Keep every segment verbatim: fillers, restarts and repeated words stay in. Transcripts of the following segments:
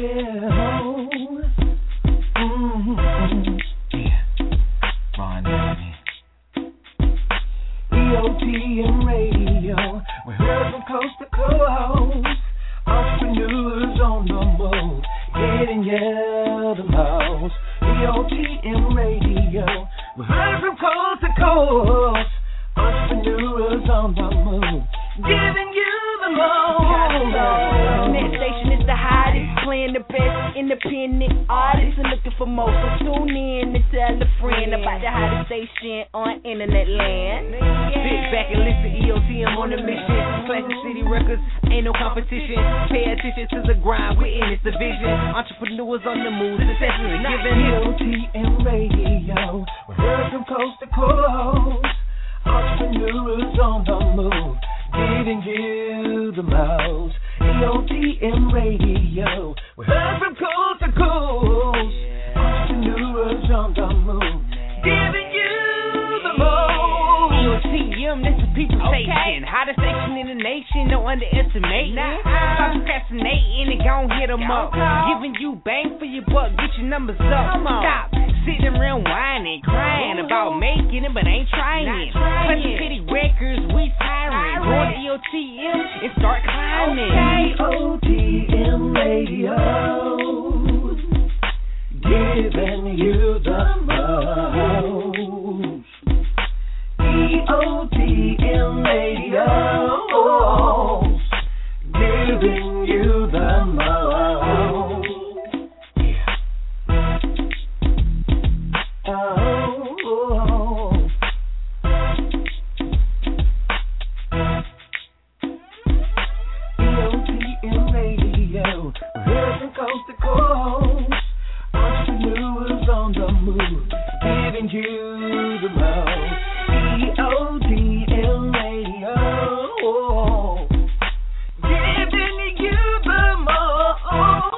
Mm-hmm. Yeah. Ron Anthony. E O T M Radio. We're heard from coast to coast. Entrepreneurs on the move. Getting you the most. E O T M Radio. We're heard from coast to coast. Entrepreneurs on the move. Giving you the most. That station is the hottest, playing the best independent artists and looking for more. So tune in and tell a friend about the hottest station on internet land. Sit back and listen, E O T M on the mission. Classic City Records, ain't no competition. Pay attention to the grind, we're in this division. Entrepreneurs on the move, successfully given. E O T M Radio, we're heard from coast to coast. Entrepreneurs on the move, giving you the most. E O T M Radio, we're heard from coast to coast. Entrepreneurs on the move, giving you the most. E O T M, that's the people station. Hottest station in the nation, no underestimating. Stop procrastinating and gon' hit them up. Giving you bang for your buck, get your numbers up. Stop sitting around whining, crying about making it, but ain't trying. Classic City Records, we tiring. Go to E O T M and start climbing. E O T M Radio, giving you the most. E O T M Radio, giving you the most. Oh, oh, oh. E O T M Radio, heard from coast to coast. Entrepreneurs on the move, giving you the most. E O T M Radio, giving you the most.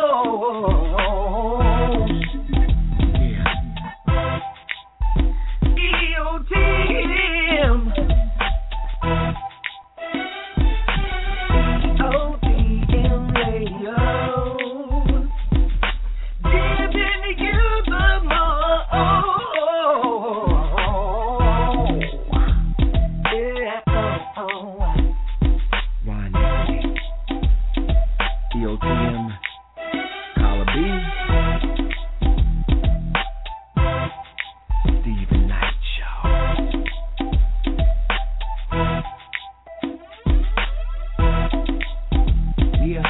E O T M. E O T M Radio, giving you the most. Yeah, oh, oh. Ron Anthony. E O T M. Carla B. Stephen Knight Show. Yeah.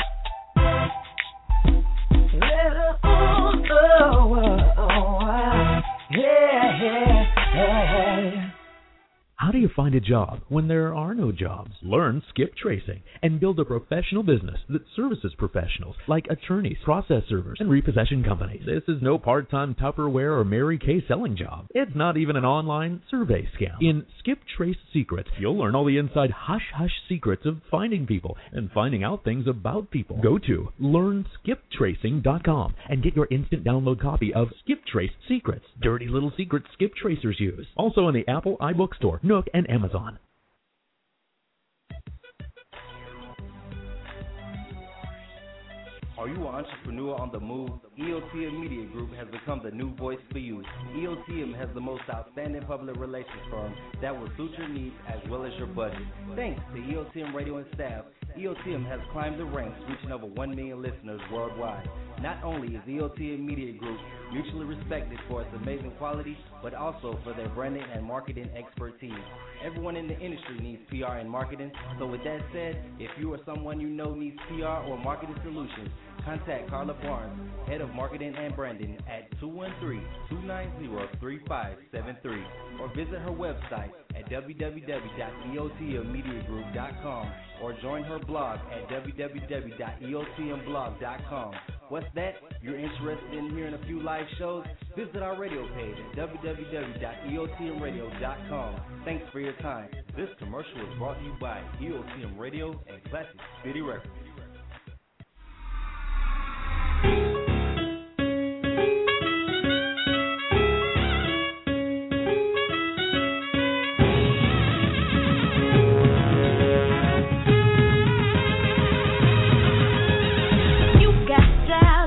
Oh, oh, oh, oh, yeah, yeah, yeah. How do you find a job when there are no jobs? Learn skip tracing and build a professional business that services professionals like attorneys, process servers, and repossession companies. This is no part-time Tupperware or Mary Kay selling job. It's not even an online survey scam. In Skip Trace Secrets, you'll learn all the inside hush-hush secrets of finding people and finding out things about people. Go to learn skip tracing dot com and get your instant download copy of Skip Trace Secrets, dirty little secrets skip tracers use. Also in the Apple iBook Store, Nook, and Amazon. Are you an entrepreneur on the move? E O T M Media Group has become the new voice for you. E O T M has the most outstanding public relations firm that will suit your needs as well as your budget. Thanks to E O T M Radio and staff, E O T M has climbed the ranks, reaching over one million listeners worldwide. Not only is E O T M Media Group mutually respected for its amazing quality, but also for their branding and marketing expertise. Everyone in the industry needs P R and marketing, so with that said, if you or someone you know needs P R or marketing solutions, contact Carla Barnes, Head of Marketing and Branding, at two one three, two nine zero, three five seven three, or visit her website at w w w dot e o t m media group dot com or join her blog at w w w dot e o t m blog dot com. What's that? You're interested in hearing a few live shows? Visit our radio page at w w w dot e o t m radio dot com. Thanks for your time. This commercial is brought to you by E O T M Radio and Classic City Records. You got style.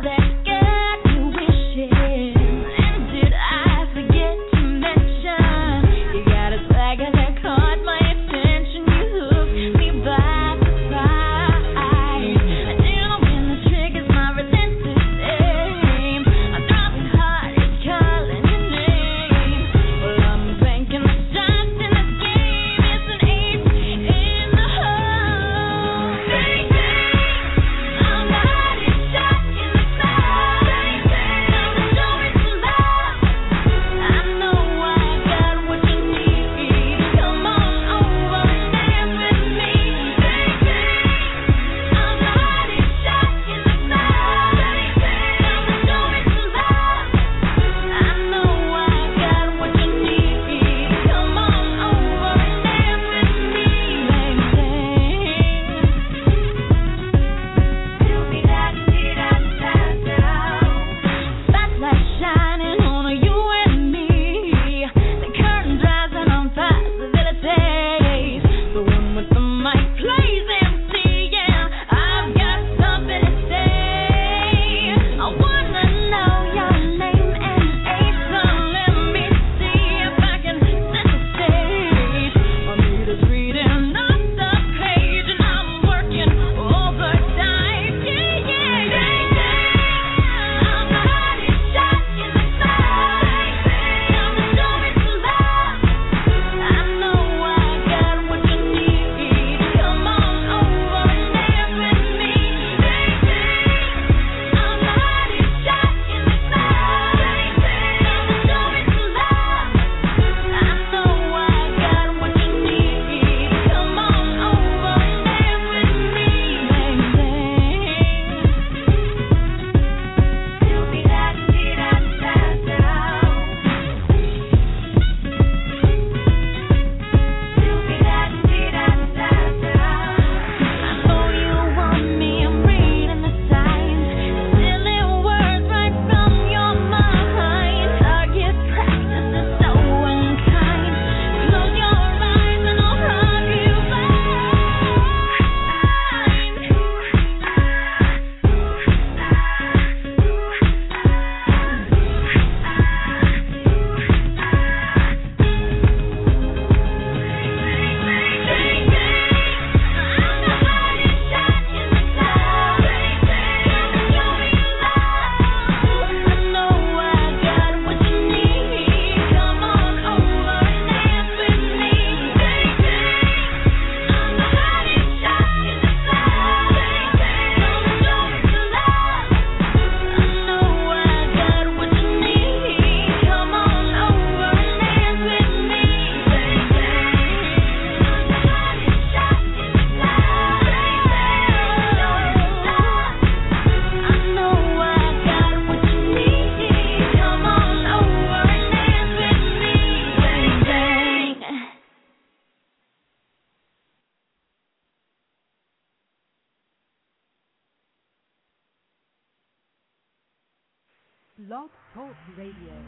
Blog Talk Radio.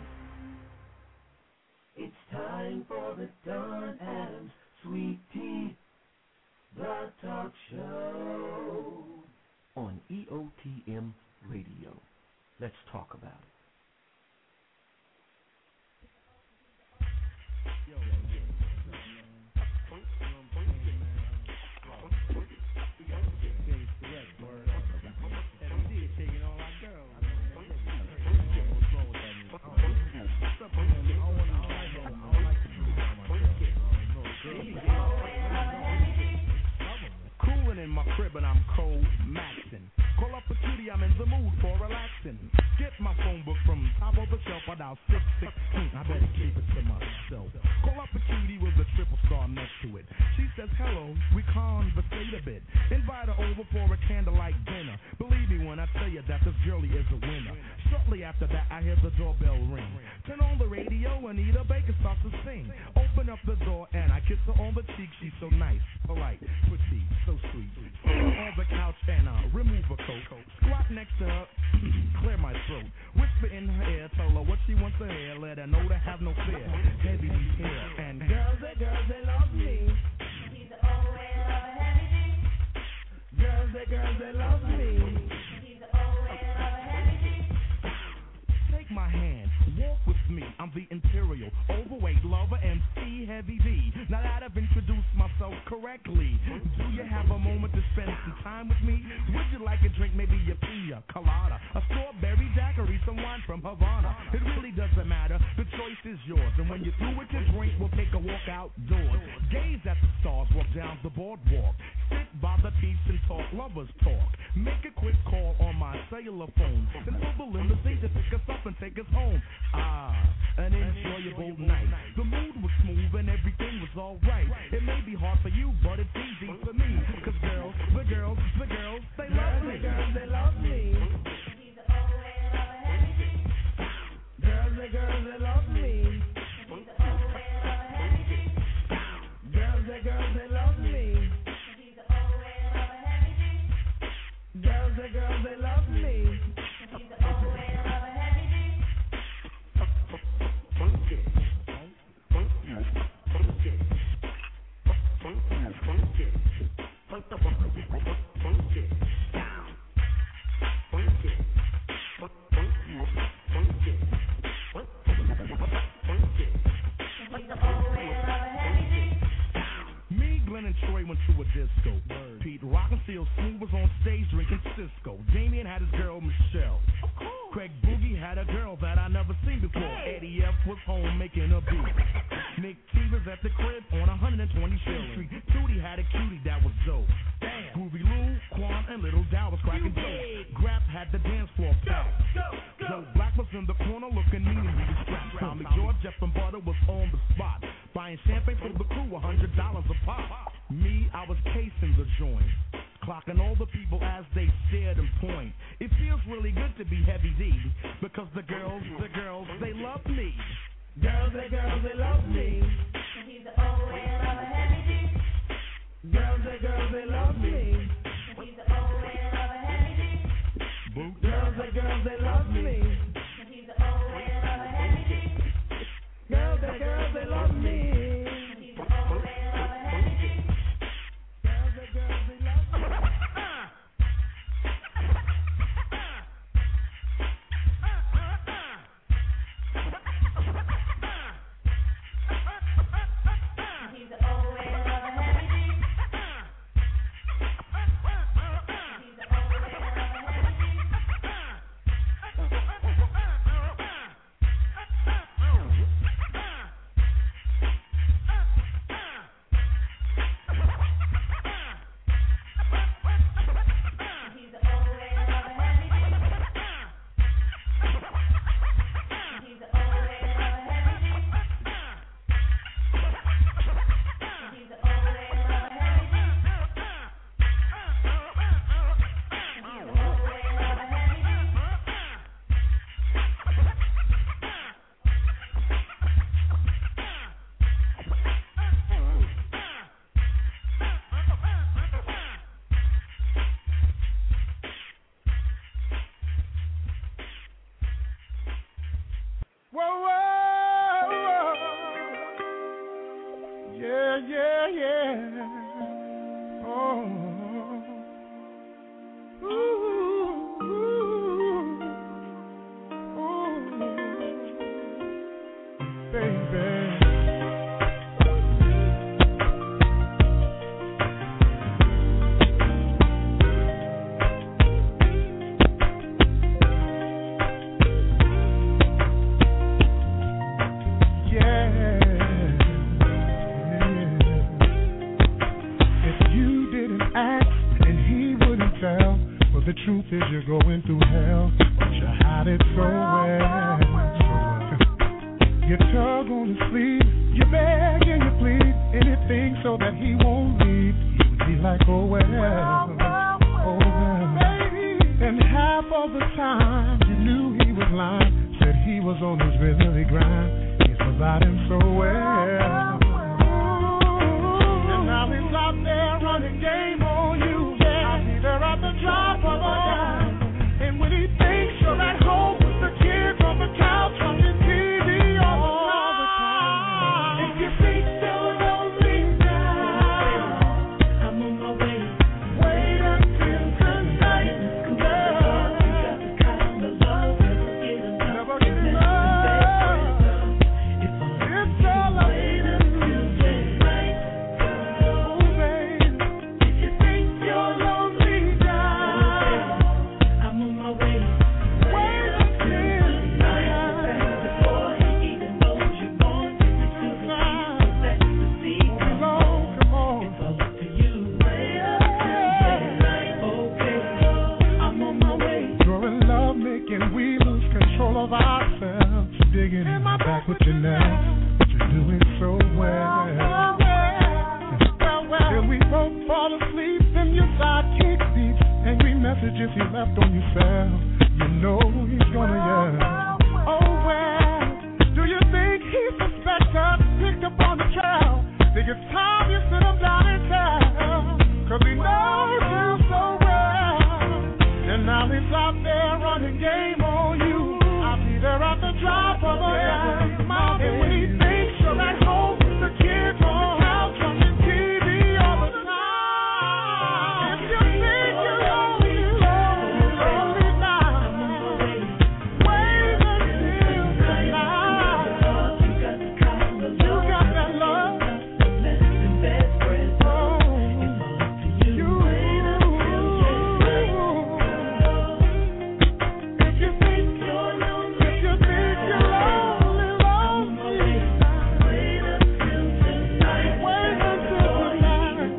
It's time for the Don Adams Sweet Tea Blog Talk Show on E O T M Radio. Let's talk about it. Yo, yo, yo. Cooling in my crib and I'm cold maxing. Call up a cutie, I'm in the mood for relaxing. Get my phone book from top of the shelf, I dial six six two. I better keep it to myself. Call up a cutie with a triple star next to it. She says hello, we conversate a bit. Invite her over for a candlelight dinner. Believe me when I tell you that this girlie is a winner. Shortly after that, I hear the doorbell ring. Turn on the radio, Anita Baker starts to sing. Open up the door and I kiss her on the cheek. She's so nice, polite, pretty, so sweet. Sit on the couch and I remove her coat. Squat next to her, clear my throat. Whisper in her ear, tell her what she wants to hear. Let her know to have no fear. Heavy here and girls, they girls, they love me. He's the old way love a heavy D. Girls, they girls, they love me. He's the old way love a heavy D. Take my hand, walk with me. I'm the imperial, overweight lover, M C Heavy D. Now that I've introduced myself correctly, do you have a moment to spend some time with me? Would you like a drink, maybe a pina colada, a strawberry daiquiri, some wine from Havana? It really doesn't matter, the choice is yours. And when you're through with your drink, we'll take a walk outdoors. Gaze at the stars, walk down the boardwalk. Sit by the beach and talk, lovers talk. Make a quick call on my cellular phone. Then pull the limousine to pick us up and take us home. Ah, an enjoyable night. The mood was smooth and everything was alright. It may be hard for you, but it's easy for me. Cause girls, the girls, the girls, they love me. Girls, they love me. Girls, the girls, they love me. Girls, the girls, they love me. Girls, the girls, they love me. Disco. Word. Pete Rockenfield Smooth was on stage drinking Cisco. Damien had his girl Michelle. Craig Boogie had a girl that I never seen before. Hey. Eddie F was home making a beat. Nick T was at the crib on one hundred twenty-fifth Street. Tootie had a cutie that was dope. Damn. Groovy Lou, Quan, and Little Dow was cracking jokes. Grap had the dance floor packed. Joe Black was in the corner looking mean and he was strapped. Tommy George, Jeff and Butter was on the spot, buying champagne for the crew, one hundred dollars a pop. Me, I was casing the joint, clocking all the people as they stared and point. It feels really good to be Heavy D, because the girls, the girls, they love me. Girls, the girls, they love me. He's the old way love a Heavy D. Girls, the girls, they love me. He's the old way love a Heavy D. Girls, the girls, they love me. He's the old way love a Heavy D. Girls, the girls, they love me. He's the old way love a Heavy D. Girls, the girls, they love me. He's the old way love a Heavy D. the truth is you're going through hell, but you hide it so well. You tug on his sleeve, you beg and you plead, anything so that he won't leave. He would be like, oh well, oh well. And half of the time you knew he was lying, said he was on his really grind. He's providing so well. And now he's out there running game on you. I see they're at the drop of a dime. And when he thinks you're at home with the kids on the couch watching T V all the time. If you think you're lonely now, I'm on my way. Wait until tonight, girl. You got the kind of love never get enough. Never get enough. It's all up. Wait until tonight, girl. Baby, if you think you're lonely now, I'm on my way. Wait until tonight. Before he even knows you're born, you feel the heat, let the sea come on. Come on. It's all up to you. Wait until tonight, okay. I'm on my way. You're in love, making we lose control of ourselves. Digging in my back with you now, but you're doing so well. Till we both fall asleep and your sidekick beats angry messages he left on your cell. You know he's gonna yell. Oh well, do you think he suspects us? Picked up on the trail. Think it's time you sit him down and tell, 'cause he knows you so well. And now he's out there running game on you. I'll be there at the drop of a dime. And when he thinks you're at home, the kids on the couch watching T V all the time. If you think you're lonely, lonely, lonely now, wait until tonight. You got the kind of love, you got that love, best and best friends. Oh, it's all up to you. Wait until tonight. If you think you're lonely, if you think you're lonely, lonely, wait until tonight. Wait until tonight.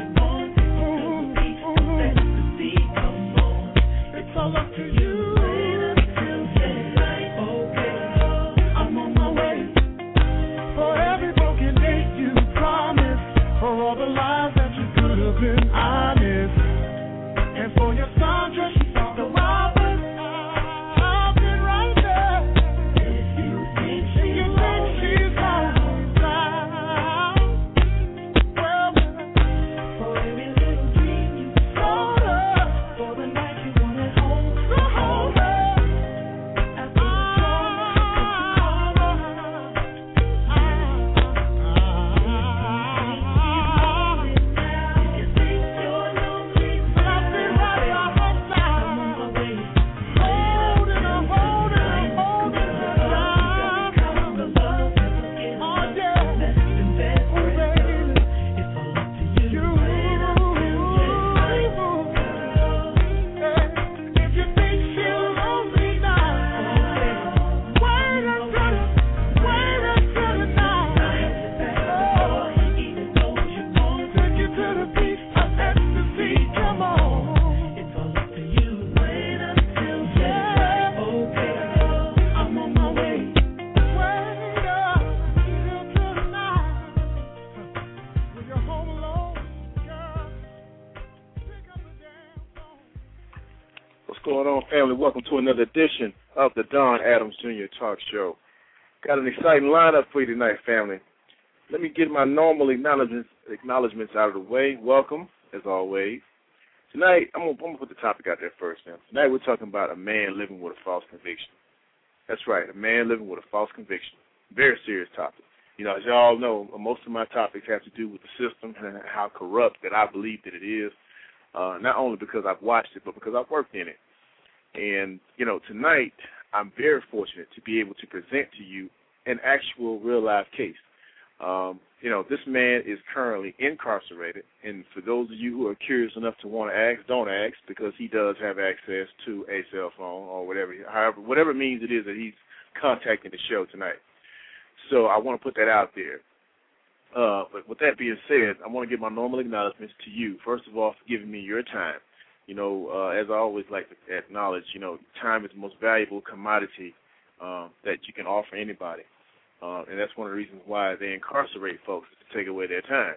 Let the sea come on. It's all up to you. Wait until tonight. Okay, I'm on my way. For every broken date you promised, for all the lies that you could have been honest, and for your Sandra, she saw the robbers. I've been right there. If you think she's on down, well, for every little dream you sold her, for the night you wanted home, so hold her. After the if you think you're lonely, I'll be right by her side. I'm on my way. Holding her, holding her, holding her down. Oh yeah, best and best friends. It's all up to you. Wait until tonight. If you think she's lonely now, wait until, wait until tonight. Oh, take you to the beach of ecstasy. Come on. It's all up to you. Wait until tonight. Okay, I'm on my way. Wait up till tonight. When you're home alone, girl, pick up the damn phone. What's going on, family? Welcome to another edition of the Don Adams Junior Talk Show. Got an exciting lineup for you tonight, family. Let me get my normal acknowledgments, acknowledgments out of the way. Welcome, as always. Tonight, I'm going to put the topic out there first. Now. Tonight, we're talking about a man living with a false conviction. That's right, a man living with a false conviction. Very serious topic. You know, as you all know, most of my topics have to do with the system and how corrupt that I believe that it is, uh, not only because I've watched it, but because I've worked in it. And, you know, tonight, I'm very fortunate to be able to present to you an actual real-life case. Um, you know, this man is currently incarcerated, and for those of you who are curious enough to want to ask, don't ask, because he does have access to a cell phone or whatever, however, whatever means it is that he's contacting the show tonight. So I want to put that out there. Uh, but with that being said, I want to give my normal acknowledgments to you, first of all, for giving me your time. you know, uh, as I always like to acknowledge, you know, time is the most valuable commodity um, that you can offer anybody. Uh, and that's one of the reasons why they incarcerate folks, to take away their time.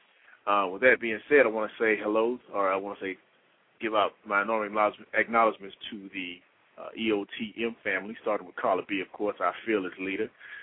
Uh, with that being said, I want to say hello, or I want to say give out my enormous acknowledgments to the uh, E O T M family, starting with Carla B, of course, our fearless leader.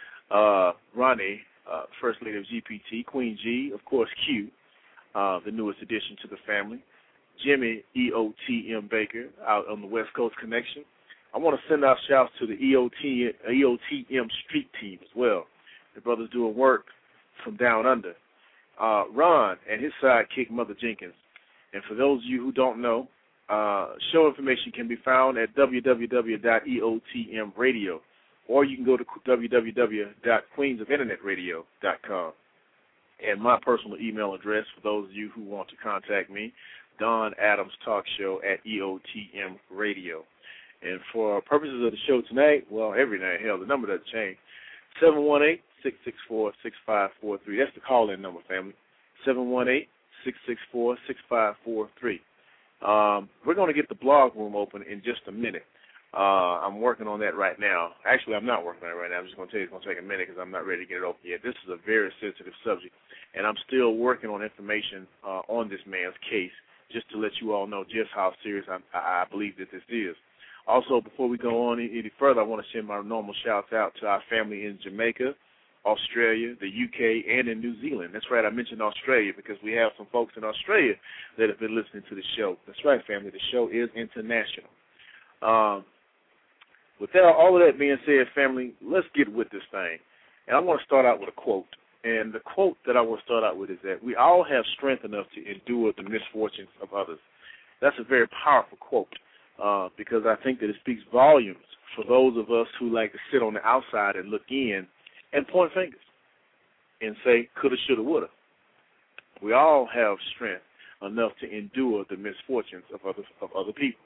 Uh, Ronnie, uh, First Lady of G P T, Queen G, of course, Q, uh, the newest addition to the family. Jimmy, E O T M Baker, out on the West Coast Connection. I want to send out shouts to the E O T, E O T M street team as well. The brothers doing work from down under. Uh, Ron and his sidekick, Mother Jenkins. And for those of you who don't know, uh, show information can be found at w w w dot e o t m radio, or you can go to w w w dot queens of internet radio dot com. And my personal email address for those of you who want to contact me, Don Adams Talk Show at E O T M Radio. And for purposes of the show tonight, well, every night, hell, the number doesn't change. seven one eight, six six four, six five four three. That's the call-in number, family. seven one eight, six six four, six five four three. Um, we're going to get the blog room open in just a minute. Uh, I'm working on that right now. Actually, I'm not working on it right now. I'm just going to tell you it's going to take a minute because I'm not ready to get it open yet. This is a very sensitive subject, and I'm still working on information uh, on this man's case, just to let you all know just how serious I, I believe that this is. Also, before we go on any further, I want to send my normal shouts out to our family in Jamaica, Australia, the U K, and in New Zealand. That's right, I mentioned Australia because we have some folks in Australia that have been listening to the show. That's right, family, the show is international. Um, with that, all of that being said, family, let's get with this thing. And I want to start out with a quote. And the quote that I want to start out with is that we all have strength enough to endure the misfortunes of others. That's a very powerful quote uh, because I think that it speaks volumes for those of us who like to sit on the outside and look in and point fingers and say, coulda, shoulda, woulda. We all have strength enough to endure the misfortunes of other of other people.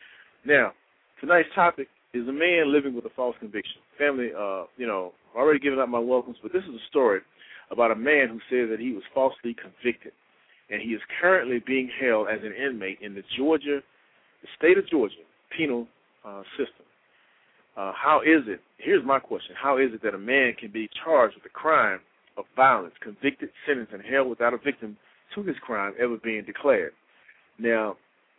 Now, tonight's topic is a man living with a false conviction. Family, uh, you know, I've already given out my welcomes, but this is a story about a man who said that he was falsely convicted, and he is currently being held as an inmate in the Georgia, the state of Georgia penal uh, system. Uh, how is it, here's my question, how is it that a man can be charged with a crime of violence, convicted, sentenced, and held without a victim to this crime ever being declared? Now,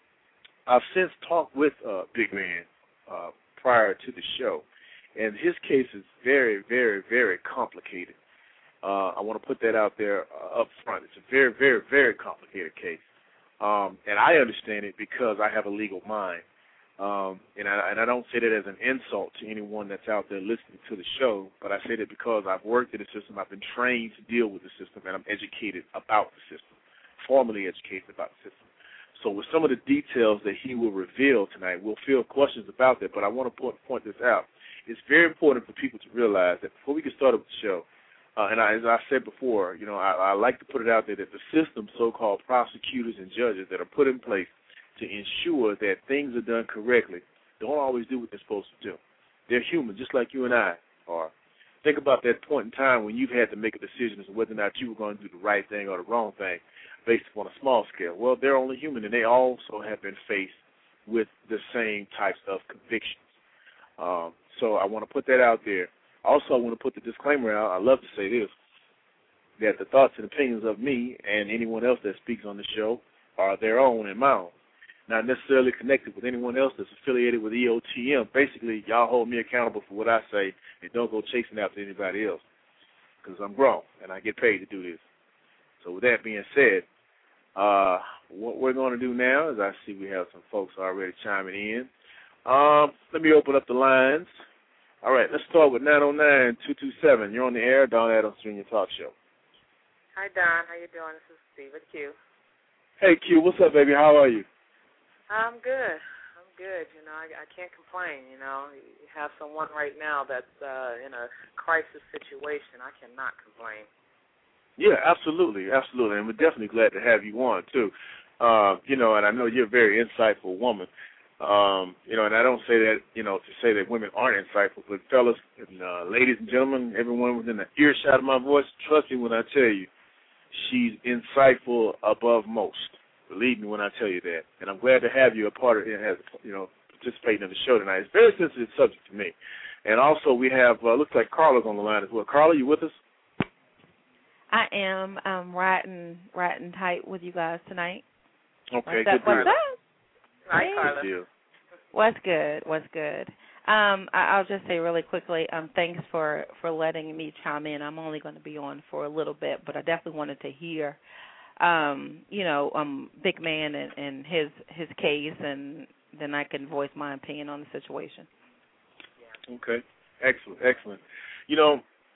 I've since talked with uh, Big Man uh, prior to the show, and his case is very, very, very complicated. Uh, I want to put that out there uh, up front. It's a very, very, very complicated case, um, and I understand it because I have a legal mind. Um, and, I, and I don't say that as an insult to anyone that's out there listening to the show, but I say that because I've worked in the system, I've been trained to deal with the system, and I'm educated about the system, formally educated about the system. So with some of the details that he will reveal tonight, we'll field questions about that, but I want to point, point this out. It's very important for people to realize that before we get started with the show, uh, and I, as I said before, you know, I, I like to put it out there that the system, so-called prosecutors and judges that are put in place to ensure that things are done correctly, don't always do what they're supposed to do. They're human, just like you and I are. Think about that point in time when you've had to make a decision as to whether or not you were going to do the right thing or the wrong thing based upon a small scale. Well, they're only human, and they also have been faced with the same types of convictions. Um, so I want to put that out there. Also, I want to put the disclaimer out. I love to say this, that the thoughts and opinions of me and anyone else that speaks on the show are their own and my own, not necessarily connected with anyone else that's affiliated with E O T M. Basically, y'all hold me accountable for what I say and don't go chasing after anybody else because I'm grown and I get paid to do this. So with that being said, uh, what we're going to do now is I see we have some folks already chiming in. Um, let me open up the lines. All right, let's start with nine oh nine, two two seven. You're on the air, Don Adams Junior Talk Show. Hi, Don. How you doing? This is Steve at Q. Hey, Q. What's up, baby? How are you? I'm good. I'm good. You know, I, I can't complain. You know, you have someone right now that's uh, in a crisis situation. I cannot complain. Yeah, absolutely, absolutely. And we're definitely glad to have you on, too. Uh, you know, and I know you're a very insightful woman. Um, you know, and I don't say that, you know, to say that women aren't insightful, but fellas and uh, ladies and gentlemen, everyone within the earshot of my voice, trust me when I tell you, she's insightful above most. Believe me when I tell you that. And I'm glad to have you a part of it, as you know, participating in the show tonight. It's a very sensitive subject to me. And also we have, uh, looks like Carla's on the line as well. Carla, you with us? I am um, riding, riding tight with you guys tonight. Okay, what's up, good what's up? Hi, Hey. Carla. Good deal. What's good? What's good? Um, I, I'll just say really quickly, um, thanks for, for letting me chime in. I'm only going to be on for a little bit, but I definitely wanted to hear, um, you know, um, Big Man and, and his his case, and then I can voice my opinion on the situation. Okay, excellent, excellent. You know,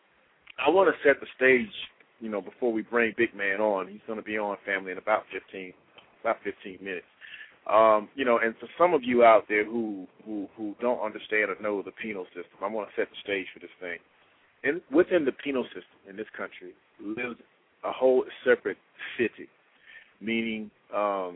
I want to set the stage, you know, before we bring Big Man on. He's going to be on, family, in about fifteen, about fifteen minutes. Um, you know, and for some of you out there who, who, who don't understand or know the penal system, I want to set the stage for this thing. In, within the penal system in this country lives a whole separate city, meaning um,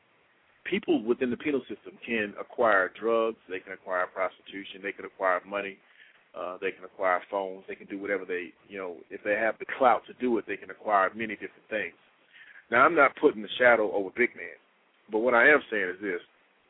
people within the penal system can acquire drugs, they can acquire prostitution, they can acquire money, uh, they can acquire phones, they can do whatever they, you know, if they have the clout to do it, they can acquire many different things. Now, I'm not putting the shadow over Big Man. But what I am saying is this.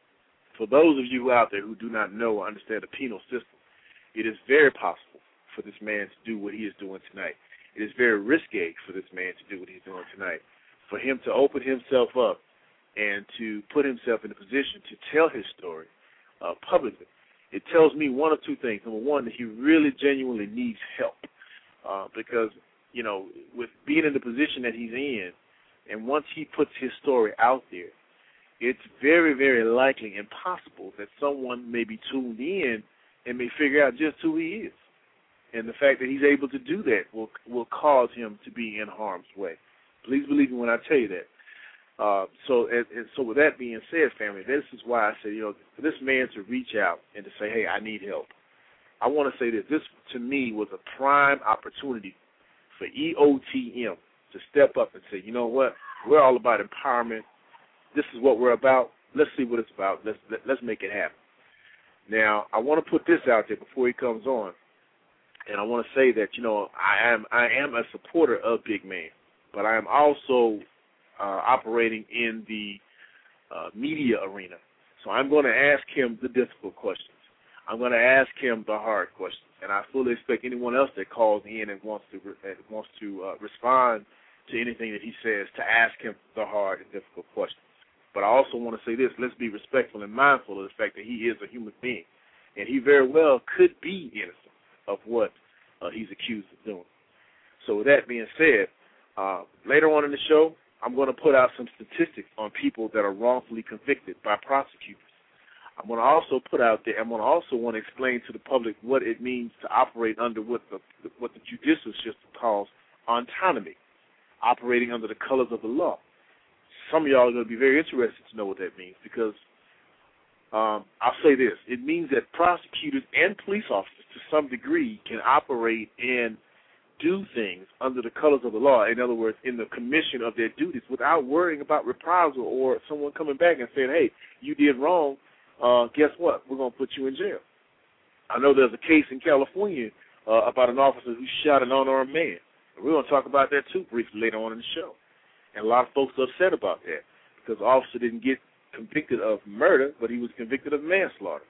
For those of you out there who do not know or understand the penal system, it is very possible for this man to do what he is doing tonight. It is very risque for this man to do what he's doing tonight. For him to open himself up and to put himself in a position to tell his story uh, publicly, it tells me one of two things. Number one, that he really genuinely needs help uh, because, you know, with being in the position that he's in, and once he puts his story out there, it's very, very likely and possible that someone may be tuned in and may figure out just who he is. And the fact that he's able to do that will will cause him to be in harm's way. Please believe me when I tell you that. Uh, so, and, and so with that being said, family, this is why I say, you know, for this man to reach out and to say, hey, I need help. I want to say that this, to me, was a prime opportunity for E O T M to step up and say, you know what, we're all about empowerment. This is what we're about. Let's see what it's about. Let's let, let's make it happen. Now, I want to put this out there before he comes on, and I want to say that, you know, I am I am a supporter of Big Man, but I am also uh, operating in the uh, media arena. So I'm going to ask him the difficult questions. I'm going to ask him the hard questions, and I fully expect anyone else that calls in and wants to uh, wants to uh, respond to anything that he says to ask him the hard and difficult questions. But I also want to say this, let's be respectful and mindful of the fact that he is a human being, and he very well could be innocent of what uh, he's accused of doing. So with that being said, uh, later on in the show, I'm going to put out some statistics on people that are wrongfully convicted by prosecutors. I'm going to also put out there, I'm going to also want to explain to the public what it means to operate under what the, what the judicial system calls autonomy, operating under the colors of the law. Some of y'all are going to be very interested to know what that means because um, I'll say this. It means that prosecutors and police officers to some degree can operate and do things under the colors of the law, in other words, in the commission of their duties without worrying about reprisal or someone coming back and saying, hey, you did wrong, uh, guess what, we're going to put you in jail. I know there's a case in California uh, about an officer who shot an unarmed man. We're going to talk about that, too, briefly later on in the show. And a lot of folks are upset about that because the officer didn't get convicted of murder, but he was convicted of manslaughter.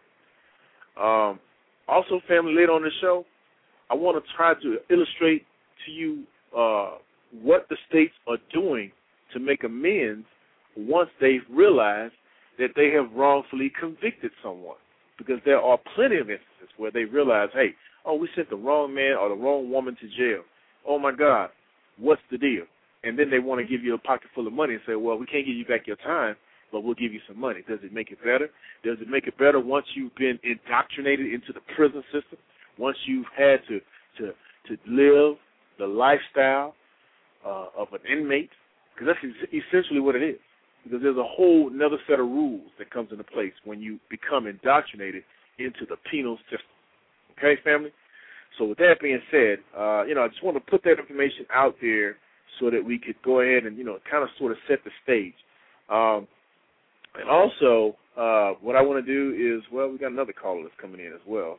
Um, also, family, later on the show, I want to try to illustrate to you uh, what the states are doing to make amends once they've realized that they have wrongfully convicted someone. Because there are plenty of instances where they realize, hey, oh, we sent the wrong man or the wrong woman to jail. Oh, my God, what's the deal? And then they want to give you a pocket full of money and say, well, we can't give you back your time, but we'll give you some money. Does it make it better? Does it make it better once you've been indoctrinated into the prison system, once you've had to to, to live the lifestyle uh, of an inmate? Because that's essentially what it is. Because there's a whole another set of rules that comes into place when you become indoctrinated into the penal system. Okay, family? So with that being said, uh, you know, I just want to put that information out there so that we could go ahead and, you know, kind of sort of set the stage. Um, and also, uh, what I want to do is, well, we got another caller that's coming in as well.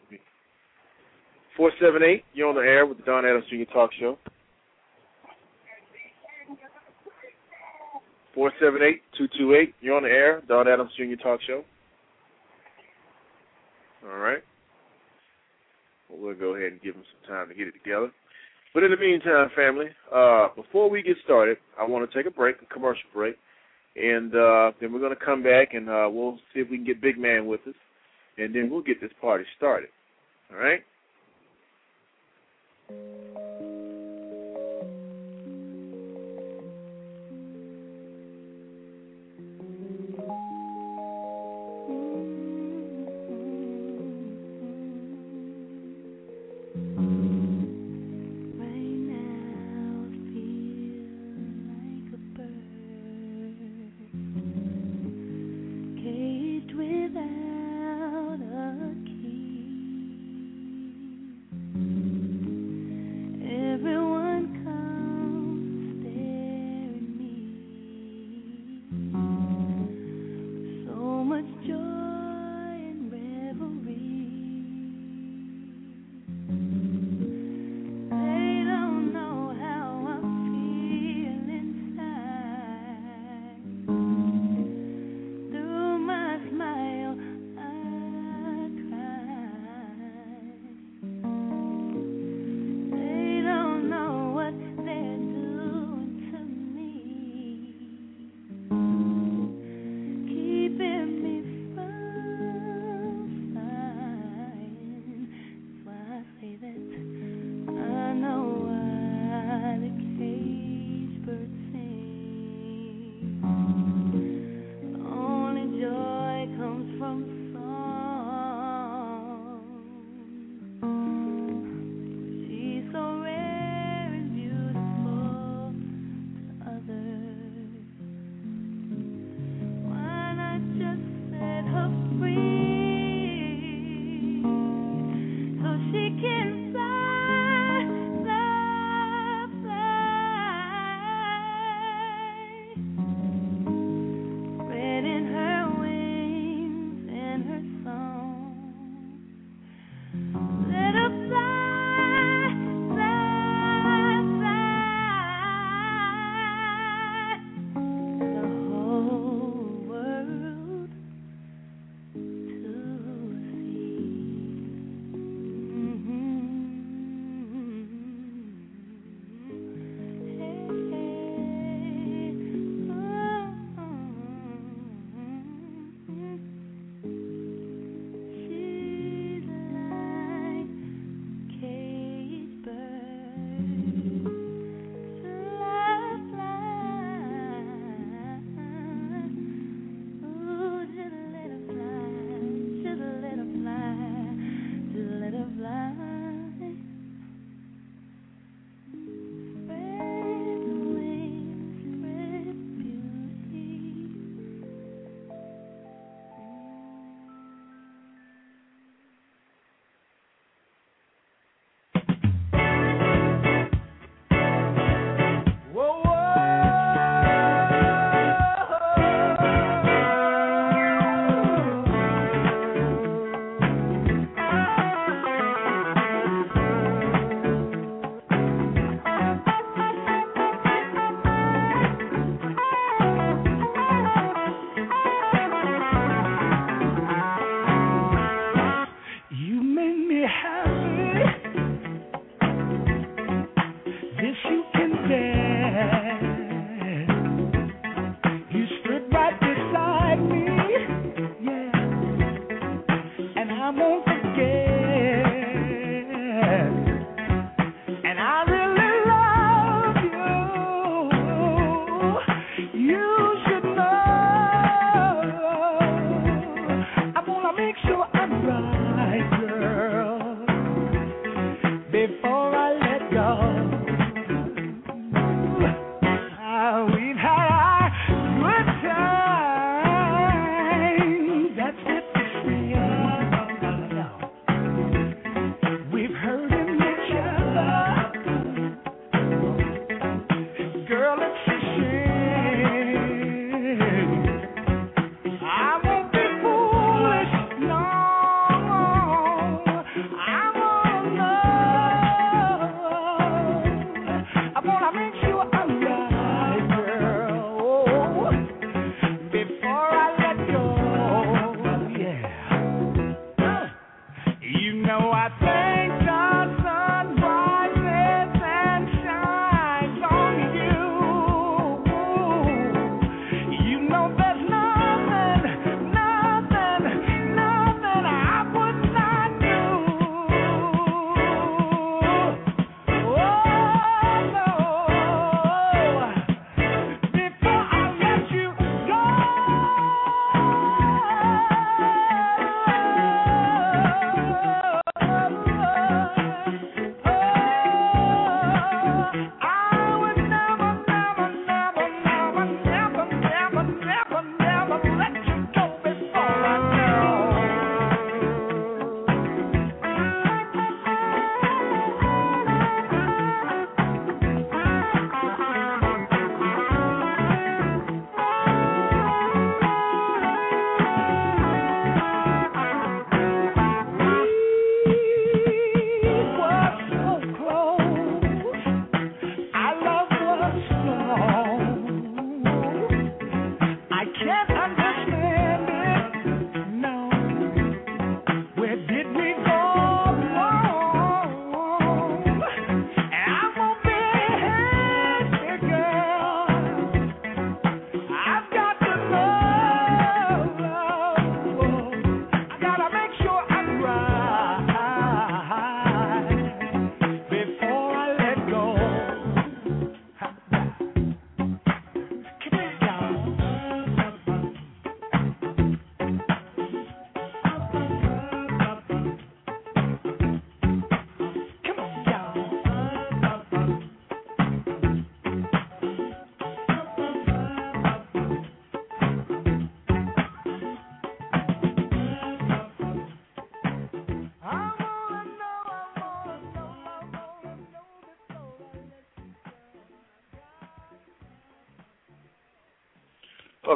four seven eight, you're on the air with the Don Adams Junior Talk Show. four seven eight, two two eight. You're on the air, Don Adams Junior Talk Show. All right. Well, we'll go ahead and give them some time to get it together. But in the meantime, family, uh, before we get started, I want to take a break, a commercial break, and uh, then we're going to come back and uh, we'll see if we can get Big Man with us, and then we'll get this party started. All right? Without a key,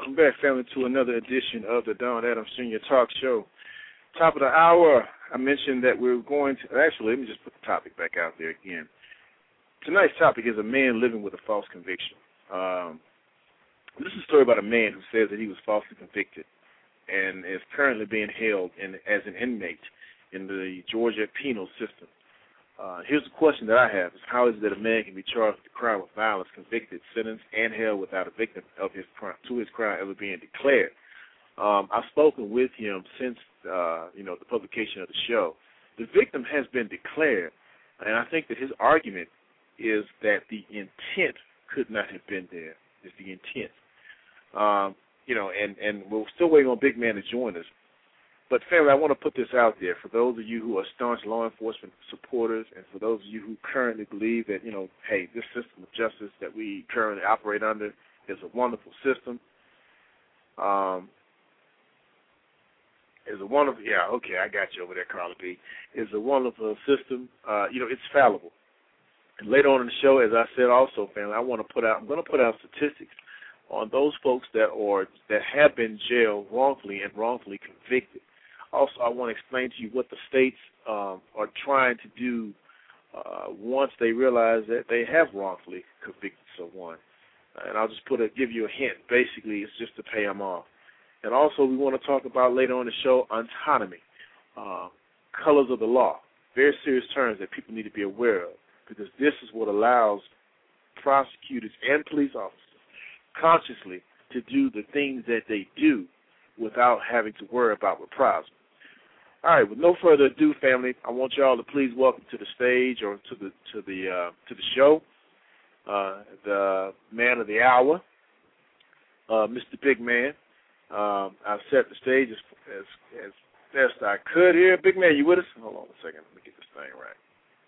welcome back, family, to another edition of the Don Adams Junior Talk Show. Top of the hour, I mentioned that we're going to, actually, let me just put the topic back out there again. Tonight's topic is a man living with a false conviction. Um, this is a story about a man who says that he was falsely convicted and is currently being held in, as an inmate in the Georgia penal system. Uh, here's the question that I have: is how is it that a man can be charged with a crime of violence, convicted, sentenced, and held without a victim of his crime, to his crime ever being declared? Um, I've spoken with him since uh, you know the publication of the show. The victim has been declared, and I think that his argument is that the intent could not have been there. Is the intent, um, you know, and and we're still waiting on Big Man to join us. But, family, I want to put this out there for those of you who are staunch law enforcement supporters and for those of you who currently believe that, you know, hey, this system of justice that we currently operate under is a wonderful system. Um, is a wonderful, yeah, okay, I got you over there, Carla B. Is a wonderful system. Uh, you know, it's fallible. And later on in the show, as I said also, family, I want to put out, I'm going to put out statistics on those folks that are that have been jailed wrongfully and wrongfully convicted. Also, I want to explain to you what the states um, are trying to do uh, once they realize that they have wrongfully convicted someone. And I'll just put a, give you a hint. Basically, it's just to pay them off. And also, we want to talk about later on the show autonomy, uh, colors of the law, very serious terms that people need to be aware of, because this is what allows prosecutors and police officers consciously to do the things that they do without having to worry about reprisal. All right, with no further ado, family, I want y'all to please welcome to the stage or to the to the uh, to the show uh, the man of the hour, uh, Mister Big Man. Um, I've set the stage as, as as best I could here. Big Man, you with us? Hold on a second. Let me get this thing right.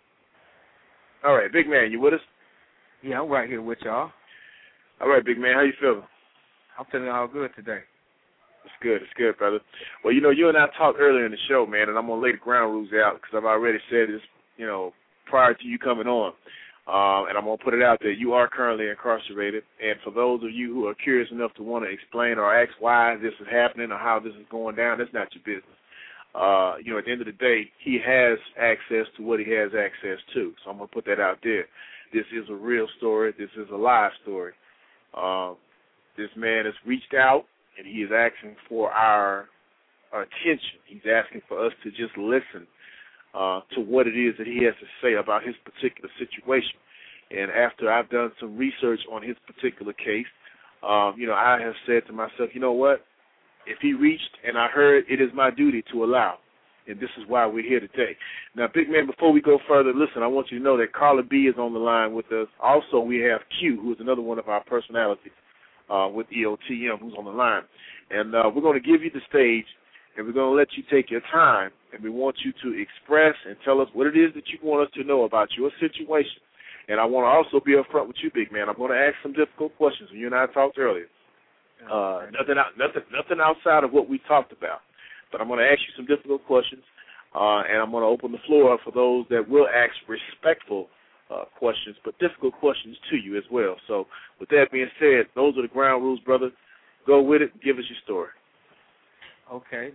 All right, Big Man, you with us? Yeah, I'm right here with y'all. All right, Big Man, how you feeling? I'm feeling all good today. It's good, it's good, brother. Well, you know, you and I talked earlier in the show, man, and I'm going to lay the ground rules out because I've already said this, you know, prior to you coming on, um, and I'm going to put it out there. You are currently incarcerated, and for those of you who are curious enough to want to explain or ask why this is happening or how this is going down, that's not your business. Uh, you know, at the end of the day, he has access to what he has access to, so I'm going to put that out there. This is a real story. This is a live story. Uh, this man has reached out, and he is asking for our, our attention. He's asking for us to just listen uh, to what it is that he has to say about his particular situation. And after I've done some research on his particular case, um, you know, I have said to myself, you know what? If he reached and I heard, it is my duty to allow. And this is why we're here today. Now, Big Man, before we go further, listen, I want you to know that Carla B is on the line with us. Also, we have Q, who is another one of our personalities uh, with E O T M, who's on the line. And uh, we're going to give you the stage, and we're going to let you take your time, and we want you to express and tell us what it is that you want us to know about your situation. And I want to also be upfront with you, Big Man. I'm going to ask some difficult questions. You and I talked earlier. Uh, nothing, out, nothing, nothing outside of what we talked about. But I'm going to ask you some difficult questions, uh, and I'm going to open the floor up for those that will ask respectful uh, questions, but difficult questions to you as well. So with that being said, those are the ground rules, brother. Go with it. Give us your story. Okay.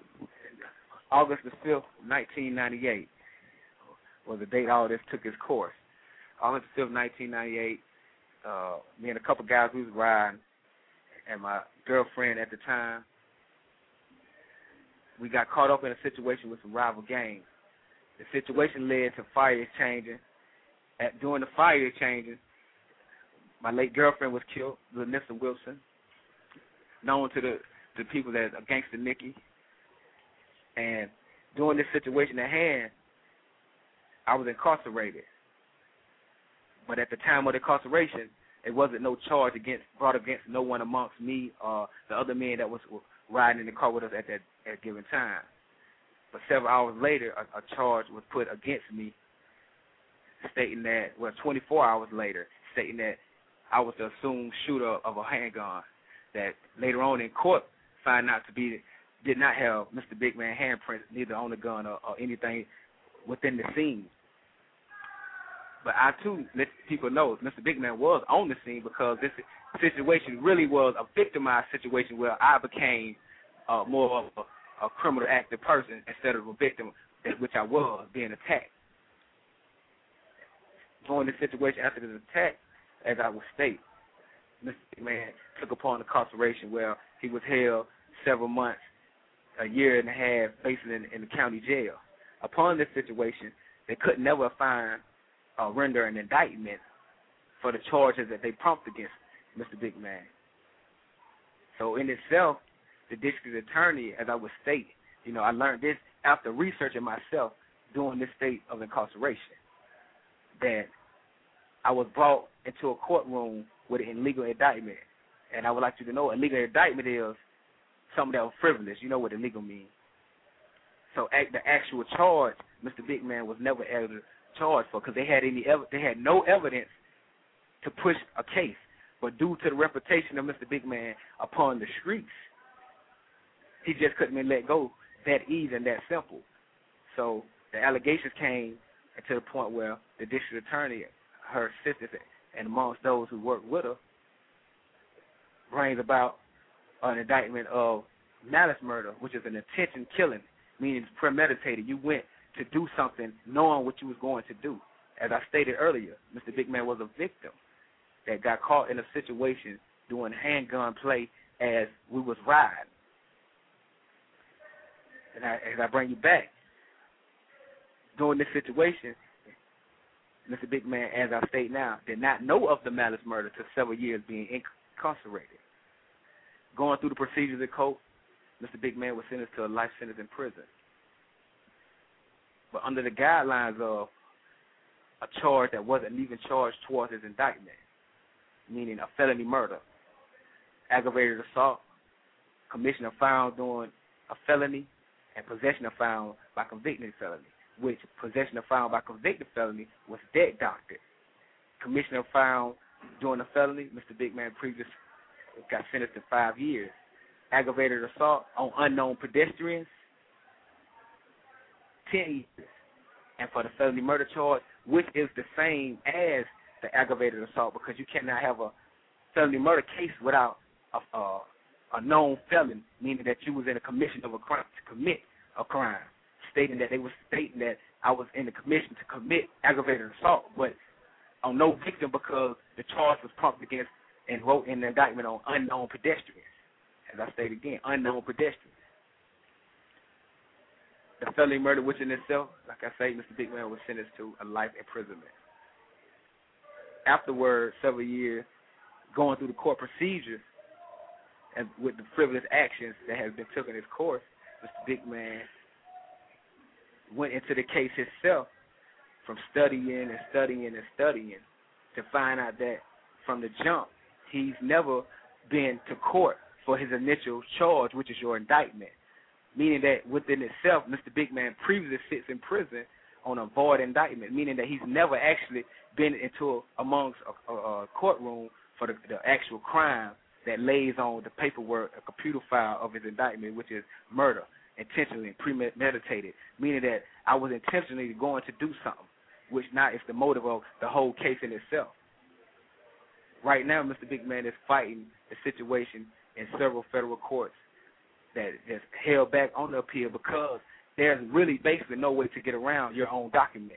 August the fifth, nineteen ninety-eight was the date all this took its course. August the fifth, nineteen ninety-eight, uh, me and a couple guys, we was riding, and my girlfriend at the time, we got caught up in a situation with some rival gangs. The situation led to fire exchanging. At, during the fire exchanging, my late girlfriend was killed, Lanissa Wilson, known to the, the people as Gangster Nikki. And during this situation at hand, I was incarcerated. But at the time of the incarceration, there wasn't no charge against brought against no one amongst me or the other men that was riding in the car with us at that at a given time. But several hours later, a, a charge was put against me, stating that, well, twenty-four hours later, stating that I was the assumed shooter of a handgun. That later on in court, found out to be did not have Mister Big Man handprints, neither on the gun or, or anything within the scene. But I too let people know Mister Big Man was on the scene because this situation really was a victimized situation where I became uh, more of a, a criminal active person instead of a victim, which I was, being attacked. During this situation after this attack, as I would state, Mister Man took upon incarceration where he was held several months, a year and a half, basically in, in the county jail. Upon this situation, they could never find or uh, render an indictment for the charges that they prompted against Mister Big Man. So in itself, the district attorney, as I would state, you know, I learned this after researching myself during this state of incarceration, that I was brought into a courtroom with an illegal indictment. And I would like you to know, illegal indictment is something that was frivolous. You know what illegal means. So the actual charge, Mister Big Man was never ever charged for, because they had any ev- they had no evidence to push a case. But due to the reputation of Mister Big Man upon the streets, he just couldn't be let go that easy and that simple. So the allegations came to the point where the district attorney, her assistants, and amongst those who worked with her, brings about an indictment of malice murder, which is an intention killing, meaning it's premeditated. You went to do something knowing what you was going to do. As I stated earlier, Mister Big Man was a victim that got caught in a situation doing handgun play as we was riding. And I, as I bring you back, during this situation, Mister Big Man, as I state now, did not know of the malice murder till several years being incarcerated. Going through the procedures in court, Mister Big Man was sentenced to a life sentence in prison. But under the guidelines of a charge that wasn't even charged towards his indictment, meaning a felony murder, aggravated assault, commission of found doing a felony, and possession of found by convicted felony, which possession of found by convicted felony was dead doctored. Commission of found doing a felony, Mister Big Man previous got sentenced to five years. Aggravated assault on unknown pedestrians, ten years. And for the felony murder charge, which is the same as the aggravated assault, because you cannot have a felony murder case without a, a, a known felon, meaning that you was in a commission of a crime to commit a crime, stating that they were stating that I was in the commission to commit aggravated assault, but on no victim, because the charge was prompted against and wrote in the indictment on unknown pedestrians. As I state again, unknown pedestrians. The felony murder, which in itself, like I say, Mister Big Man was sentenced to a life imprisonment. Afterwards, several years, going through the court procedures and with the frivolous actions that have been taken its course, Mister Big Man went into the case himself from studying and studying and studying to find out that from the jump, he's never been to court for his initial charge, which is your indictment, meaning that within itself, Mister Big Man previously sits in prison on a void indictment, meaning that he's never actually been into a, amongst a, a, a courtroom for the, the actual crime that lays on the paperwork, a computer file of his indictment, which is murder, intentionally and premeditated, meaning that I was intentionally going to do something, which now is the motive of the whole case in itself. Right now, Mister Big Man is fighting the situation in several federal courts that is held back on the appeal because there's really basically no way to get around your own documents.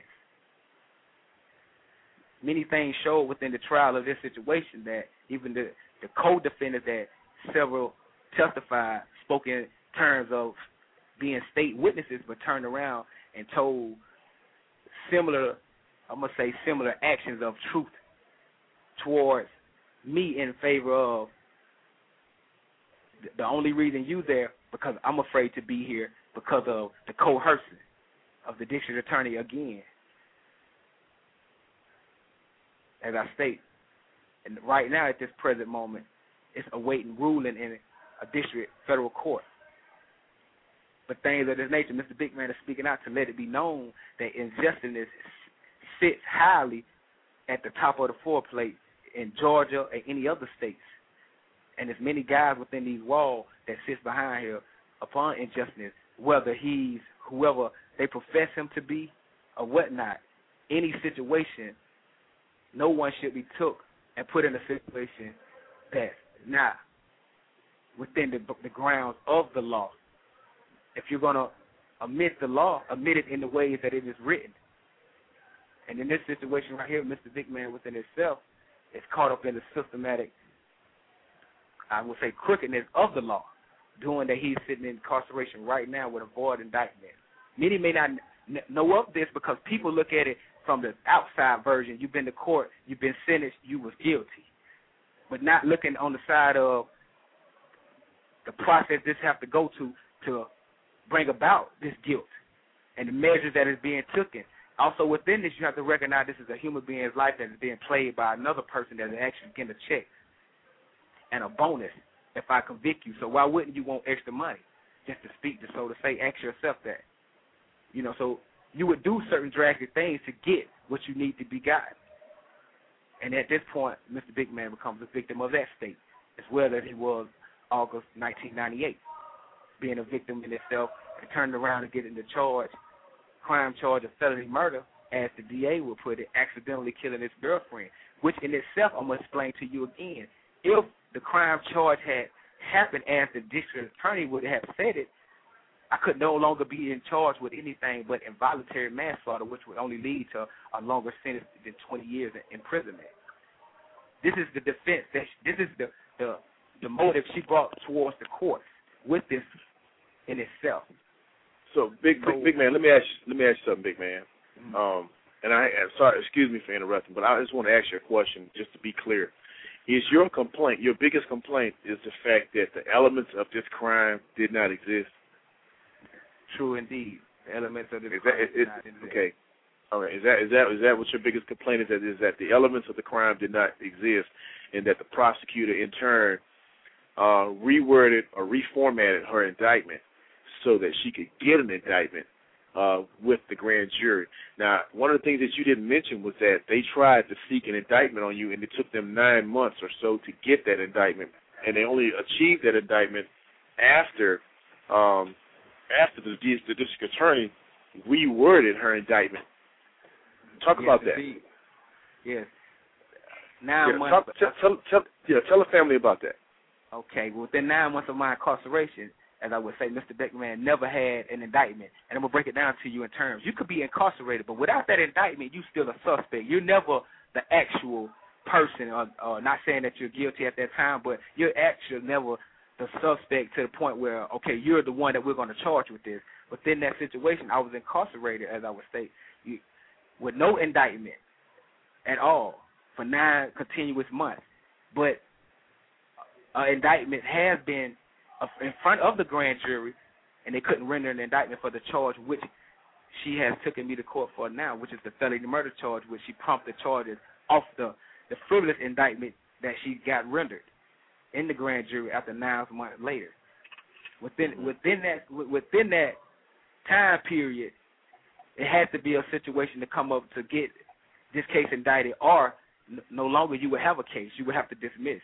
Many things showed within the trial of this situation that even the, the co-defendants that several testified spoke in terms of being state witnesses but turned around and told similar, I'm going to say similar actions of truth towards me in favor of the only reason you there because I'm afraid to be here because of the coercion of the district attorney again. As I state, and right now at this present moment, it's awaiting ruling in a district federal court. But things of this nature, Mister Big Man is speaking out to let it be known that injustice sits highly at the top of the foreplate in Georgia and any other states. And there's many guys within these walls that sits behind here upon injustice, whether he's whoever they profess him to be or whatnot. Any situation, no one should be took and put in a situation that now within the, the grounds of the law. If you're going to omit the law, omit it in the ways that it is written. And in this situation right here, Mister Big Man within itself is caught up in the systematic, I would say, crookedness of the law, doing that he's sitting in incarceration right now with a void indictment. Many may not n- know of this because people look at it from the outside version. You've been to court, you've been sentenced, you was guilty. But not looking on the side of the process this have to go to to bring about this guilt and the measures that is being taken. Also within this, you have to recognize this is a human being's life that is being played by another person that is actually getting a check and a bonus if I convict you. So why wouldn't you want extra money just to speak to, so to say, ask yourself that? You know, so you would do certain drastic things to get what you need to be gotten. And at this point, Mister Big Man becomes a victim of that state, as well as he was August nineteen ninety-eight, being a victim in itself and turned around and getting the charge, crime charge of felony murder, as the D A would put it, accidentally killing his girlfriend, which in itself, I'm going to explain to you again. If the crime charge had happened as the district attorney would have said it, I could no longer be in charge with anything but involuntary manslaughter, which would only lead to a longer sentence than twenty years in imprisonment. This is the defense. That she, this is the, the the motive she brought towards the court with this in itself. So, big, big, big man, let me ask you, let me ask you something, big man. Mm-hmm. Um, and I, I'm sorry, excuse me for interrupting, but I just want to ask you a question, just to be clear. Is your complaint, your biggest complaint, is the fact that the elements of this crime did not exist? True, indeed. The elements of this is crime that, did not exist. Okay. All right. Is that is that is that what your biggest complaint is? That is that the elements of the crime did not exist, and that the prosecutor in turn uh, reworded or reformatted her indictment so that she could get an indictment uh, with the grand jury. Now, one of the things that you didn't mention was that they tried to seek an indictment on you, and it took them nine months or so to get that indictment, and they only achieved that indictment after um, after the, the district attorney reworded her indictment. Talk yes, about that. Indeed. Yes. Nine yeah, months. Talk, tell, tell, tell, yeah, tell the family about that. Okay. Well, within nine months of my incarceration, as I would say, Mister Beckman never had an indictment. And I'm going to break it down to you in terms. You could be incarcerated, but without that indictment, you're still a suspect. You're never the actual person, or, or not saying that you're guilty at that time, but you're actually never the suspect to the point where, okay, you're the one that we're going to charge with this. Within that situation, I was incarcerated, as I would say, you, with no indictment at all for nine continuous months. But an indictment has been in front of the grand jury, and they couldn't render an indictment for the charge which she has taken me to court for now, which is the felony murder charge, which she prompted charges off the, the frivolous indictment that she got rendered in the grand jury after nine months later. Within within that within that time period, it had to be a situation to come up to get this case indicted, or n- no longer you would have a case. You would have to dismiss.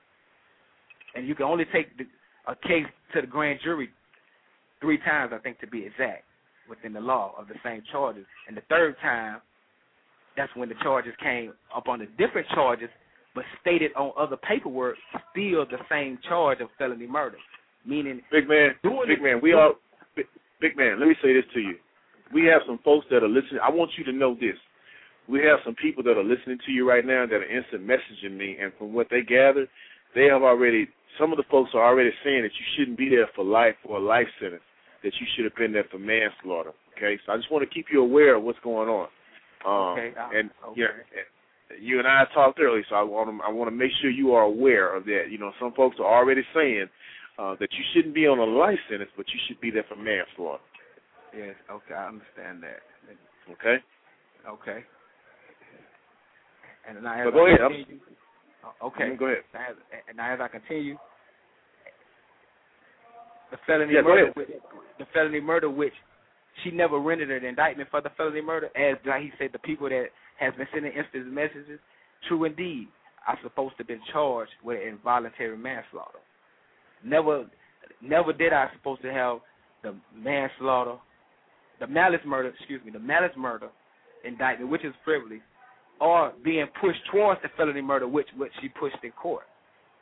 And you can only take the, a case to the grand jury three times, I think, to be exact, within the law of the same charges. And the third time, that's when the charges came up on the different charges, but stated on other paperwork, still the same charge of felony murder. Meaning, big man, big man, we all, big, big man. Let me say this to you. We have some folks that are listening. I want you to know this. We have some people that are listening to you right now that are instant messaging me, and from what they gather, they have already, some of the folks are already saying that you shouldn't be there for life or a life sentence, that you should have been there for manslaughter. Okay, so I just want to keep you aware of what's going on. Um, okay. Uh, and okay. yeah, you and I talked earlier, so I want to I want to make sure you are aware of that. You know, some folks are already saying uh, that you shouldn't be on a life sentence, but you should be there for manslaughter. Yes. Okay, I understand that. Okay. Okay. And now as but go I ahead. Continue, okay. Mm-hmm, go ahead. Now as, and now as I continue, the felony yeah, murder, which, the felony murder, which she never rendered an indictment for the felony murder, as like he said, the people that has been sending instant messages, true indeed, are supposed to have been charged with involuntary manslaughter. Never, never did I supposed to have the manslaughter, the malice murder, excuse me, the malice murder indictment, which is frivolous, or being pushed towards the felony murder, which which she pushed in court.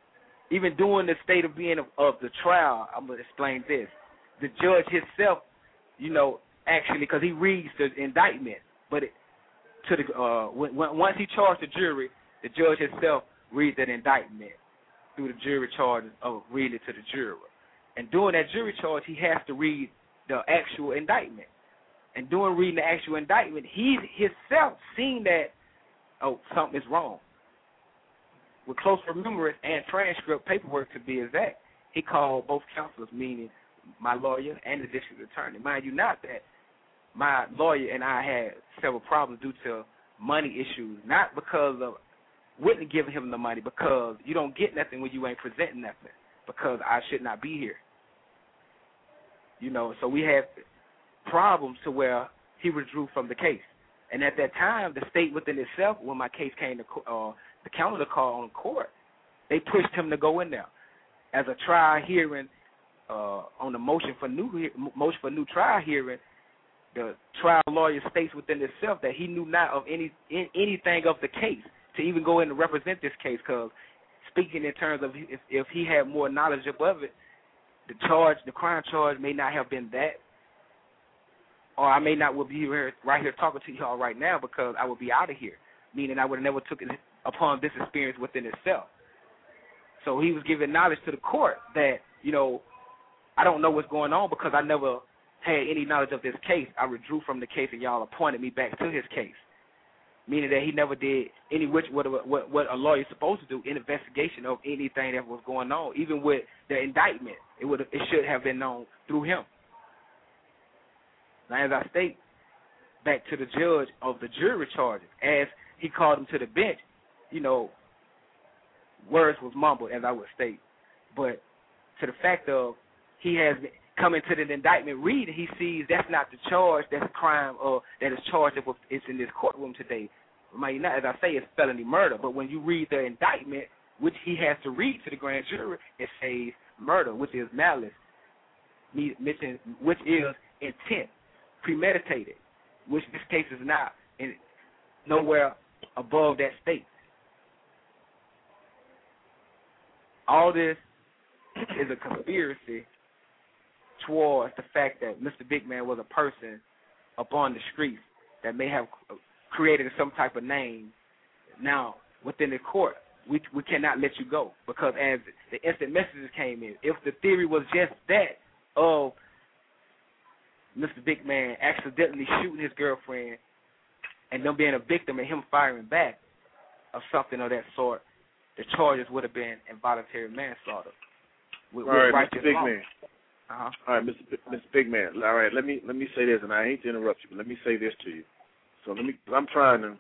even during the state of being of, of the trial, I'm going to explain this. The judge himself, you know, actually, because he reads the indictment, but it, to the uh, when, once he charged the jury, the judge himself reads that indictment through the jury charges of reading it to the juror. And during that jury charge, he has to read the actual indictment. And during reading the actual indictment, he himself seen that, oh, something is wrong. With close remembrance and transcript paperwork to be exact, he called both counselors, meaning my lawyer and the district attorney. Mind you not that my lawyer and I had several problems due to money issues, not because of Whitney giving him the money, because you don't get nothing when you ain't presenting nothing, because I should not be here. You know, so we had problems to where he withdrew from the case. And at that time, the state within itself, when my case came to uh, the counter to call on court, they pushed him to go in there. As a trial hearing uh, on the motion for new motion for new trial hearing, the trial lawyer states within itself that he knew not of any in, anything of the case to even go in and represent this case, because speaking in terms of if, if he had more knowledge above it, the charge, the crime charge may not have been that, or I may not would be here, right here talking to y'all right now because I would be out of here, meaning I would have never took it upon this experience within itself. So he was giving knowledge to the court that, you know, I don't know what's going on because I never had any knowledge of this case. I withdrew from the case and y'all appointed me back to his case, meaning that he never did any which what what, what a lawyer is supposed to do in investigation of anything that was going on. Even with the indictment, it would it should have been known through him. Now, as I state, back to the judge of the jury charges, as he called him to the bench, you know, words was mumbled, as I would state. But to the fact of he has come into the indictment reading, he sees that's not the charge, that's a crime or that is charged with it's in this courtroom today. As I say, it's felony murder. But when you read the indictment, which he has to read to the grand jury, it says murder, which is malice, which is intent, premeditated, which this case is not, and nowhere above that state. All this is a conspiracy towards the fact that Mister Big Man was a person upon the streets that may have created some type of name. Now, within the court, we we cannot let you go because as the instant messages came in, if the theory was just that of Mister Big Man accidentally shooting his girlfriend and them being a victim and him firing back of something of that sort, the charges would have been involuntary manslaughter. With, all right, with Mister Big law. Man. Uh-huh. All right, Mister B- Mister Big Man. All right, let me let me say this, and I hate to interrupt you, but let me say this to you. So let me. I'm trying to.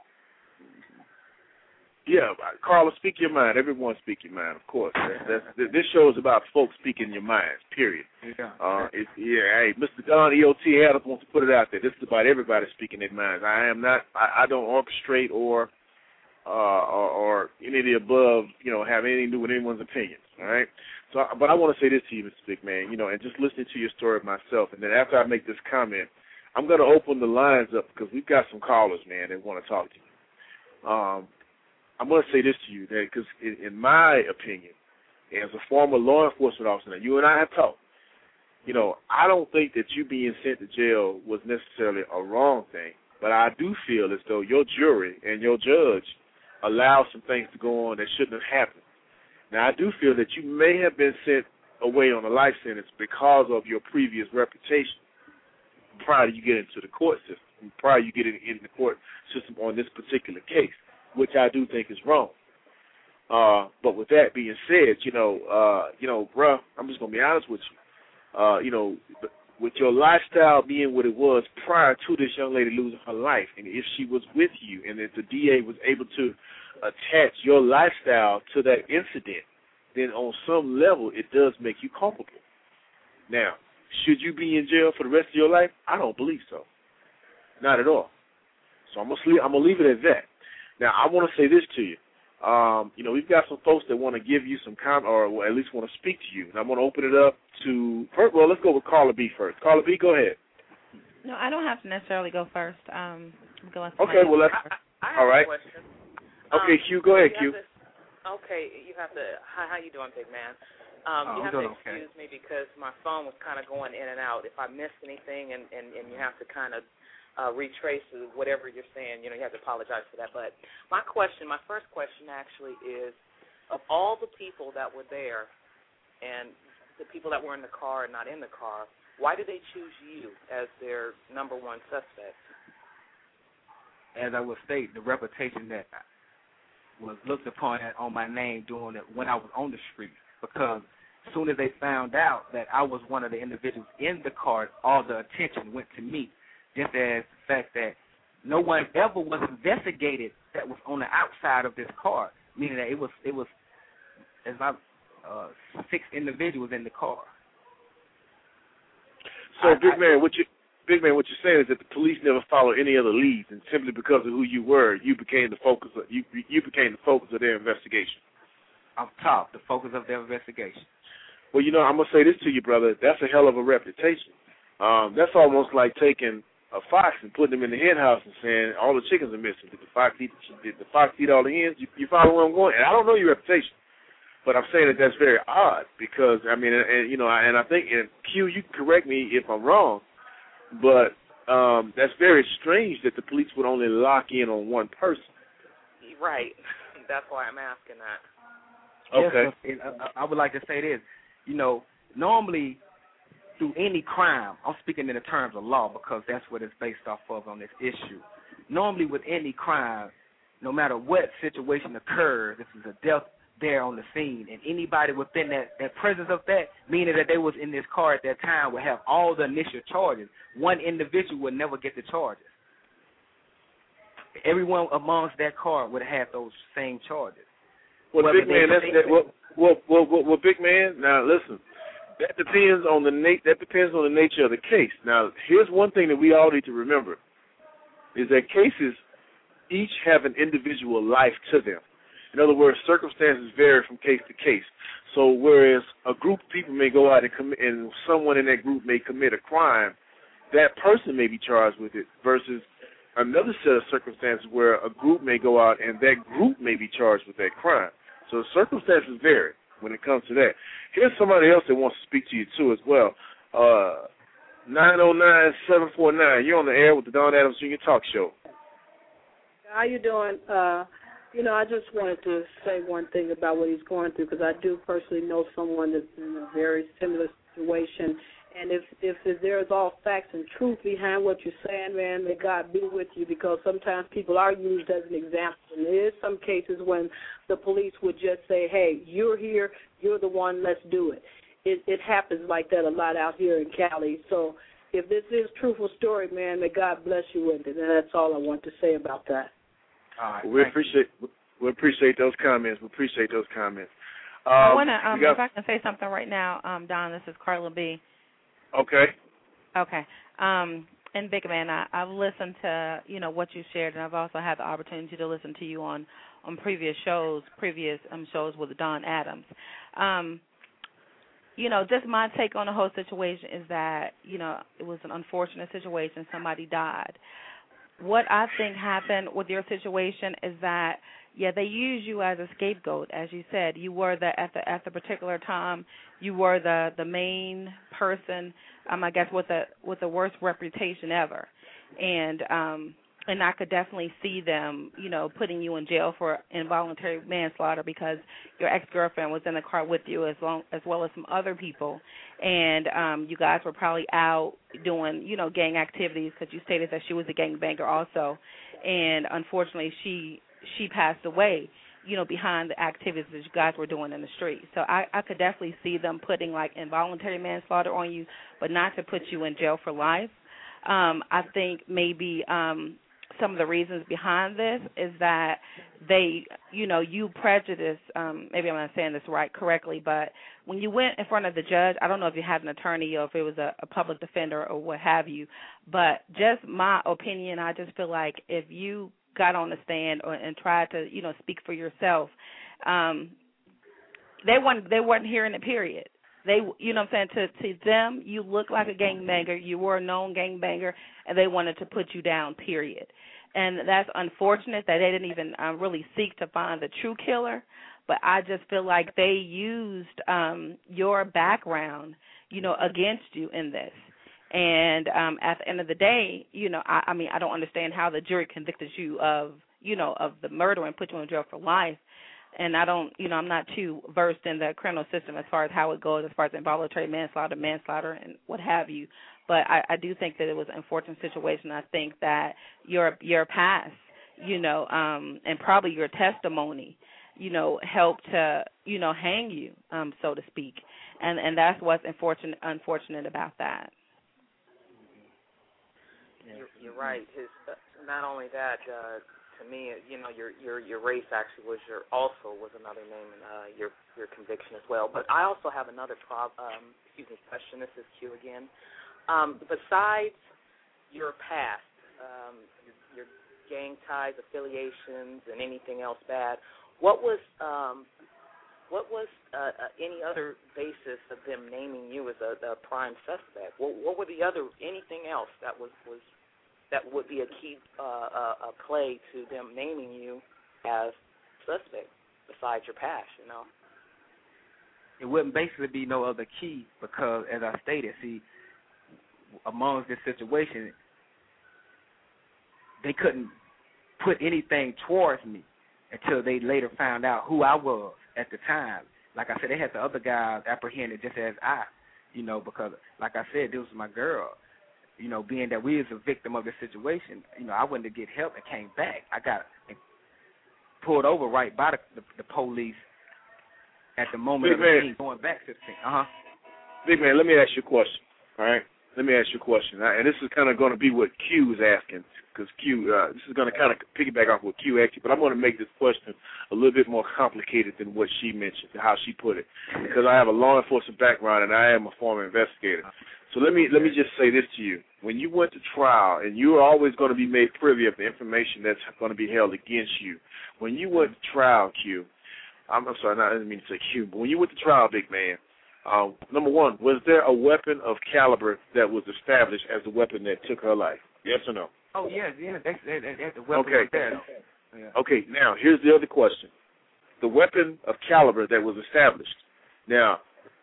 Yeah, Carla, speak your mind. Everyone speak your mind, of course. That's, that's, this show is about folks speaking your minds. Period. Yeah. Uh, it's, yeah. Hey, Mister Don E O T Adams wants to put it out there. This is about everybody speaking their minds. I am not. I, I don't orchestrate or. Uh, or, or any of the above, you know, have anything to do with anyone's opinions, all right? So, but I want to say this to you, Mister Big Man, you know, and just listening to your story myself, and then after I make this comment, I'm going to open the lines up because we've got some callers, man, that want to talk to you. Um, I'm going to say this to you, that because in, in my opinion, as a former law enforcement officer, and you and I have talked, you know, I don't think that you being sent to jail was necessarily a wrong thing, but I do feel as though your jury and your judge allow some things to go on that shouldn't have happened. Now, I do feel that you may have been sent away on a life sentence because of your previous reputation prior to you getting into the court system, prior to you getting into the court system on this particular case, which I do think is wrong. Uh, but with that being said, you know, uh, you know, bruh, I'm just going to be honest with you. Uh, you know, with your lifestyle being what it was prior to this young lady losing her life, and if she was with you and if the D A was able to attach your lifestyle to that incident, then on some level it does make you culpable. Now, should you be in jail for the rest of your life? I don't believe so. Not at all. So I'm gonna I'm gonna leave it at that. Now, I want to say this to you. Um, you know, we've got some folks that want to give you some comment, or at least want to speak to you. And I'm going to open it up to, first, well, let's go with Carla B first. Carla B, go ahead. No, I don't have to necessarily go first. Um, I'm going okay, well, let's, I, I have all right. a question. Okay, um, Q, go ahead, the Q. Other, Okay, you have to. How, how you doing, big man? Um, oh, you have to excuse okay. me because my phone was kind of going in and out. If I missed anything, and, and, and you have to kind of uh, retrace whatever you're saying, you know, you have to apologize for that. But my question, my first question actually is, of all the people that were there, and the people that were in the car and not in the car, why did they choose you as their number one suspect? As I would state, the reputation that was looked upon on my name during it when I was on the street. Because as soon as they found out that I was one of the individuals in the car, all the attention went to me, just as the fact that no one ever was investigated that was on the outside of this car, meaning that it was it was as my uh, six individuals in the car. So, I, big I, man, what you big man, what you're saying is that the police never followed any other leads, and simply because of who you were, you became the focus of you you became the focus of their investigation. Off top, the focus of their investigation. Well, you know, I'm gonna say this to you, brother. That's a hell of a reputation. Um, that's almost like taking a fox and putting him in the hen house and saying all the chickens are missing. Did the fox eat? Did the fox eat all the hens? You, you follow where I'm going? And I don't know your reputation, but I'm saying that that's very odd because I mean, and, and you know, and I think, and Q, you can correct me if I'm wrong, but um, that's very strange that the police would only lock in on one person. Right. That's why I'm asking that. Okay. Yes, I, I would like to say this. You know, normally through any crime, I'm speaking in the terms of law because that's what it's based off of on this issue. Normally with any crime, no matter what situation occurs, this is a death there on the scene, and anybody within that, that presence of that, meaning that they was in this car at that time, would have all the initial charges. One individual would never get the charges. Everyone amongst that car would have had those same charges. Well, well big man, that's that. Well, well, well, well, well, big man. Now, listen. That depends on the na- That depends on the nature of the case. Now, here's one thing that we all need to remember: is that cases each have an individual life to them. In other words, circumstances vary from case to case. So, whereas a group of people may go out and commit, and someone in that group may commit a crime, that person may be charged with it. Versus another set of circumstances where a group may go out and that group may be charged with that crime. So circumstances vary when it comes to that. Here's somebody else that wants to speak to you, too, as well. Uh, nine oh nine, seven four nine, you're on the air with the Don Adams Junior Talk Show. How you doing? Uh, you know, I just wanted to say one thing about what he's going through because I do personally know someone that's in a very similar situation. And if, if if there's all facts and truth behind what you're saying, man, may God be with you because sometimes people are used as an example. And there is some cases when the police would just say, hey, you're here, you're the one, let's do it. It, it happens like that a lot out here in Cali. So if this is a truthful story, man, may God bless you with it. And that's all I want to say about that. All right, well, we appreciate we appreciate those comments. We appreciate those comments. Um, I want to, um, got, if I can say something right now, um, Don, this is Carla B. Okay. Okay. Um, and Big Man, I, I've listened to, you know, what you shared, and I've also had the opportunity to listen to you on, on previous shows, previous um, shows with Don Adams. Um, you know, just my take on the whole situation is that, you know, it was an unfortunate situation. Somebody died. What I think happened with your situation is that, yeah, they use you as a scapegoat, as you said. You were the at the at the particular time, you were the, the main person, um, I guess, with the with the worst reputation ever, and um, and I could definitely see them, you know, putting you in jail for involuntary manslaughter because your ex-girlfriend was in the car with you as long as well as some other people, and um, you guys were probably out doing, you know, gang activities because you stated that she was a gangbanger also, and unfortunately she. she passed away, you know, behind the activities that you guys were doing in the street. So I, I could definitely see them putting, like, involuntary manslaughter on you, but not to put you in jail for life. Um, I think maybe um, some of the reasons behind this is that they, you know, you prejudice, um, maybe I'm not saying this right correctly, but when you went in front of the judge, I don't know if you had an attorney or if it was a, a public defender or what have you, but just my opinion, I just feel like if you got on the stand or, and tried to, you know, speak for yourself, um, they weren't they weren't hearing it, period. They, you know what I'm saying, to, to them, you look like a gangbanger, you were a known gangbanger, and they wanted to put you down, period. And that's unfortunate that they didn't even uh, really seek to find the true killer, but I just feel like they used um, your background, you know, against you in this. And um, at the end of the day, you know, I, I mean, I don't understand how the jury convicted you of, you know, of the murder and put you in jail for life. And I don't, you know, I'm not too versed in the criminal system as far as how it goes, as far as involuntary manslaughter, manslaughter, and what have you. But I, I do think that it was an unfortunate situation. I think that your your past, you know, um, and probably your testimony, you know, helped to, you know, hang you, um, so to speak. And and that's what's unfortunate unfortunate about that. You're, you're right. His, uh, not only that, uh, to me, you know, your your your race actually was your also was another name in uh, your your conviction as well. But I also have another prob, um, excuse me, question. This is Q again. Um, besides your past, um, your, your gang ties, affiliations, and anything else bad, what was um, what was uh, uh, any other basis of them naming you as a, a prime suspect? What, what were the other anything else that was was that would be a key uh, uh, a play to them naming you as suspect besides your past, you know? It wouldn't basically be no other key because, as I stated, see, amongst this situation, they couldn't put anything towards me until they later found out who I was at the time. Like I said, they had the other guys apprehended just as I, you know, because, like I said, this was my girl. You know, being that we was a victim of the situation, you know, I went to get help and came back. I got pulled over right by the, the, the police at the moment Big of the man. scene, going back to the scene. Uh-huh. Big man, let me ask you a question, all right? Let me ask you a question. And this is kind of going to be what Q is asking, because Q, uh, this is going to kind of piggyback off what Q asked you, but I'm going to make this question a little bit more complicated than what she mentioned, how she put it, because I have a law enforcement background and I am a former investigator. So let me let me just say this to you. When you went to trial, and you are always going to be made privy of the information that's going to be held against you. When you went to trial, Q, I'm, I'm sorry, not, I didn't mean to say Q, but when you went to trial, big man, uh, number one, was there a weapon of caliber that was established as the weapon that took her life? Yes or no? Oh, yes, yeah, that's, that, that, that's the weapon okay. right there. Yeah. Okay, now, here's the other question. The weapon of caliber that was established. Now,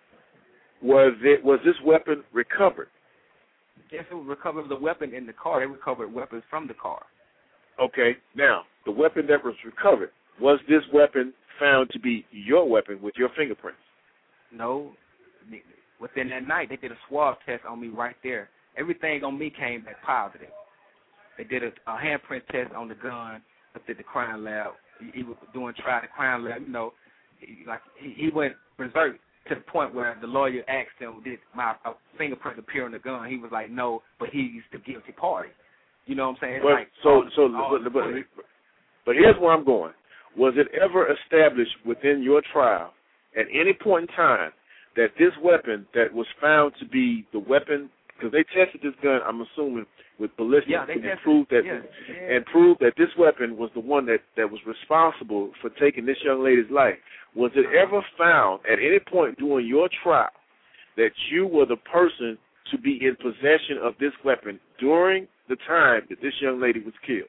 was it was this weapon recovered? Yes, it was recovered the weapon in the car. They recovered weapons from the car. Okay, now, the weapon that was recovered, was this weapon found to be your weapon with your fingerprints? No. Within that night, they did a swab test on me right there. Everything on me came back positive. They did a, a handprint test on the gun up at the crime lab. He, he was doing trial at the crime lab. You know, he, like he, he went berserk to the point where the lawyer asked him, did my uh, fingerprints appear on the gun? He was like, no, but he's the guilty party. You know what I'm saying? It's but, like so, all, so, all but, but, but here's where I'm going. Was it ever established within your trial at any point in time that this weapon that was found to be the weapon, because they tested this gun, I'm assuming, with ballistics, yeah, they and tested, proved that yeah, this, yeah. and proved that this weapon was the one that, that was responsible for taking this young lady's life. Was it ever found at any point during your trial that you were the person to be in possession of this weapon during the time that this young lady was killed?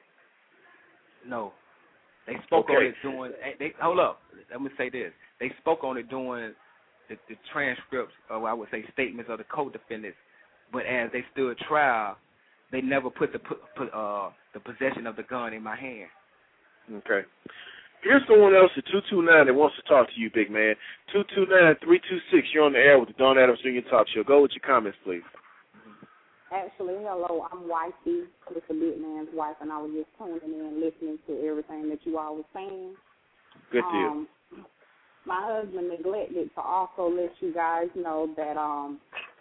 No. They spoke okay. on it during, they, hold up, let me say this. They spoke on it during the, the transcripts, or I would say statements of the co-defendants, but as they stood trial, they never put the put, put, uh, the possession of the gun in my hand. Okay. Here's someone else at two two nine that wants to talk to you, big man. two two nine, three two six, you're on the air with the Dawn Adams Junior Talk Show. Go with your comments, please. Actually, hello, I'm Wifey, Mister Big Man's wife, and I was just tuning in, listening to everything that you all were saying. Good deal. Um, my husband neglected to also let you guys know that um,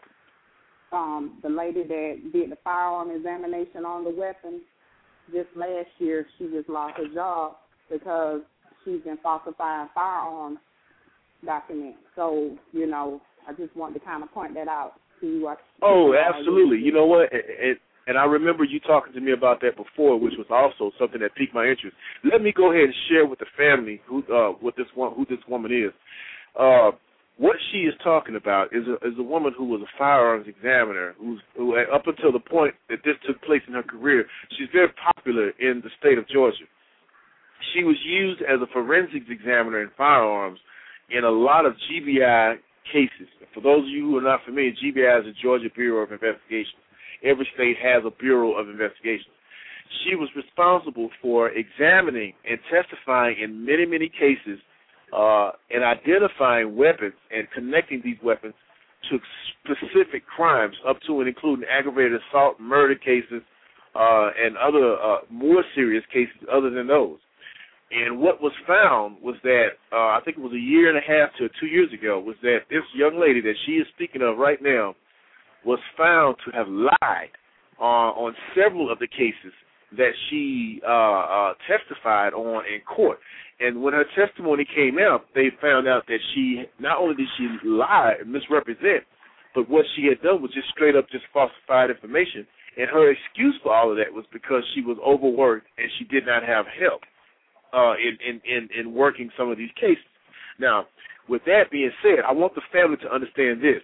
um, the lady that did the firearm examination on the weapon, just last year she just lost her job because she's been falsifying firearms documents. So, you know, I just wanted to kind of point that out. Oh, absolutely. You know what? It, it, and I remember you talking to me about that before, which was also something that piqued my interest. Let me go ahead and share with the family who uh, what this one, who this woman is. Uh, what she is talking about is a, is a woman who was a firearms examiner, who's, who up until the point that this took place in her career, she's very popular in the state of Georgia. she was used as a forensics examiner in firearms in a lot of G B I cases. For those of you who are not familiar, G B I is the Georgia Bureau of Investigation. Every state has a Bureau of Investigation. She was responsible for examining and testifying in many, many cases uh, and identifying weapons and connecting these weapons to specific crimes, up to and including aggravated assault, murder cases, uh, and other uh, more serious cases other than those. And what was found was that, uh, I think it was a year and a half to two years ago, was that this young lady that she is speaking of right now was found to have lied uh, on several of the cases that she uh, uh, testified on in court. And when her testimony came out, they found out that she, not only did she lie and misrepresent, but what she had done was just straight up just falsified information. And her excuse for all of that was because she was overworked and she did not have help uh, in, in, in, in working some of these cases. Now, with that being said, I want the family to understand this.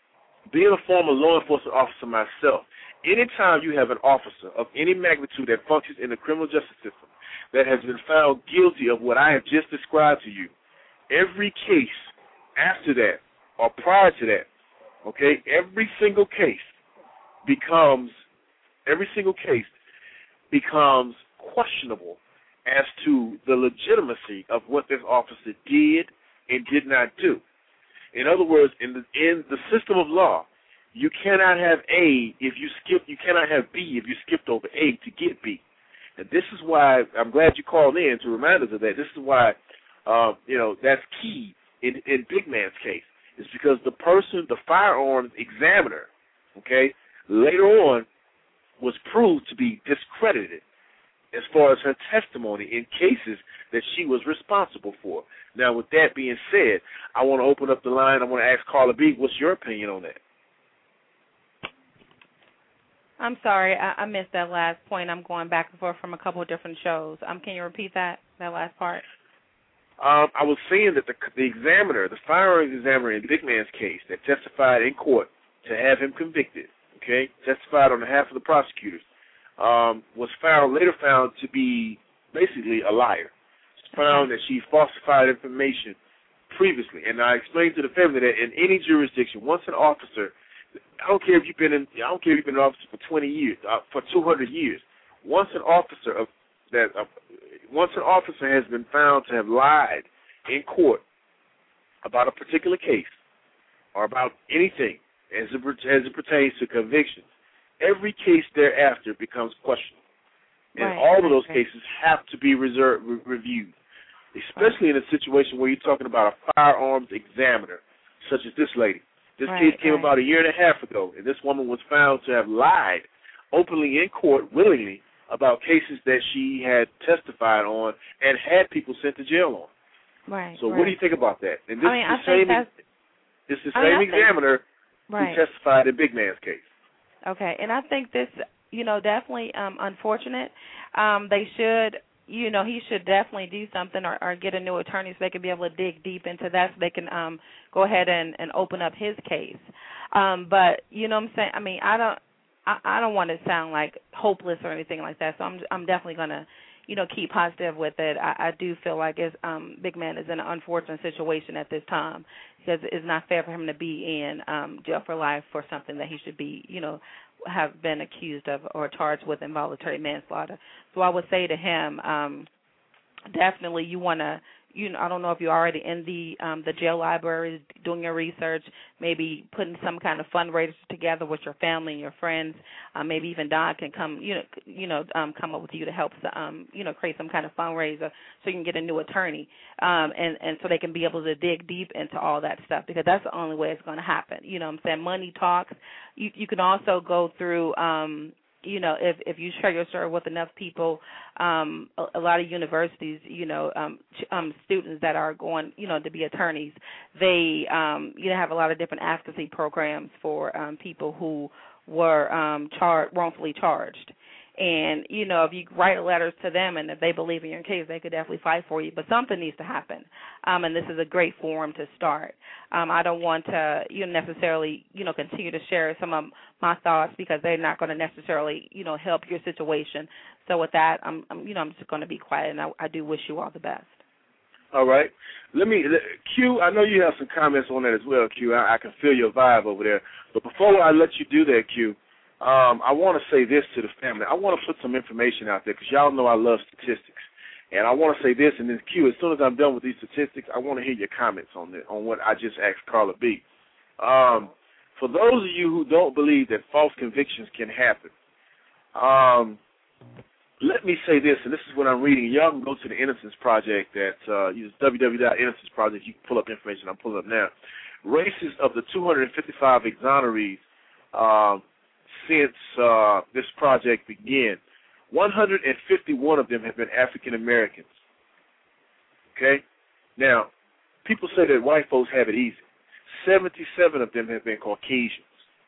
Being a former law enforcement officer myself, anytime you have an officer of any magnitude that functions in the criminal justice system that has been found guilty of what I have just described to you, every case after that or prior to that, okay, every single case becomes, every single case becomes questionable as to the legitimacy of what this officer did and did not do. In other words, in the in the system of law, you cannot have A if you skip. You cannot have B if you skipped over A to get B. And this is why I'm glad you called in to remind us of that. This is why, uh, you know, that's key in in Big Man's case. It's because the person, the firearms examiner, okay, later on was proved to be discredited as far as her testimony in cases that she was responsible for. Now, with that being said, I want to open up the line. I want to ask Carla B., what's your opinion on that? I'm sorry, I, I missed that last point. I'm going back and forth from a couple of different shows. Um, can you repeat that, that last part? Um, I was saying that the, the examiner, the firearms examiner in Big Man's case that testified in court to have him convicted, okay, testified on behalf of the prosecutors, um, was found later found to be basically a liar. Found that she falsified information previously. And I explained to the family that in any jurisdiction, once an officer, I don't care if you've been in, I don't care if you've been an officer for twenty years, uh, for two hundred years. Once an officer of that, uh, once an officer has been found to have lied in court about a particular case or about anything as it, as it pertains to convictions, every case thereafter becomes questionable, and right, all of right, those right. cases have to be reserved, re- reviewed. Especially in a situation where you're talking about a firearms examiner, such as this lady. This right, case came right. about a year and a half ago, and this woman was found to have lied openly in court, willingly, about cases that she had testified on and had people sent to jail on. Right. So right. what do you think about that? And this I mean, is I the same. think that's, it's the I same mean, I examiner think, right. who testified in Big Man's case. Okay, and I think this, you know, definitely um, unfortunate. Um, they should. You know, he should definitely do something or, or get a new attorney so they can be able to dig deep into that so they can um, go ahead and, and open up his case. Um, but, you know what I'm saying? I mean, I don't I, I don't want to sound like hopeless or anything like that, so I'm I'm definitely going to, you know, keep positive with it. I, I do feel like it's, um, Big Man is in an unfortunate situation at this time because it's not fair for him to be in um, jail for life for something that he should be, you know, have been accused of or charged with involuntary manslaughter. So I would say to him, um, definitely you want to, you know, I don't know if you're already in the um, the jail library doing your research, maybe putting some kind of fundraiser together with your family and your friends. Uh, maybe even Don can come, you know, you know, um, come up with you to help, um, you know, create some kind of fundraiser so you can get a new attorney, um, and and so they can be able to dig deep into all that stuff because that's the only way it's going to happen. You know what I'm saying? Money talks. You you can also go through. Um, You know, if if you share your story with enough people, um, a, a lot of universities, you know, um, ch- um, students that are going, you know, to be attorneys, they, um, you know, have a lot of different advocacy programs for um, people who were um, char- wrongfully charged. And, you know, if you write letters to them and if they believe in your case, they could definitely fight for you. But something needs to happen, um, and this is a great forum to start. Um, I don't want to, you know, necessarily, you know, continue to share some of my thoughts because they're not going to necessarily, you know, help your situation. So with that, I'm, I'm you know, I'm just going to be quiet, and I, I do wish you all the best. All right. Let me, Q, I know you have some comments on that as well, Q. I, I can feel your vibe over there. But before I let you do that, Q, um, I want to say this to the family. I want to put some information out there because y'all know I love statistics. And I want to say this, and then, Q, as soon as I'm done with these statistics, I want to hear your comments on this, on what I just asked Carla B. Um, for those of you who don't believe that false convictions can happen, um, let me say this, and this is what I'm reading. Y'all can go to the Innocence Project at uh, use w w w dot innocence project. You can pull up information. I'm pulling up now. Races of the two hundred fifty-five exonerees uh, since uh, this project began, one hundred fifty-one of them have been African Americans. Okay? Now, people say that white folks have it easy. seventy-seven of them have been Caucasians.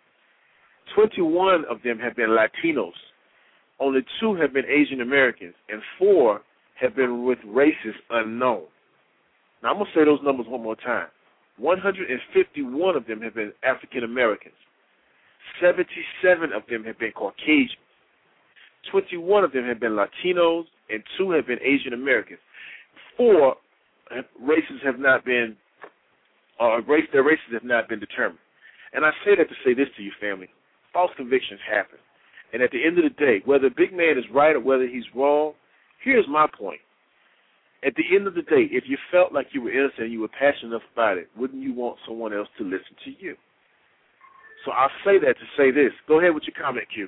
twenty-one of them have been Latinos. Only two have been Asian Americans, and four have been with races unknown. Now, I'm going to say those numbers one more time. one hundred fifty-one of them have been African Americans. seventy-seven of them have been Caucasian. twenty-one of them have been Latinos, and two have been Asian Americans. Four races have not been, uh, race, their races have not been determined. And I say that to say this to you, family. False convictions happen. And at the end of the day, whether Big Man is right or whether he's wrong, here's my point. At the end of the day, if you felt like you were innocent and you were passionate enough about it, wouldn't you want someone else to listen to you? So I'll say that to say this. Go ahead with your comment, Q.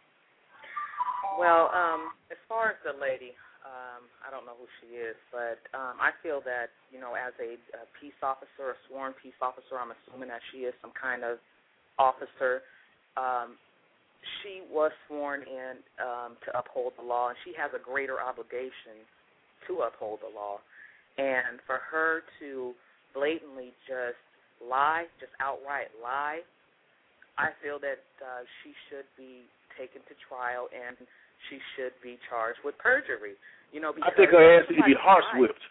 Well, um, as far as the lady, um, I don't know who she is, but um, I feel that, you know, as a, a peace officer, a sworn peace officer, I'm assuming that she is some kind of officer. Um, she was sworn in um, to uphold the law, and she has a greater obligation to uphold the law. And for her to blatantly just lie, just outright lie, I feel that uh, she should be taken to trial and she should be charged with perjury. You know, because I think her ass needs to be harsh whipped.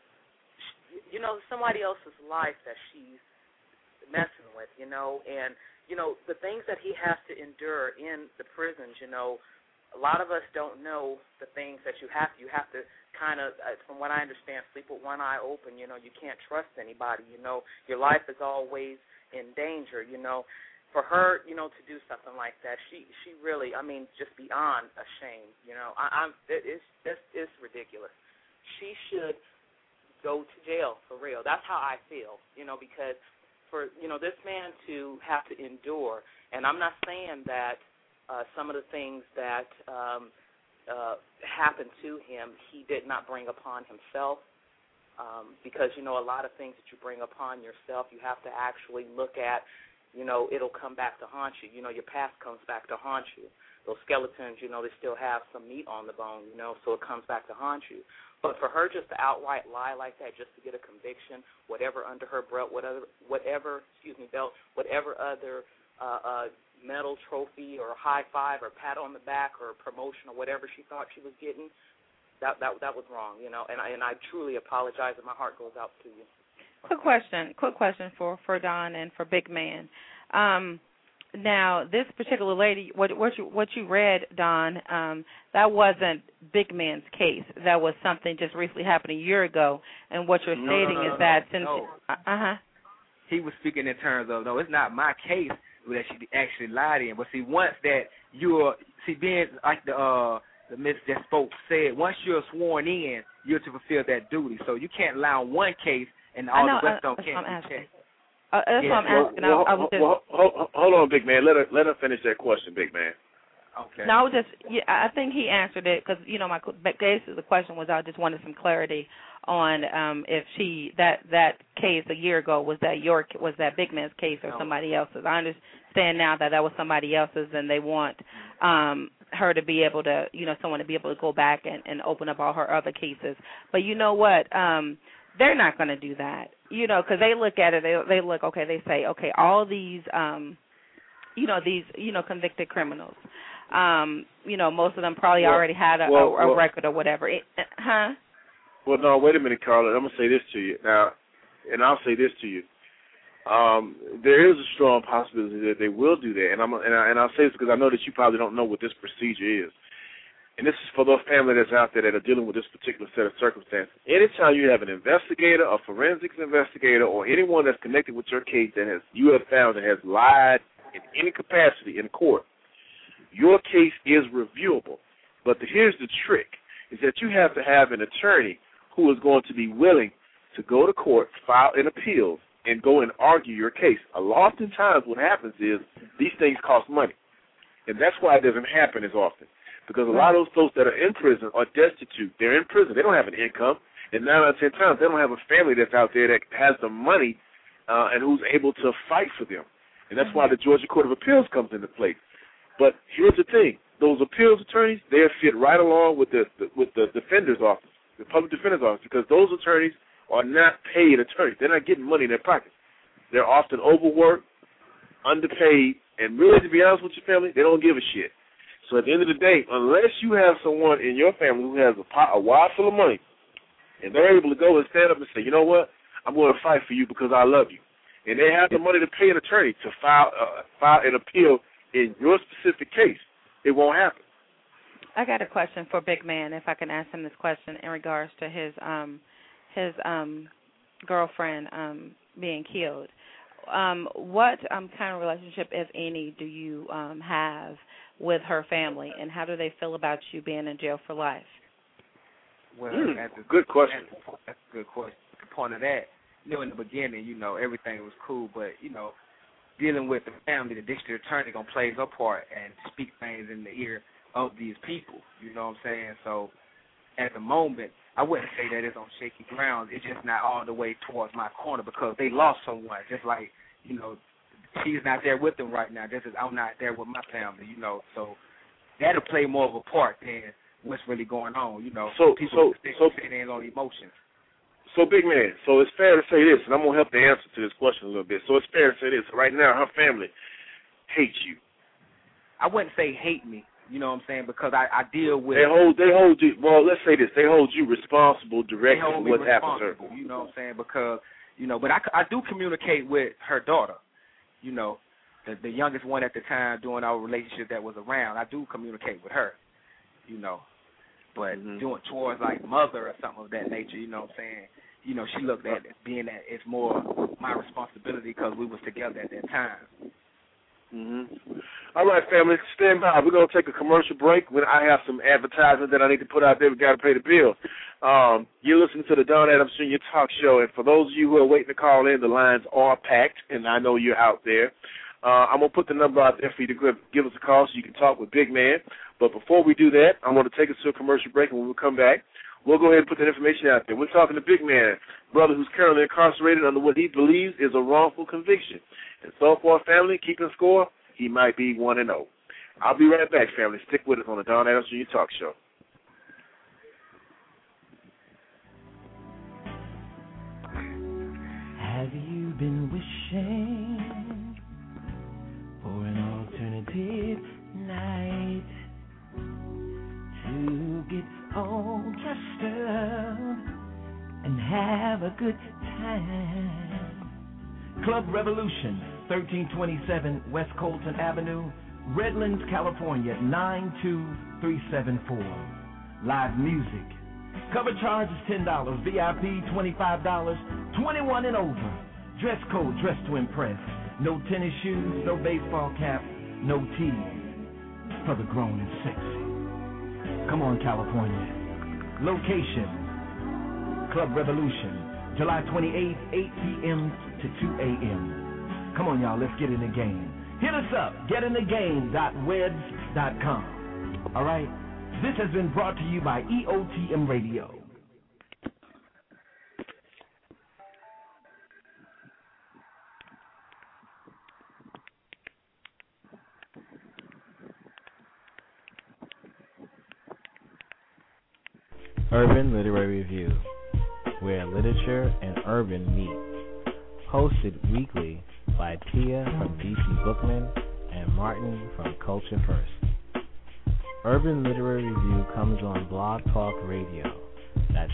You know, somebody else's life that she's messing with, you know, and, you know, the things that he has to endure in the prisons, you know, a lot of us don't know the things that you have. You have to kind of, uh, from what I understand, sleep with one eye open. You know, you can't trust anybody. You know, your life is always in danger, you know. For her, you know, to do something like that, she she really, I mean, just beyond ashamed. You know, I, I'm it, it's it's it's ridiculous. She should go to jail for real. That's how I feel. You know, because for you know this man to have to endure, and I'm not saying that uh, some of the things that um, uh, happened to him he did not bring upon himself. Um, because you know a lot of things that you bring upon yourself, you have to actually look at. You know, it'll come back to haunt you. You know, your past comes back to haunt you. Those skeletons, you know, they still have some meat on the bone, you know, so it comes back to haunt you. But for her just to outright lie like that, just to get a conviction, whatever under her belt, whatever, whatever excuse me, belt, whatever other uh, uh, medal, trophy, or high five, or pat on the back, or promotion, or whatever she thought she was getting, that that that was wrong, you know. And I and I truly apologize, and my heart goes out to you. Quick question, quick question for, for Don and for Big Man. Um, now, this particular lady, what, what you what you read, Don, um, that wasn't Big Man's case. That was something just recently happened a year ago. And what you're no, stating no, no, is that no, since no. uh huh, he was speaking in terms of no, it's not my case that she actually lied in. But see, once that you're see being like the uh, the Miss that spoke said, once you're sworn in, you're to fulfill that duty. So you can't lie on one case. And all know, the rest uh, don't can't be checked. Uh, that's yeah, what I'm well, asking. Well, I, I was just, well, hold, hold on, Big Man. Let her let her finish that question, Big Man. Okay. No, I was just. Yeah, I think he answered it because you know my case. The question was I just wanted some clarity on um, if she that that case a year ago was that your was that Big Man's case or no. somebody else's. I understand now that that was somebody else's, and they want um, her to be able to you know someone to be able to go back and, and open up all her other cases. But you know what? Um, They're not going to do that, you know, because they look at it. They they look, okay, they say, okay, all these, um, you know, these, you know, convicted criminals, um, you know, most of them probably well, already had a, well, a, a well, record or whatever. It, huh? Well, no, wait a minute, Carla. I'm going to say this to you. Now, and I'll say this to you. Um, there is a strong possibility that they will do that. And, I'm, and, I, and I'll say this because I know that you probably don't know what this procedure is. And this is for those family that's out there that are dealing with this particular set of circumstances. Anytime you have an investigator, a forensics investigator, or anyone that's connected with your case that has you have found that has lied in any capacity in court, your case is reviewable. But the, here's the trick, is that you have to have an attorney who is going to be willing to go to court, file an appeal, and go and argue your case. A lot of times what happens is these things cost money. And that's why it doesn't happen as often. Because a lot of those folks that are in prison are destitute. They're in prison. They don't have an income. And nine out of ten times, they don't have a family that's out there that has the money uh, and who's able to fight for them. And that's why the Georgia Court of Appeals comes into play. But here's the thing. Those appeals attorneys, they fit right along with the, the with the defender's office, the public defender's office, because those attorneys are not paid attorneys. They're not getting money in their pockets. They're often overworked, underpaid, and really, to be honest with your family, they don't give a shit. So at the end of the day, unless you have someone in your family who has a, pot, a wad full of money, and they're able to go and stand up and say, you know what, I'm going to fight for you because I love you, and they have the money to pay an attorney to file uh, file an appeal in your specific case, it won't happen. I got a question for Big Man, if I can ask him this question in regards to his um, his um, girlfriend um, being killed. Um, what um, kind of relationship, if any, do you um, have with her family, and how do they feel about you being in jail for life? Well, mm, that's a good question. That's a, that's a good question. The point of that, you know, in the beginning, you know, everything was cool, but, you know, dealing with the family, the district attorney going to play her part and speak things in the ear of these people, you know what I'm saying? So at the moment, I wouldn't say that it's on shaky ground. It's just not all the way towards my corner because they lost someone, just like, you know, she's not there with them right now, just as I'm not there with my family, you know. So that'll play more of a part than what's really going on, you know. So, people so, stick so, in on emotions. So, Big Man, so it's fair to say this, and I'm going to help the answer to this question a little bit. So it's fair to say this. Right now, her family hates you. I wouldn't say hate me, you know what I'm saying, because I, I deal with... They hold They hold you, well, let's say this, they hold you responsible directly for what happened to her. You know what I'm saying, because, you know, but I, I do communicate with her daughter, you know, the, the youngest one at the time during our relationship that was around. I do communicate with her, you know, but mm-hmm. doing towards like mother or something of that nature, you know what I'm saying, you know, she looked at it being that it's more my responsibility because we was together at that time. Mm-hmm. All right, family, stand by. We're going to take a commercial break. When I have some advertisement that I need to put out there, we got to pay the bill. Um, you're listening to the Don Adams Junior Talk Show, and for those of you who are waiting to call in, the lines are packed, and I know you're out there. Uh, I'm going to put the number out there for you to give us a call so you can talk with Big Man. But before we do that, I want to take us to a commercial break, and when we come back, we'll go ahead and put that information out there. We're talking to Big Man, brother who's currently incarcerated under what he believes is a wrongful conviction. And so far, family, keeping score, he might be one and oh. I'll be right back, family. Stick with us on the Don Adams Junior Talk Show. Have you been wishing for an alternative night to get all dressed up and have a good time? Club Revolution, thirteen twenty-seven West Colton Avenue, Redlands, California, nine two three seven four. Live music. Cover charge is ten dollars, V I P twenty-five dollars, twenty-one and over. Dress code, dress to impress. No tennis shoes, no baseball cap, no tees. For the grown and sexy. Come on, California. Location, Club Revolution, July twenty-eighth, eight p.m. to two a.m. Come on, y'all, let's get in the game. Hit us up, get in the game dot webs dot com. All right? This has been brought to you by E O T M Radio. Urban Literary Review, where literature and urban meet. Hosted weekly by Tia from D C Bookman and Martin from Culture First. Urban Literary Review comes on Blog Talk Radio. That's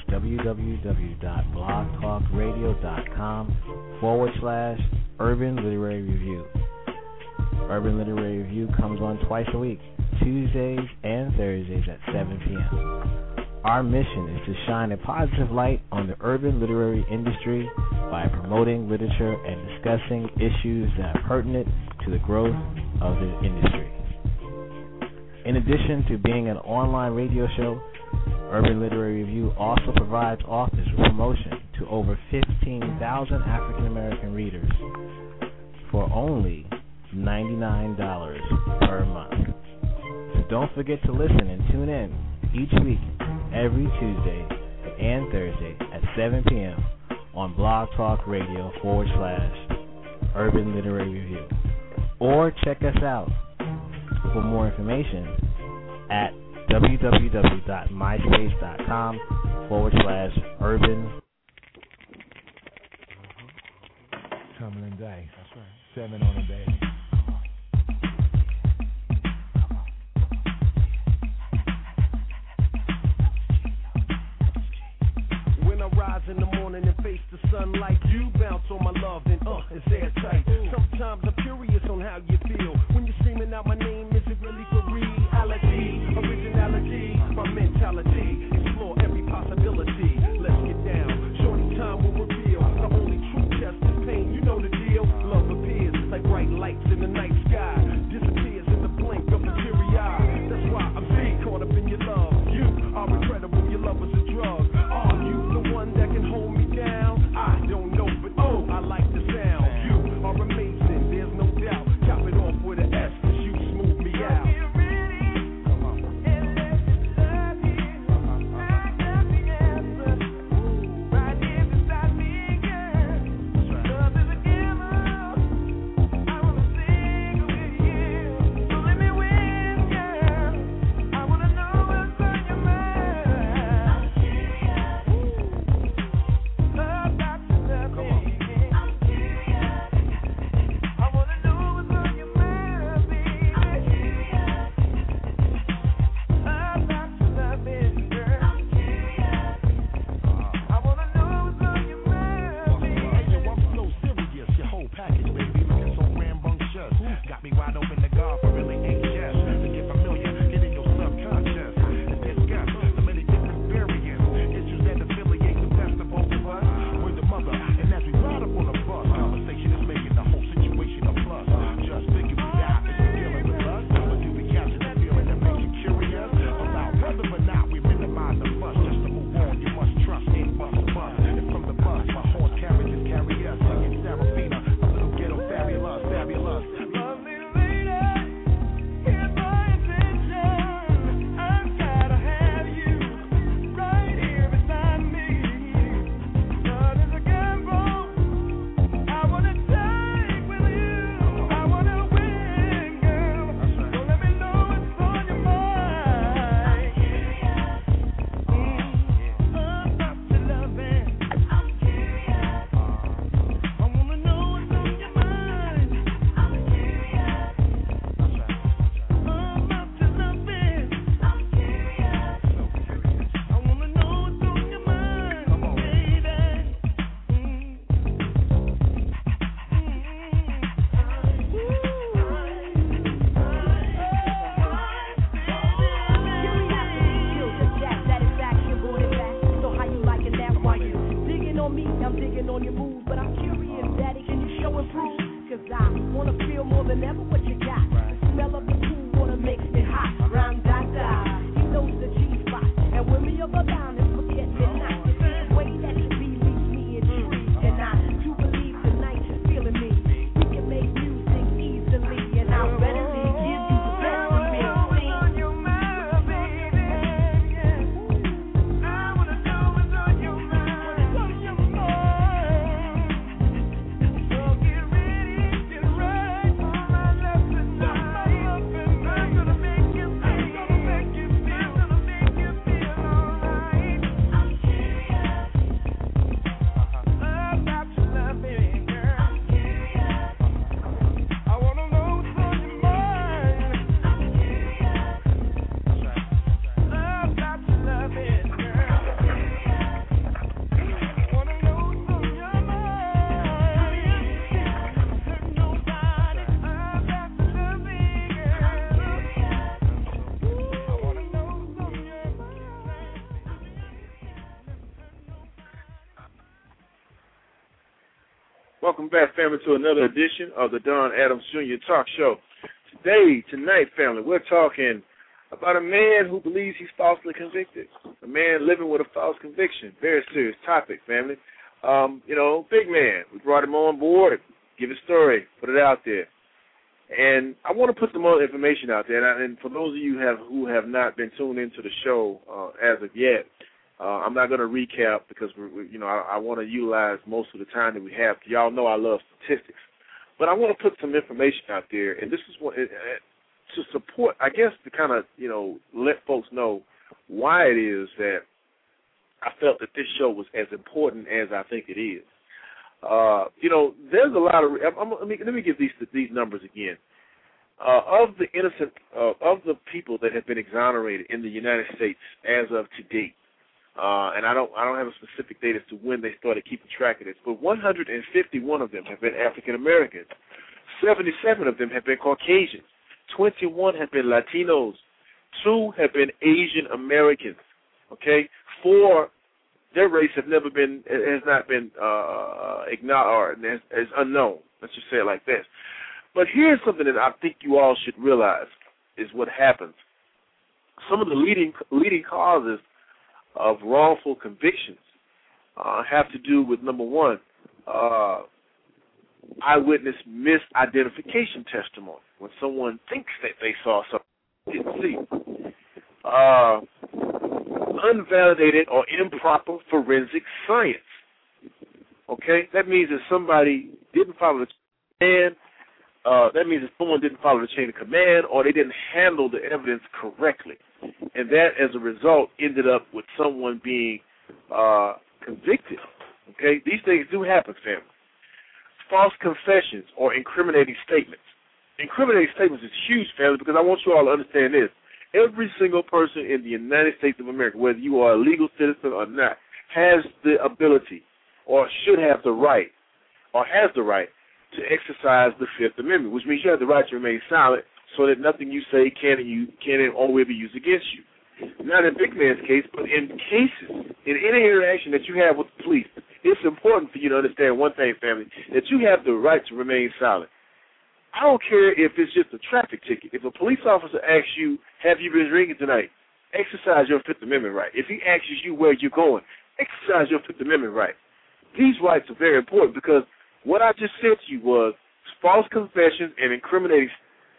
www.blogtalkradio.com forward slash Urban Literary Review. Urban Literary Review comes on twice a week, Tuesdays and Thursdays at seven p.m. Our mission is to shine a positive light on the urban literary industry by promoting literature and discussing issues that are pertinent to the growth of the industry. In addition to being an online radio show, Urban Literary Review also provides authors with promotion to over fifteen thousand African American readers for only ninety-nine dollars per month. So don't forget to listen and tune in each week, every Tuesday and Thursday at seven p.m. on Blog Talk Radio forward slash Urban Literary Review. Or check us out for more information at www.myspace.com forward slash urban. Cumberland Day. That's right. Seven on a day. When I rise in the morning and face the sunlight, you bounce on my love and uh, it's airtight. Sometimes I'm curious on how you feel when you're screaming out my name. Is it really for reality? Originality, my mentality. Explore every possibility. Let's get down. Shorty time will reveal the only true test is pain. You know the deal. Love appears like bright lights in the night sky. Disappears in the blink of a teary eye. That's why I'm stay caught up in your love. You are incredible. Your love is a drug. Are you the one that can hold me down? I don't know, but oh, I like the sound. You are a welcome back, family, to another edition of the Don Adams Junior Talk Show. Today, tonight, family, we're talking about a man who believes he's falsely convicted, a man living with a false conviction. Very serious topic, family. Um, you know, big man. We brought him on board, give his story, put it out there. And I want to put some more information out there. And, and for those of you who have, who have not been tuned into the show uh, as of yet, uh, I'm not going to recap because we, we, you know I, I want to utilize most of the time that we have. Y'all know I love statistics, but I want to put some information out there. And this is what it, it, to support, I guess, to kind of you know let folks know why it is that I felt that this show was as important as I think it is. Uh, you know, there's a lot of. I'm, I'm, let me let me give these these numbers again. Uh, of the innocent, uh, of the people that have been exonerated in the United States as of today, uh, and I don't I don't have a specific date as to when they started keeping track of this, but one hundred fifty-one of them have been African Americans, seventy-seven of them have been Caucasians, twenty-one have been Latinos, two have been Asian Americans. Okay, four. Their race have never been, has not been uh, acknowledged, or is unknown. Let's just say it like this. But here's something that I think you all should realize is what happens. Some of the leading leading causes of wrongful convictions uh, have to do with, number one, uh, eyewitness misidentification testimony. When someone thinks that they saw something they didn't see. Uh, unvalidated or improper forensic science. Okay? That means that somebody didn't follow the chain, uh, that means that someone didn't follow the chain of command, or they didn't handle the evidence correctly. And that, as a result, ended up with someone being uh, convicted. Okay? These things do happen, family. False confessions or incriminating statements. Incriminating statements is huge, family, because I want you all to understand this. Every single person in the United States of America, whether you are a legal citizen or not, has the ability or should have the right or has the right to exercise the Fifth Amendment, which means you have the right to remain silent so that nothing you say can you can or will be used against you. Not in Big Man's case, but in cases, in any interaction that you have with the police, it's important for you to understand one thing, family, that you have the right to remain silent. I don't care if it's just a traffic ticket. If a police officer asks you, have you been drinking tonight, exercise your Fifth Amendment right. If he asks you where you're going, exercise your Fifth Amendment right. These rights are very important because what I just said to you was false confessions and incriminating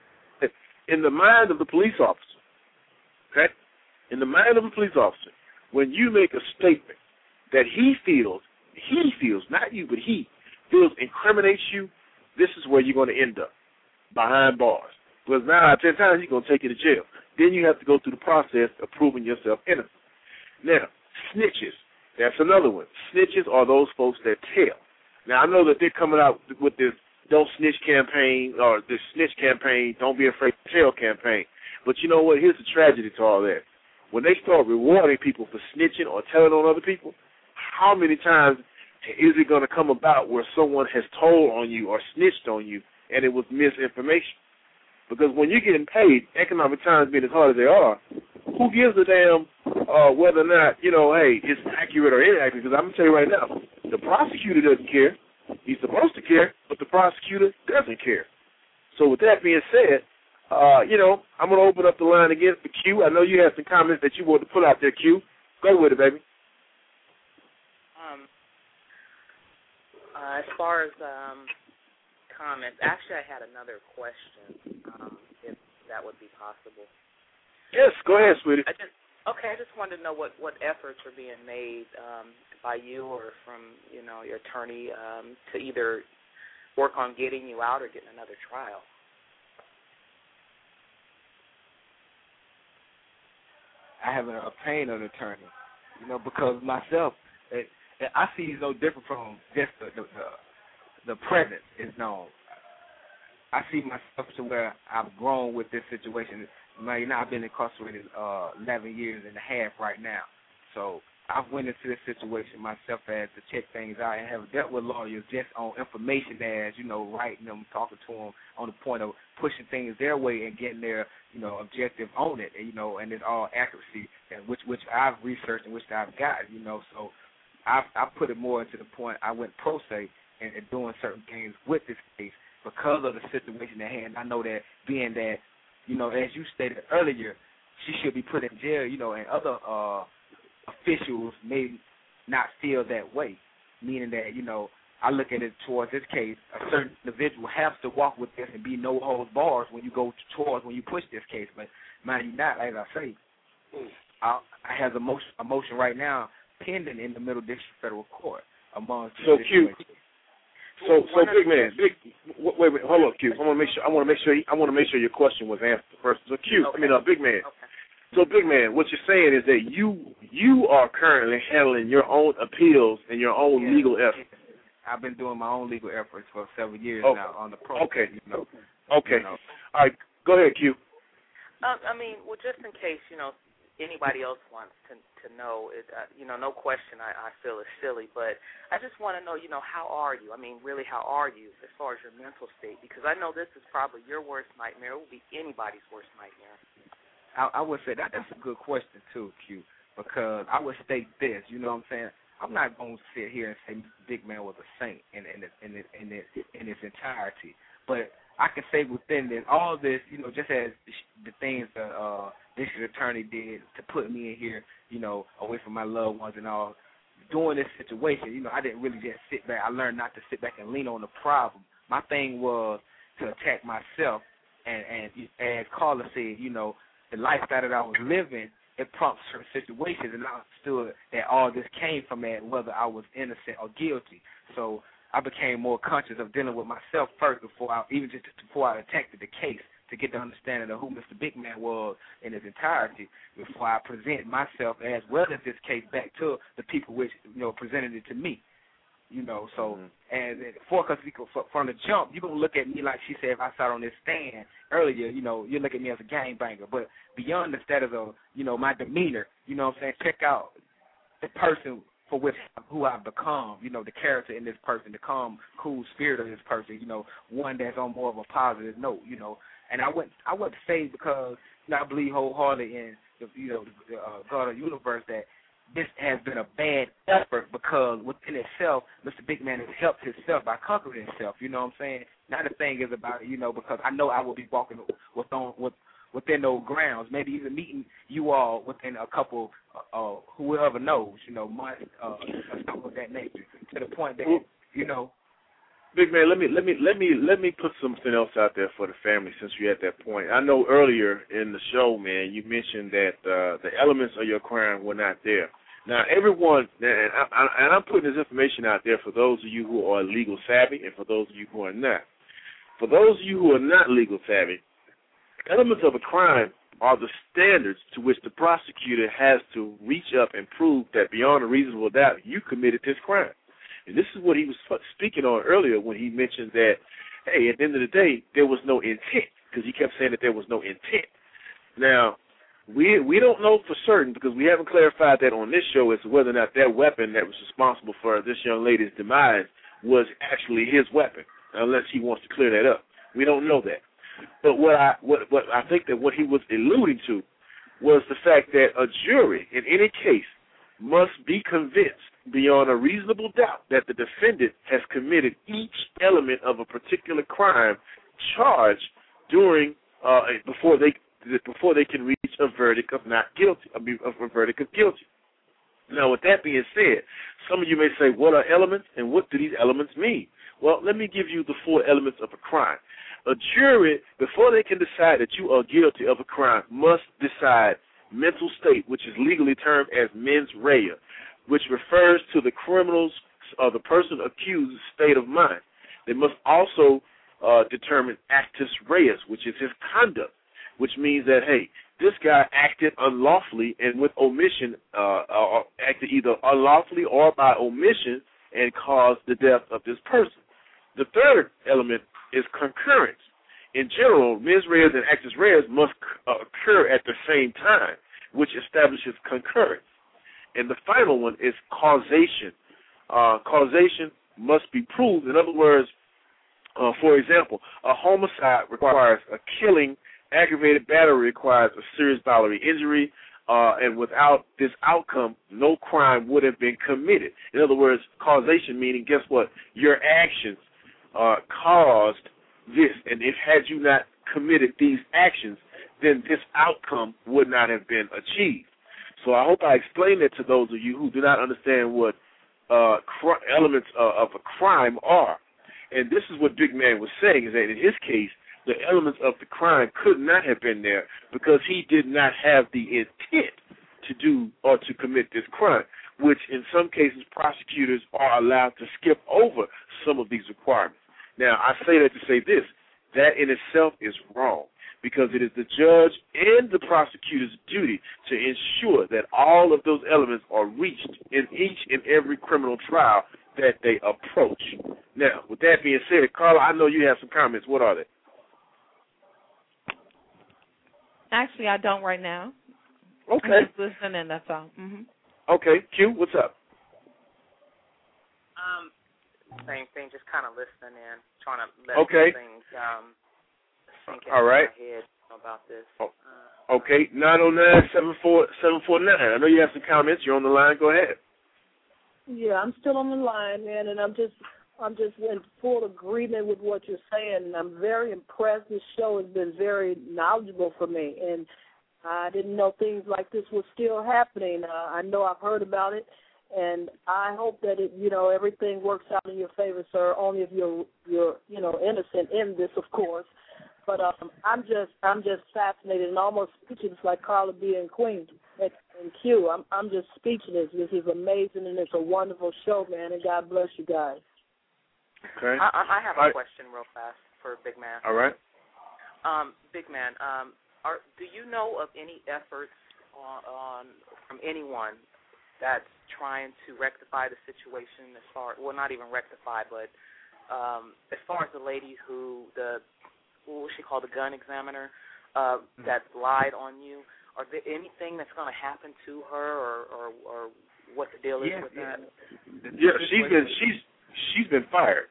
in the mind of the police officer, okay? In the mind of the police officer, when you make a statement that he feels, he feels, not you, but he feels incriminates you, this is where you're going to end up. Behind bars. Because nine out of ten times you're going to take you to jail. Then you have to go through the process of proving yourself innocent. Now, snitches. That's another one. Snitches are those folks that tell. Now, I know that they're coming out with this don't snitch campaign or this snitch campaign, don't be afraid to tell campaign. But you know what? Here's the tragedy to all that. When they start rewarding people for snitching or telling on other people, how many times is it going to come about where someone has told on you or snitched on you and it was misinformation? Because when you're getting paid, economic times being as hard as they are, who gives a damn uh, whether or not, you know, hey, it's accurate or inaccurate? Because I'm going to tell you right now, the prosecutor doesn't care. He's supposed to care, but the prosecutor doesn't care. So with that being said, uh, you know, I'm going to open up the line again for Q. I know you have some comments that you want to put out there, Q. Go with it, baby. Um, uh, as far as um, comments, actually I had another question, um, if that would be possible. Yes, go ahead, sweetie. I just, okay, I just wanted to know what, what efforts are being made um, by you or from, you know, your attorney um, to either work on getting you out or getting another trial. I haven't obtained an attorney, you know, because myself, it, it, I see it's no different from just the the, the, the present is known. I see myself to where I've grown with this situation. Man, you know, I've been incarcerated uh, eleven years and a half right now. So I've went into this situation myself as to check things out and have dealt with lawyers just on information as, you know, writing them, talking to them on the point of pushing things their way and getting their, you know, objective on it, and, you know, and it's all accuracy, and which which I've researched and which I've got, you know. So I've, I put it more into the point I went pro se and, and doing certain things with this case because of the situation at hand. I know that being that, you know, as you stated earlier, she should be put in jail, you know, and other uh, officials may not feel that way, meaning that, you know, I look at it towards this case, a certain individual has to walk with this and be no holds bars when you go towards, when you push this case. But mind you not, as I say, I, I have a motion, a motion right now pending in the Middle District Federal Court amongst so Q. So, so big man, big. Wait, wait, hold up, Q. I want to make sure. I want to make sure. I want to make sure your question was answered first. So, Q. Okay. I mean, uh, big man. Okay. So, big man, what you're saying is that you you are currently handling your own appeals and your own yeah. legal efforts. I've been doing my own legal efforts for several years okay. now on the program. Okay. You know, okay. You know. All right. Go ahead, Q. Uh, I mean, well, just in case, you know, anybody else wants to to know, it, uh, you know, no question I, I feel is silly, but I just want to know, you know, how are you? I mean, really, how are you as far as your mental state? Because I know this is probably your worst nightmare. It will be anybody's worst nightmare. I, I would say that that's a good question, too, Q, because I would state this, you know what I'm saying? I'm not going to sit here and say Mister Big Man was a saint in in in in, in, in, in its entirety, but I can say within this, all this, you know, just as the things that uh, district attorney did to put me in here, you know, away from my loved ones and all, during this situation, you know, I didn't really just sit back. I learned not to sit back and lean on the problem. My thing was to attack myself, and, and as Carla said, you know, the lifestyle that I was living, it prompts certain situations, and I understood that all this came from that, whether I was innocent or guilty. So I became more conscious of dealing with myself first before I, even just before I attacked the case, to get the understanding of who Mister Big Man was in its entirety before I present myself as well as this case back to the people which, you know, presented it to me. You know, so, mm-hmm. and for, cause we, from the jump, you're going to look at me like she said if I sat on this stand earlier, you know, you look at me as a gangbanger. But beyond the status of, you know, my demeanor, you know what I'm saying, check out the person for which who I've become, you know, the character in this person, the calm, cool spirit of this person, you know, one that's on more of a positive note, you know. And I wouldn't, I wouldn't say because, you know, I believe wholeheartedly in, the, you know, the uh, God of the universe that this has been a bad effort because within itself, Mister Big Man has helped himself by conquering himself, you know what I'm saying? Now the thing is about, you know, because I know I will be walking with, on, with within those grounds, maybe even meeting you all within a couple, uh, whoever knows, you know, months, uh, stuff of that nature, to the point that, you know. Big man, let me let me let me let me put something else out there for the family since you're at that point. I know earlier in the show, man, you mentioned that uh, the elements of your crime were not there. Now, everyone, and, I, and I'm putting this information out there for those of you who are legal savvy and for those of you who are not. For those of you who are not legal savvy, elements of a crime are the standards to which the prosecutor has to reach up and prove that beyond a reasonable doubt you committed this crime. And this is what he was speaking on earlier when he mentioned that, hey, at the end of the day, there was no intent, because he kept saying that there was no intent. Now, we we don't know for certain, because we haven't clarified that on this show, as to whether or not that weapon that was responsible for this young lady's demise was actually his weapon, unless he wants to clear that up. We don't know that. But what I what, what I think that what he was alluding to was the fact that a jury, in any case, must be convinced beyond a reasonable doubt that the defendant has committed each element of a particular crime charged during uh, before they before they can reach a verdict of not guilty, of a verdict of guilty. Now, with that being said, some of you may say, what are elements and what do these elements mean? Well, let me give you the four elements of a crime. A jury, before they can decide that you are guilty of a crime, must decide mental state, which is legally termed as mens rea, which refers to the criminal's or the person accused's state of mind. They must also uh, determine actus reus, which is his conduct, which means that, hey, this guy acted unlawfully and with omission, uh, or acted either unlawfully or by omission and caused the death of this person. The third element is concurrence. In general, mens reas and actus reus must uh, occur at the same time, which establishes concurrence. And the final one is causation. Uh, causation must be proved. In other words, uh, for example, a homicide requires a killing. Aggravated battery requires a serious bodily injury. uh, and without this outcome, no crime would have been committed. In other words, causation meaning, guess what? Your actions uh, caused this, and if had you not committed these actions, then this outcome would not have been achieved. So I hope I explained that to those of you who do not understand what uh, cr- elements uh, of a crime are. And this is what Big Man was saying, is that in his case, the elements of the crime could not have been there because he did not have the intent to do or to commit this crime, which in some cases prosecutors are allowed to skip over some of these requirements. Now, I say that to say this, that in itself is wrong because it is the judge and the prosecutor's duty to ensure that all of those elements are reached in each and every criminal trial that they approach. Now, with that being said, Carla, I know you have some comments. What are they? Actually, I don't right now. Okay. I'm just listening, that's all. Mm-hmm. Okay. Q, what's up? Um, same thing, just kind of listening in, trying to let okay. things um, sink in all right. my head about this. Oh. Okay. nine oh nine, seven four nine. I know you have some comments. You're on the line. Go ahead. Yeah, I'm still on the line, man, and I'm just I'm just in full agreement with what you're saying, and I'm very impressed. This show has been very knowledgeable for me, and I didn't know things like this were still happening. Uh, I know I've heard about it, and I hope that it, you know, everything works out in your favor, sir. Only if you're you're you know innocent in this, of course. But um, I'm just I'm just fascinated and almost speechless, like Carla B and Queen and, and Q. I'm I'm just speechless. This is amazing, and it's a wonderful show, man. And God bless you guys. Okay. I, I have a right. question real fast for Big Man. All right. Um, Big Man, um, are, do you know of any efforts on, on from anyone that's trying to rectify the situation as far, well, not even rectify, but um, as far as the lady who, the, what was she called, the gun examiner, uh, mm-hmm. that lied on you? Are there anything that's going to happen to her, or, or, or what the deal is yeah, with yeah. that? Yeah, she's been she's she's been fired.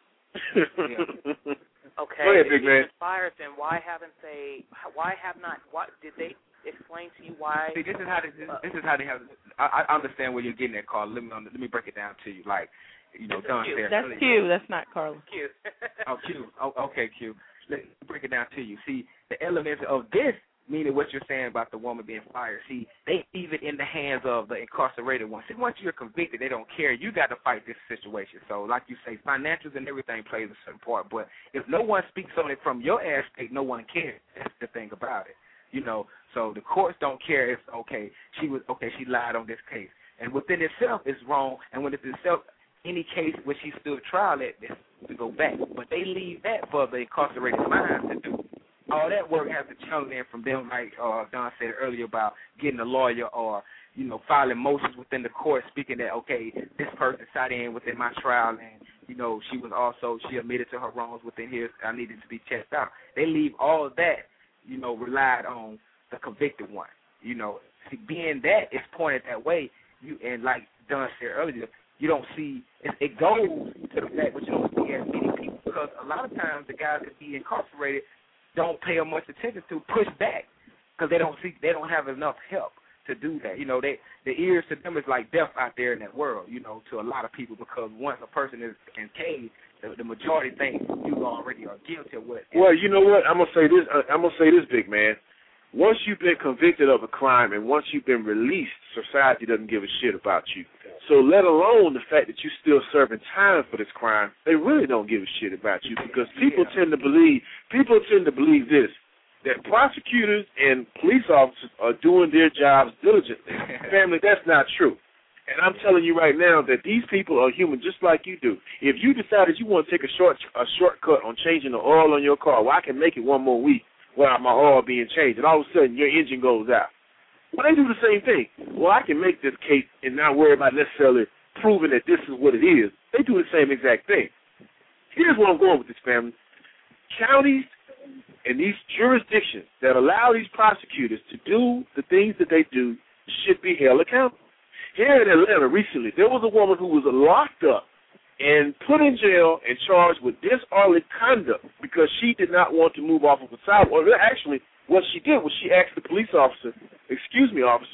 yeah. Okay. Go ahead, if Big Man. she's been fired, then why haven't they? Why have not? Why did they explain to you why? See, this is how they, this, this is how they have. I, I understand where you're getting that, Carl. Let me let me break it down to you. Like, you know, Don said. That's Q. That's not Carla. Q. oh, Q. Oh, okay, Q. Let me break it down to you. See, the elements of this, meaning what you're saying about the woman being fired, see, they leave it in the hands of the incarcerated one. See, once you're convicted, they don't care. You got to fight this situation. So, like you say, financials and everything plays a certain part. But if no one speaks on it from your aspect, no one cares. That's the thing about it. You know, so the courts don't care if, okay, she was, okay, she lied on this case. And within itself, it's wrong. And when it's itself, any case where she stood trial at, this to go back. But they leave that for the incarcerated mind to do. All that work has to channel in from them, like uh, Don said earlier about getting a lawyer or, you know, filing motions within the court speaking that, okay, this person sat in within my trial and, you know, she was also, she admitted to her wrongs within here. I needed to be checked out. They leave all of that, you know, relied on the convicted one. You know, being that it's pointed that way, you and like Don said earlier, you don't see, it, it goes to the fact, but you don't see as many people because a lot of times the guys that be incarcerated don't pay much attention to, push back, because they don't see, they don't have enough help to do that. You know, they the ears to them is like death out there in that world. You know, to a lot of people, because once a person is in cage, the, the majority think you already are guilty of what. Well, you know what? I'm gonna say this. I'm gonna say this, Big Man. Once you've been convicted of a crime and once you've been released, society doesn't give a shit about you. So let alone the fact that you're still serving time for this crime, they really don't give a shit about you because people yeah. tend to believe, people tend to believe this, that prosecutors and police officers are doing their jobs diligently. Family, that's not true. And I'm telling you right now that these people are human just like you do. If you decided you want to take a short a shortcut on changing the oil on your car, well, I can make it one more week without my oil being changed, and all of a sudden your engine goes out. Well, they do the same thing. Well, I can make this case and not worry about necessarily proving that this is what it is. They do the same exact thing. Here's where I'm going with this, family. Counties and these jurisdictions that allow these prosecutors to do the things that they do should be held accountable. Here in Atlanta recently, there was a woman who was locked up and put in jail and charged with disorderly conduct because she did not want to move off of a sidewalk. Or actually, what she did was she asked the police officer, excuse me, officer,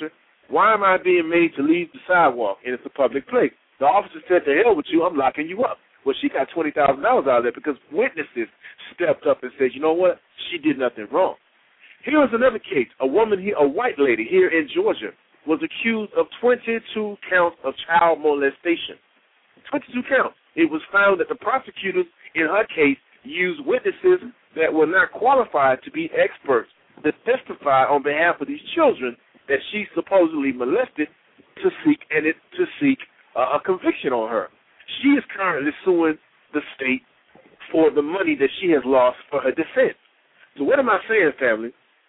Why am I being made to leave the sidewalk and it's a public place? The officer said, to hell with you, I'm locking you up. Well, she got twenty thousand dollars out of that because witnesses stepped up and said, you know what, she did nothing wrong. Here is another case. A woman here, a white lady here in Georgia, was accused of twenty-two counts of child molestation. twenty-two counts. It was found that the prosecutors in her case used witnesses that were not qualified to be experts to testify on behalf of these children that she supposedly molested to seek and it to seek uh, a conviction on her. She is currently suing the state for the money that she has lost for her defense. So what am I saying, family?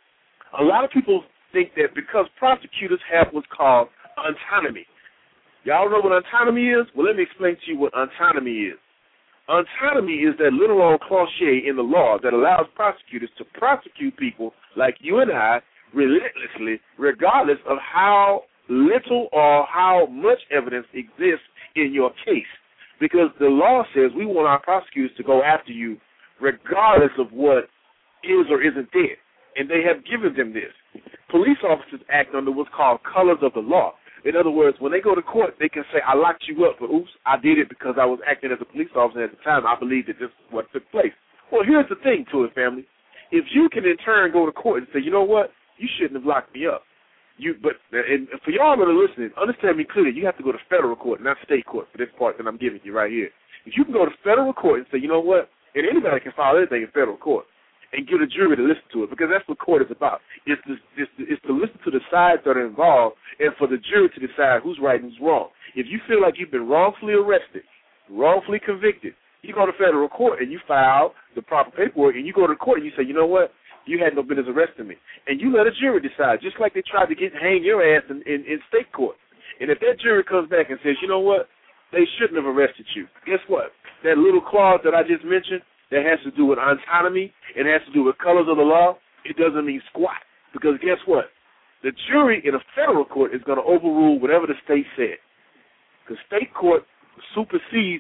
A lot of people think that because prosecutors have what's called autonomy. Y'all know what autonomy is? Well, let me explain to you what autonomy is. Autonomy is that little old cliche in the law that allows prosecutors to prosecute people like you and I relentlessly, regardless of how little or how much evidence exists in your case. Because the law says we want our prosecutors to go after you regardless of what is or isn't there. And they have given them this. Police officers act under what's called colors of the law. In other words, when they go to court, they can say, I locked you up, but oops, I did it because I was acting as a police officer at the time. I believe that this is what took place. Well, here's the thing to it, family. If you can in turn go to court and say, you know what, you shouldn't have locked me up. You, but and for y'all that are listening, understand me clearly, you have to go to federal court, not state court, for this part that I'm giving you right here. If you can go to federal court and say, you know what, and anybody can file anything in federal court, and get a jury to listen to it, because that's what court is about. It's to, it's, to, it's to listen to the sides that are involved and for the jury to decide who's right and who's wrong. If you feel like you've been wrongfully arrested, wrongfully convicted, you go to federal court and you file the proper paperwork, and you go to court and you say, you know what, you had no business arresting me. And you let a jury decide, just like they tried to get hang your ass in, in, in state court. And if that jury comes back and says, you know what, they shouldn't have arrested you, guess what? That little clause that I just mentioned, that has to do with autonomy, it has to do with colors of the law, it doesn't mean squat. Because guess what? The jury in a federal court is going to overrule whatever the state said. Because state court supersedes,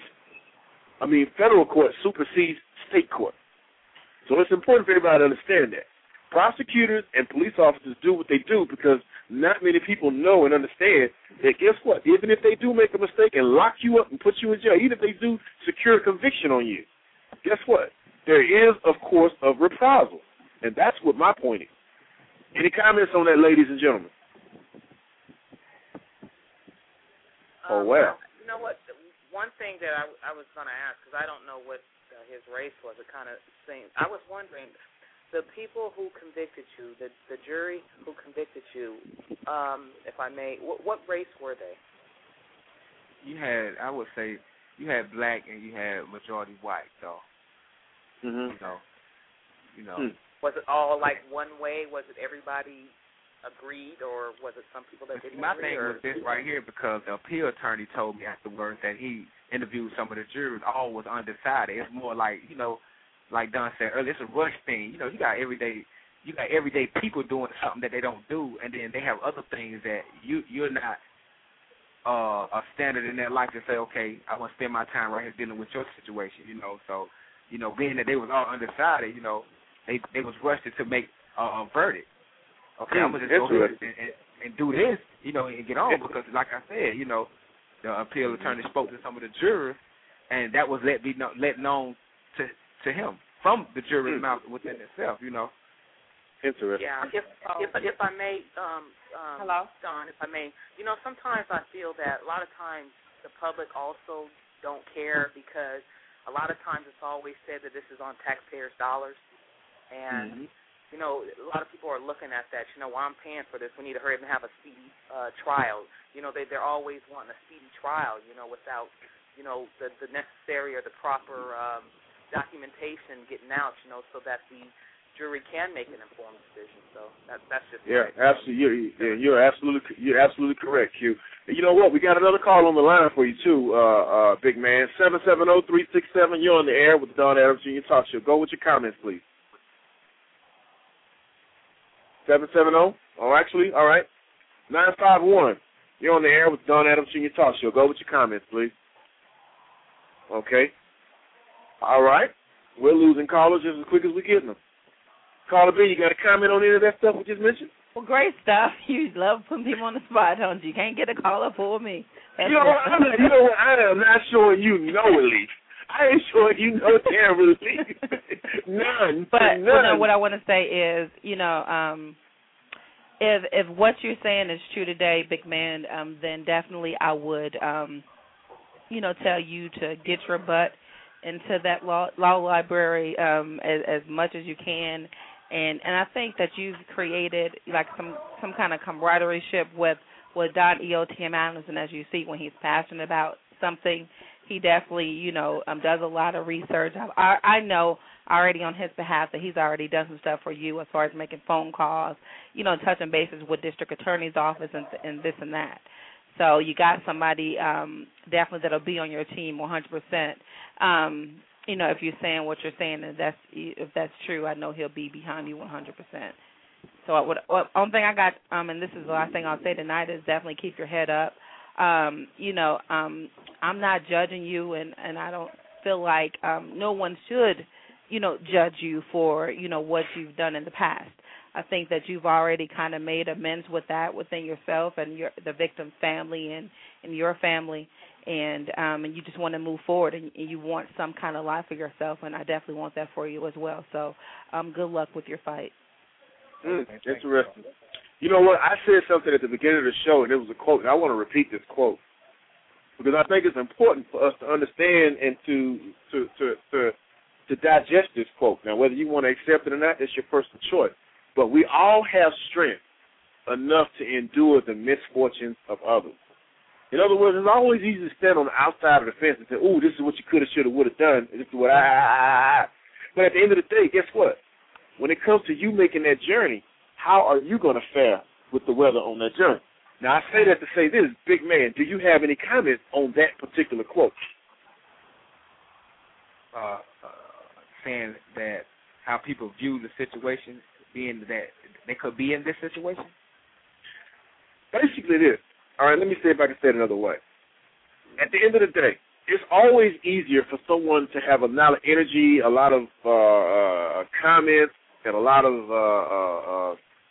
I mean, federal court supersedes state court. So it's important for everybody to understand that. Prosecutors and police officers do what they do because not many people know and understand that, guess what? Even if they do make a mistake and lock you up and put you in jail, even if they do secure a conviction on you, guess what? There is, of course, a reprisal. And that's what my point is. Any comments on that, ladies and gentlemen? Um, oh, well. You know what? One thing that I, I was going to ask, because I don't know what uh, his race was, it kind of seemed. I was wondering, the people who convicted you, the, the jury who convicted you, um, if I may, what, what race were they? You had, I would say, you had black and you had majority white, so, mm-hmm. you know, you know. Hmm. Was it all like one way? Was it everybody agreed, or was it some people that didn't My agree? thing or? was this right here, because the appeal attorney told me afterwards that he interviewed some of the jurors, all was undecided. It's more like, you know, like Don said earlier, it's a rush thing. You know, you got everyday, you got everyday people doing something that they don't do, and then they have other things that you you're not uh, a standard in their life to say, okay, I want to spend my time right here dealing with your situation. You know, so you know, being that they was all undecided, you know, they they was rushed to make uh, a verdict. Okay, I'm gonna just go ahead and, and, and do this, you know, and get on, because like I said, you know, the appeal attorney spoke to some of the jurors, and that was let be know, let known to to him from the jury's mouth within itself, you know. Interesting. Yeah, if if if I may, um, um, hello, Don, if I may, you know, sometimes I feel that a lot of times the public also don't care, because a lot of times it's always said that this is on taxpayers' dollars, and mm-hmm. you know, a lot of people are looking at that. You know, well, I'm paying for this. We need to hurry up and have a speedy uh, trial. You know, they they're always wanting a speedy trial. You know, without you know the the necessary or the proper um, documentation getting out. You know, so that the jury can make an informed decision. So that, that's just yeah, absolutely. You're, you're absolutely you're absolutely correct, Q. You know what? We got another call on the line for you too, uh, uh, big man. Seven seven zero three six seven. You're on the air with the Don Adams Junior Talk Show. Go with your comments, please. Seven seven zero. Oh, actually, all right. Nine five one. You're on the air with the Don Adams Junior Talk Show. Go with your comments, please. Okay. All right. We're losing callers just as quick as we're getting them. Carla B, you got a comment on any of that stuff we just mentioned? Well, great stuff. You love putting people on the spot, don't you? You can't get a caller for me. That's you know what? I'm not, you know what? I am not showing you no relief. I ain't showing you no damn relief. None. But None. Well, no, what I want to say is, you know, um, if if what you're saying is true today, big man, um, then definitely I would, um, you know, tell you to get your butt into that law, law library um, as, as much as you can. And and I think that you've created like some, some kind of camaraderie with with Don E O T M Adams, and as you see, when he's passionate about something, he definitely, you know, um, does a lot of research. I, I know already on his behalf that he's already done some stuff for you as far as making phone calls, you know, touching bases with district attorney's office and, and this and that. So you got somebody um, definitely that'll be on your team one hundred percent. Um, you know, if you're saying what you're saying, and that's if that's true, I know he'll be behind you one hundred percent. So I would, well, only thing I got, um, and this is the last thing I'll say tonight, is definitely keep your head up. Um, you know, um, I'm not judging you, and, and I don't feel like um, no one should, you know, judge you for, you know, what you've done in the past. I think that you've already kind of made amends with that within yourself and your the victim's family and, and your family, and um, and you just want to move forward, and, and you want some kind of life for yourself, and I definitely want that for you as well. So um, good luck with your fight. Mm, interesting. You know what? I said something at the beginning of the show, and it was a quote, and I want to repeat this quote because I think it's important for us to understand and to to to to, to digest this quote. Now, whether you want to accept it or not, that's your personal choice. But we all have strength enough to endure the misfortunes of others. In other words, it's always easy to stand on the outside of the fence and say, "Ooh, this is what you could have, should have, would have done. This is what I." But at the end of the day, guess what? When it comes to you making that journey, how are you going to fare with the weather on that journey? Now, I say that to say this, big man, do you have any comments on that particular quote? Uh, uh, saying that how people view the situation, being that they could be in this situation? Basically this. All right, let me see if I can say it another way. At the end of the day, it's always easier for someone to have a lot of energy, a lot of uh, uh, comments, and a lot of uh, uh, uh,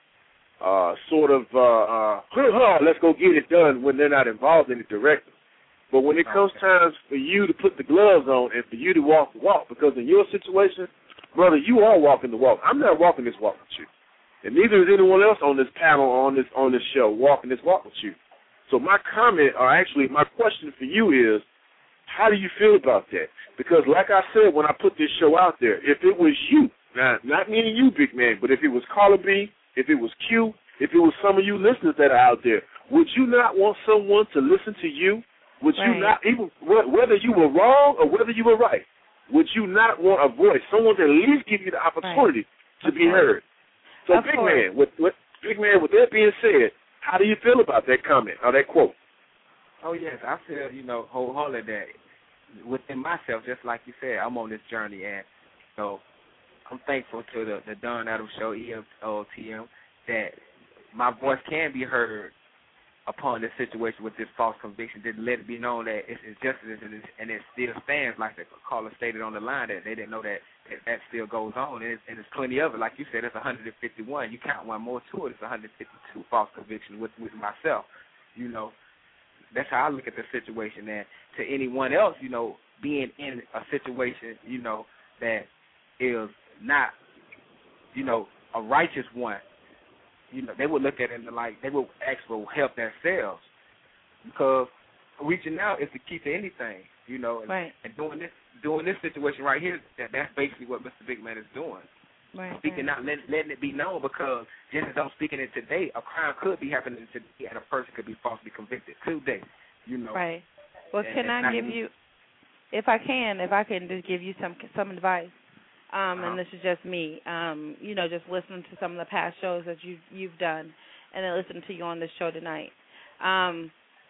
uh, sort of, uh, uh, let's go get it done when they're not involved in it directly. But when it comes time for you to put the gloves on and for you to walk the walk, because in your situation, brother, you are walking the walk. I'm not walking this walk with you. And neither is anyone else on this panel or on this, on this show walking this walk with you. So my comment, or actually my question for you is, how do you feel about that? Because like I said when I put this show out there, if it was you, now, not meaning you, big man, but if it was Carla B, if it was Q, if it was some of you listeners that are out there, would you not want someone to listen to you? Would right. you not, even whether you were wrong or whether you were right, would you not want a voice, someone to at least give you the opportunity right. to of be course. heard? So, of big course. man, with, with big man, with that being said, how do you feel about that comment or that quote? Oh yes, I feel you know wholeheartedly that within myself, just like you said, I'm on this journey, and so I'm thankful to the, the Don Adams Show, E O T M, that my voice can be heard upon this situation with this false conviction. Didn't let it be known that it's injustice and, it's, and it still stands, like the caller stated on the line, that they didn't know that that, that still goes on. And, it's, and there's plenty of it. Like you said, it's one hundred fifty-one. You count one more to it, it's one hundred fifty-two false convictions with, with myself. You know, that's how I look at the situation. And to anyone else, you know, being in a situation, you know, that is not, you know, a righteous one, you know, they would look at it and like they would ask for help themselves, because reaching out is the key to anything, you know. And, right. and doing this, doing this situation right here, that that's basically what Mister Big Man is doing. Right. Speaking right. out, letting, letting it be known, because just as I'm speaking it today, a crime could be happening today, and a person could be falsely convicted today. You know. Right. Well, and, can and I give you, if I can, if I can just give you some some advice. Um, uh-huh. and this is just me, um, you know, just listening to some of the past shows that you've, you've done, and then listening to you on this show tonight. Um,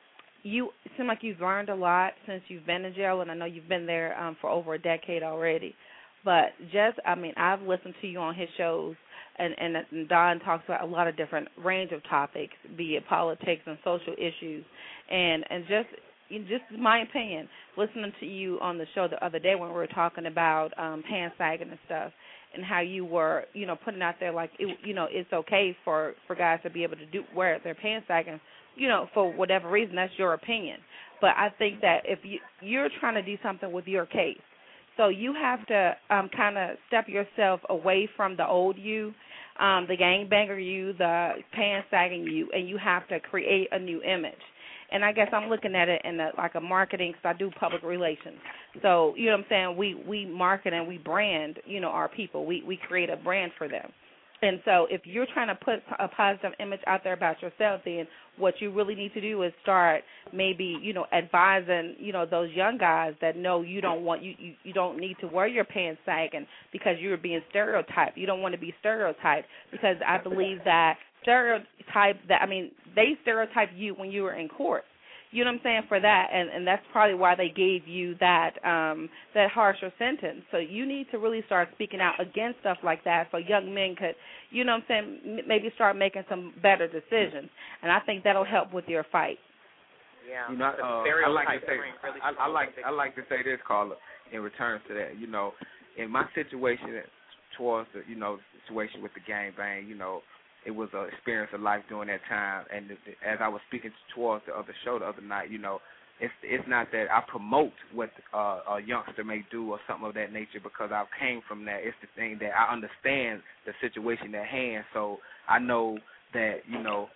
you seem like you've learned a lot since you've been in jail, and I know you've been there um, for over a decade already. But just, I mean, I've listened to you on his shows, and, and, and Don talks about a lot of different range of topics, be it politics and social issues, and, and just... Just my opinion, listening to you on the show the other day when we were talking about um, pants sagging and stuff, and how you were, you know, putting out there like, it, you know, it's okay for, for guys to be able to do wear their pants sagging, you know, for whatever reason. That's your opinion. But I think that if you, you're trying to do something with your case, so you have to um, kind of step yourself away from the old you, um, the gangbanger you, the pants sagging you, and you have to create a new image. And I guess I'm looking at it in a, like a marketing, because I do public relations. So, you know what I'm saying, we, we market and we brand, you know, our people. We, we create a brand for them. And so if you're trying to put a positive image out there about yourself, then what you really need to do is start maybe, you know, advising, you know, those young guys that know you don't want, you, you, you don't need to wear your pants sagging because you're being stereotyped. You don't want to be stereotyped, because I believe that stereotype that, I mean, they stereotyped you when you were in court. You know what I'm saying, for that, and, and that's probably why they gave you that um, that harsher sentence. So you need to really start speaking out against stuff like that, so young men could, you know what I'm saying, maybe start making some better decisions. And I think that'll help with your fight. Yeah, you know, uh, I like to say, really I, I like I like to say this, Carla, in return to that. You know, in my situation towards the, you know, situation with the gangbang, you know, it was an experience of life during that time. And as I was speaking towards the other show the other night, you know, it's it's not that I promote what uh, a youngster may do or something of that nature, because I came from that. It's the thing that I understand the situation at hand, so I know that, you know,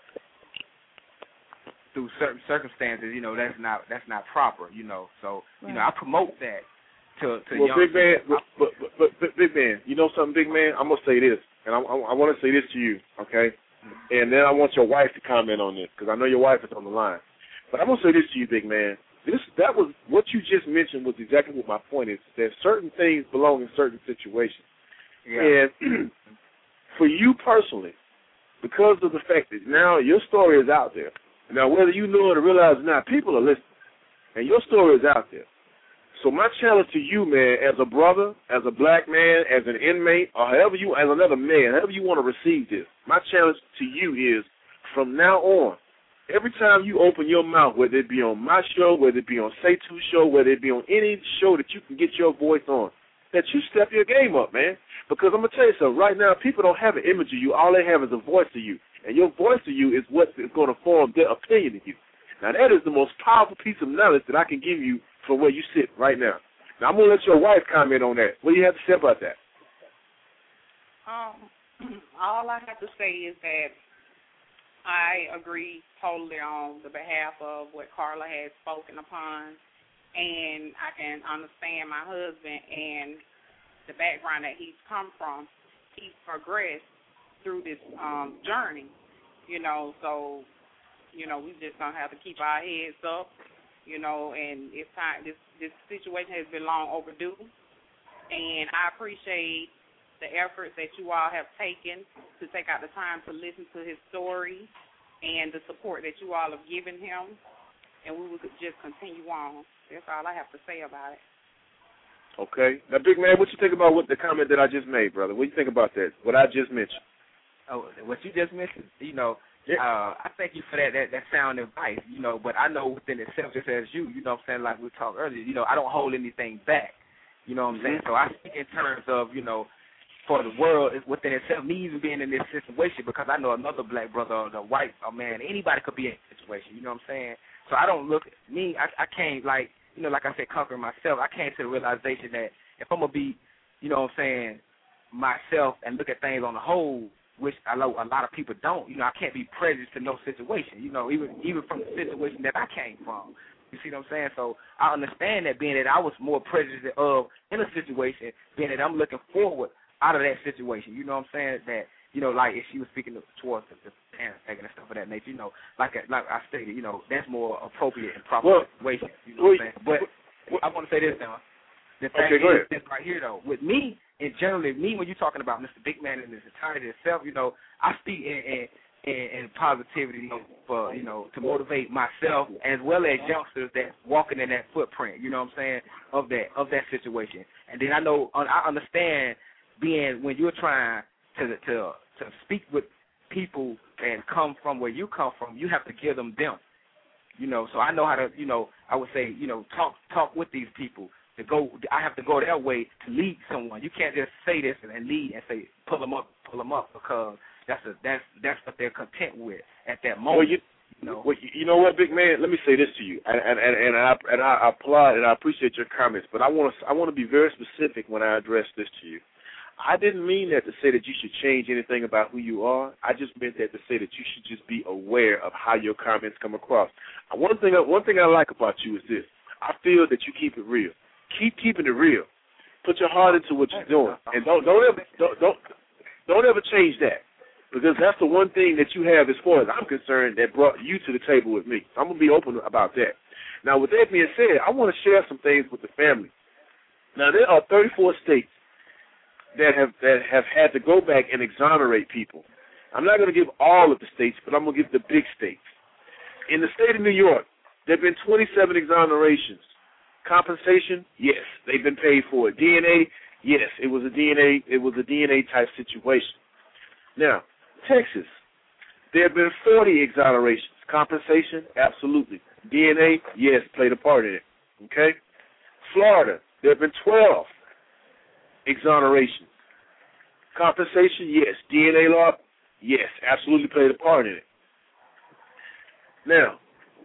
through certain circumstances, you know, that's not that's not proper, you know. So, you know, I promote that to to well, youngsters. Big Man, but, but, but, but Big Man, you know something, Big Man? I'm gonna say this. And I, I, I want to say this to you, okay? And then I want your wife to comment on this, because I know your wife is on the line. But I'm going to say this to you, big man. This That was, what you just mentioned was exactly what my point is, that certain things belong in certain situations. Yeah. And for you personally, because of the fact that now your story is out there, now whether you know it or realize it or not, people are listening, and your story is out there. So my challenge to you, man, as a brother, as a black man, as an inmate, or however you, as another man, however you want to receive this, my challenge to you is, from now on, every time you open your mouth, whether it be on my show, whether it be on Say Two show, whether it be on any show that you can get your voice on, that you step your game up, man. Because I'm going to tell you something, right now, people don't have an image of you. All they have is a voice of you. And your voice of you is what is going to form their opinion of you. Now, that is the most powerful piece of knowledge that I can give you for where you sit right now. Now, I'm going to let your wife comment on that. What do you have to say about that? Um, all I have to say is that I agree totally on the behalf of what Carla has spoken upon, and I can understand my husband and the background that he's come from. He's progressed through this um, journey, you know, so, you know, we just going to have to keep our heads up. You know, and it's time. This this situation has been long overdue, and I appreciate the efforts that you all have taken to take out the time to listen to his story and the support that you all have given him, and we will just continue on. That's all I have to say about it. Okay. Now, big man, what you think about what the comment that I just made, brother? What do you think about that? What I just mentioned? Oh, what you just mentioned, you know. Uh, I thank you for that, that that sound advice, you know, but I know within itself, just as you, you know what I'm saying, like we talked earlier, you know, I don't hold anything back, you know what I'm saying? So I speak in terms of, you know, for the world within itself, me even being in this situation, because I know another black brother or the white or man, anybody could be in this situation, you know what I'm saying? So I don't look, me, I, I can't, like, you know, like I said, conquer myself. I came to the realization that if I'm going to be, you know what I'm saying, myself and look at things on the whole, which I know a lot of people don't. You know, I can't be prejudiced to no situation, you know, even even from the situation that I came from. You see what I'm saying? So I understand that, being that I was more prejudiced of in a situation, being that I'm looking forward out of that situation. You know what I'm saying? That, you know, like if she was speaking towards the, the parents and stuff of that nature, you know, like like I stated, you know, that's more appropriate and proper well, situation. You know what I'm saying? But well, I want to say this now. The thing okay, is this right here, though. With me, and generally, me, when you're talking about Mister Big Man and his entirety itself, you know, I speak in, in, in, in positivity, you know, for, you know, to motivate myself as well as youngsters that's walking in that footprint, you know what I'm saying, of that of that situation. And then I know, I understand being, when you're trying to to to speak with people and come from where you come from, you have to give them them, you know. So I know how to, you know, I would say, you know, talk talk with these people to go. I have to go that way to lead someone. You can't just say this and, and lead and say pull them up, pull them up, because that's a, that's that's what they're content with at that moment. Well, you, you know, well, you know what, big man? Let me say this to you, and and and, and I and I applaud and I appreciate your comments, but I want to I want to be very specific when I address this to you. I didn't mean that to say that you should change anything about who you are. I just meant that to say that you should just be aware of how your comments come across. One thing, one thing I like about you is this. I feel that you keep it real. Keep keeping it real. Put your heart into what you're doing, and don't don't ever don't don't, don't ever change that, because that's the one thing that you have, as far as I'm concerned, that brought you to the table with me. I'm gonna be open about that. Now, with that being said, I want to share some things with the family. Now, there are thirty-four states that have that have had to go back and exonerate people. I'm not going to give all of the states, but I'm going to give the big states. In the state of New York, there have been twenty-seven exonerations. Compensation, yes, they've been paid for it. D N A, yes, it was a D N A, it was a D N A type situation. Now, Texas, there have been forty exonerations. Compensation, absolutely. D N A, yes, played a part in it. Okay? Florida, there have been twelve exonerations. Compensation, yes. D N A law, yes, absolutely played a part in it. Now,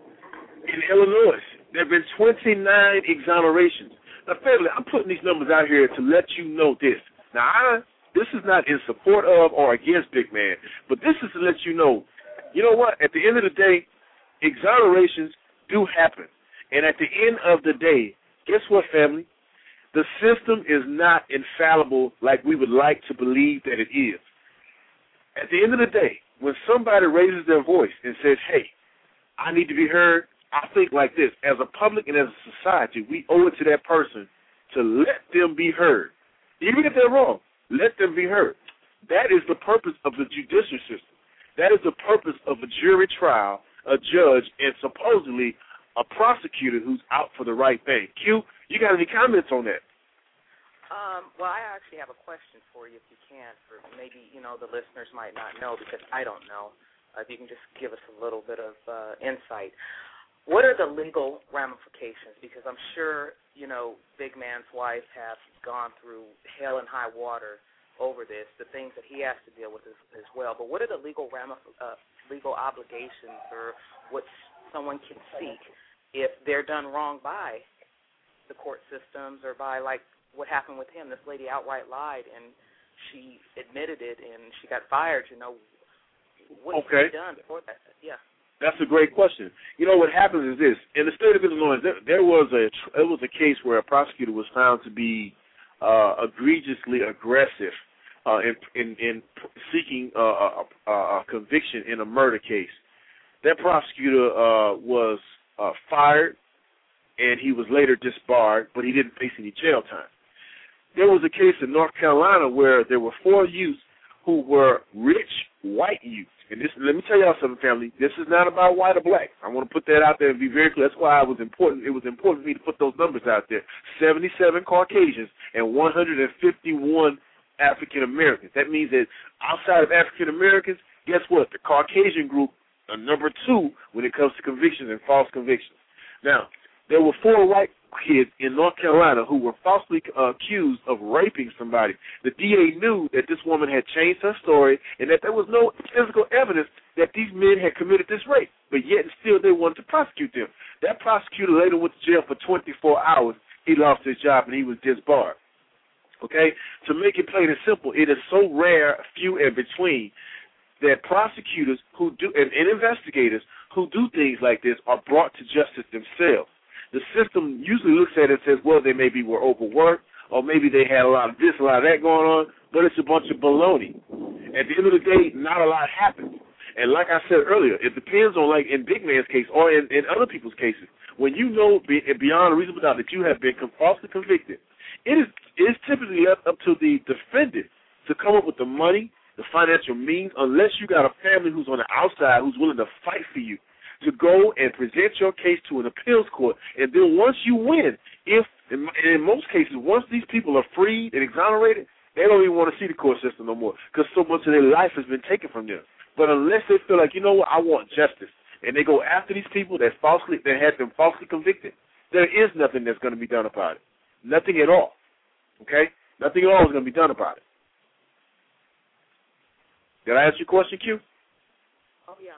in Illinois, there have been twenty-nine exonerations. Now, family, I'm putting these numbers out here to let you know this. Now, I, this is not in support of or against Big Man, but this is to let you know, you know what, at the end of the day, exonerations do happen. And at the end of the day, guess what, family? The system is not infallible like we would like to believe that it is. At the end of the day, when somebody raises their voice and says, hey, I need to be heard, I think like this. As a public and as a society, we owe it to that person to let them be heard. Even if they're wrong, let them be heard. That is the purpose of the judicial system. That is the purpose of a jury trial, a judge, and supposedly a prosecutor who's out for the right thing. Q, you got any comments on that? Um, well, I actually have a question for you, if you can, for maybe, you know, the listeners might not know, because I don't know. Uh, if you can just give us a little bit of uh, insight. What are the legal ramifications? Because I'm sure, you know, Big Man's wife has gone through hell and high water over this, the things that he has to deal with as, as well. But what are the legal ramif- uh, legal obligations, or what someone can seek if they're done wrong by the court systems, or by, like, what happened with him? This lady outright lied, and she admitted it, and she got fired. You know, what okay. has he done before that? Yeah. That's a great question. You know, what happens is this. In the state of Illinois, there, there was a it was a case where a prosecutor was found to be uh, egregiously aggressive uh, in, in, in seeking uh, a, a conviction in a murder case. That prosecutor uh, was uh, fired, and he was later disbarred, but he didn't face any jail time. There was a case in North Carolina where there were four youths who were rich white youths. And this, let me tell y'all something, family. This is not about white or black. I want to put that out there and be very clear. That's why it was important. It was important for me to put those numbers out there. seventy-seven Caucasians and one hundred fifty-one African Americans. That means that outside of African Americans, guess what? The Caucasian group are number two when it comes to convictions and false convictions. Now, there were four white kids in North Carolina who were falsely uh, accused of raping somebody. The D A knew that this woman had changed her story and that there was no physical evidence that these men had committed this rape, but yet and still they wanted to prosecute them. That prosecutor later went to jail for twenty-four hours. He lost his job and he was disbarred. Okay? To make it plain and simple, it is so rare, few in between, that prosecutors who do and, and investigators who do things like this are brought to justice themselves. The system usually looks at it and says, well, they maybe were overworked, or maybe they had a lot of this, a lot of that going on, but it's a bunch of baloney. At the end of the day, not a lot happens. And like I said earlier, it depends on, like in Big Man's case or in, in other people's cases, when you know beyond a reasonable doubt that you have been falsely convicted, it is it's typically left up to the defendant to come up with the money, the financial means, unless you got a family who's on the outside who's willing to fight for you, to go and present your case to an appeals court. And then once you win, if in, in most cases, once these people are freed and exonerated, they don't even want to see the court system no more because so much of their life has been taken from them. But unless they feel like, you know what, I want justice, and they go after these people that falsely that had them falsely convicted, there is nothing that's going to be done about it. Nothing at all. Okay? Nothing at all is going to be done about it. Did I ask you a question, Q? Oh, yeah.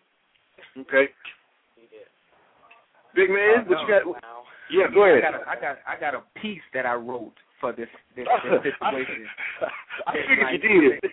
Okay. You did. Big man, uh, what no, you got? Wow. Yeah, go ahead. I got, a, I got I got a piece that I wrote for this this, this situation. I figured like, you did.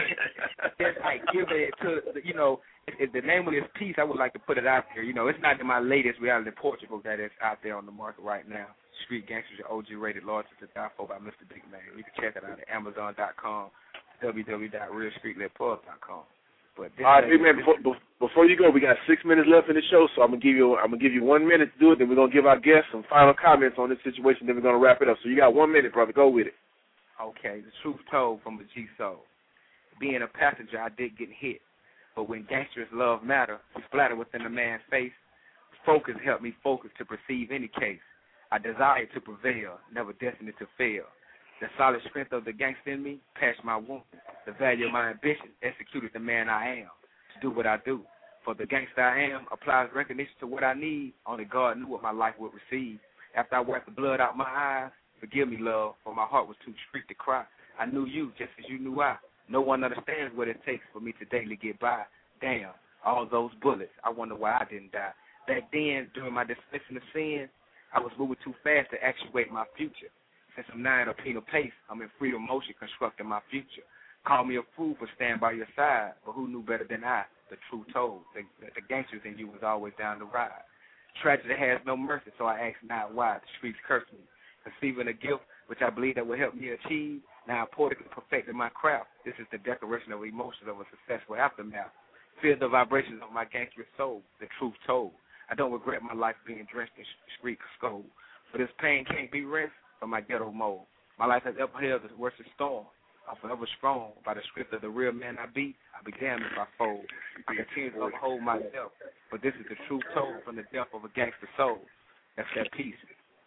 Just like give it to the, you know, if the name of this piece, I would like to put it out there. You know, it's not my latest reality Portugal that is out there on the market right now. Street Gangsters, O G rated, Loyalty to Die For by Mister Big Man. You can check it out at Amazon dot com, w w w dot real street lit pub dot com. But this all right, Big Man. Before, before you go, we got six minutes left in the show, so I'm gonna give you I'm gonna give you one minute to do it. Then we're gonna give our guests some final comments on this situation. Then we're gonna wrap it up. So you got one minute, brother. Go with it. Okay, the truth told from a G Soul. Being a passenger, I did get hit, but when gangsters love matter, splatter within a man's face. Focus helped me focus to perceive any case. I desired to prevail, never destined to fail. The solid strength of the gangster in me patched my wound. The value of my ambition executed the man I am to do what I do. For the gangster I am applies recognition to what I need. Only God knew what my life would receive. After I wiped the blood out my eyes, forgive me, love, for my heart was too streaked to cry. I knew you just as you knew I. No one understands what it takes for me to daily get by. Damn, all those bullets, I wonder why I didn't die. Back then, during my dismissing of sin, I was moving too fast to actuate my future. Since I'm now at a penal pace, I'm in freedom motion constructing my future. Call me a fool for staying by your side, but who knew better than I? The truth told, the, the gangsters in you was always down the ride. Tragedy has no mercy, so I ask not why. The streets curse me. Conceiving a gift, which I believe that will help me achieve. Now I poetically perfected my craft. This is the declaration of emotions of a successful aftermath. Feel the vibrations of my gangster soul, the truth told. I don't regret my life being drenched in street scold. For this pain can't be rinsed from my ghetto mold. My life has upheld the worst storm. I'm forever strong. By the script of the real man I be, I be damned if I fold. I continue to uphold myself, but this is the truth told from the depth of a gangster soul. That's that piece.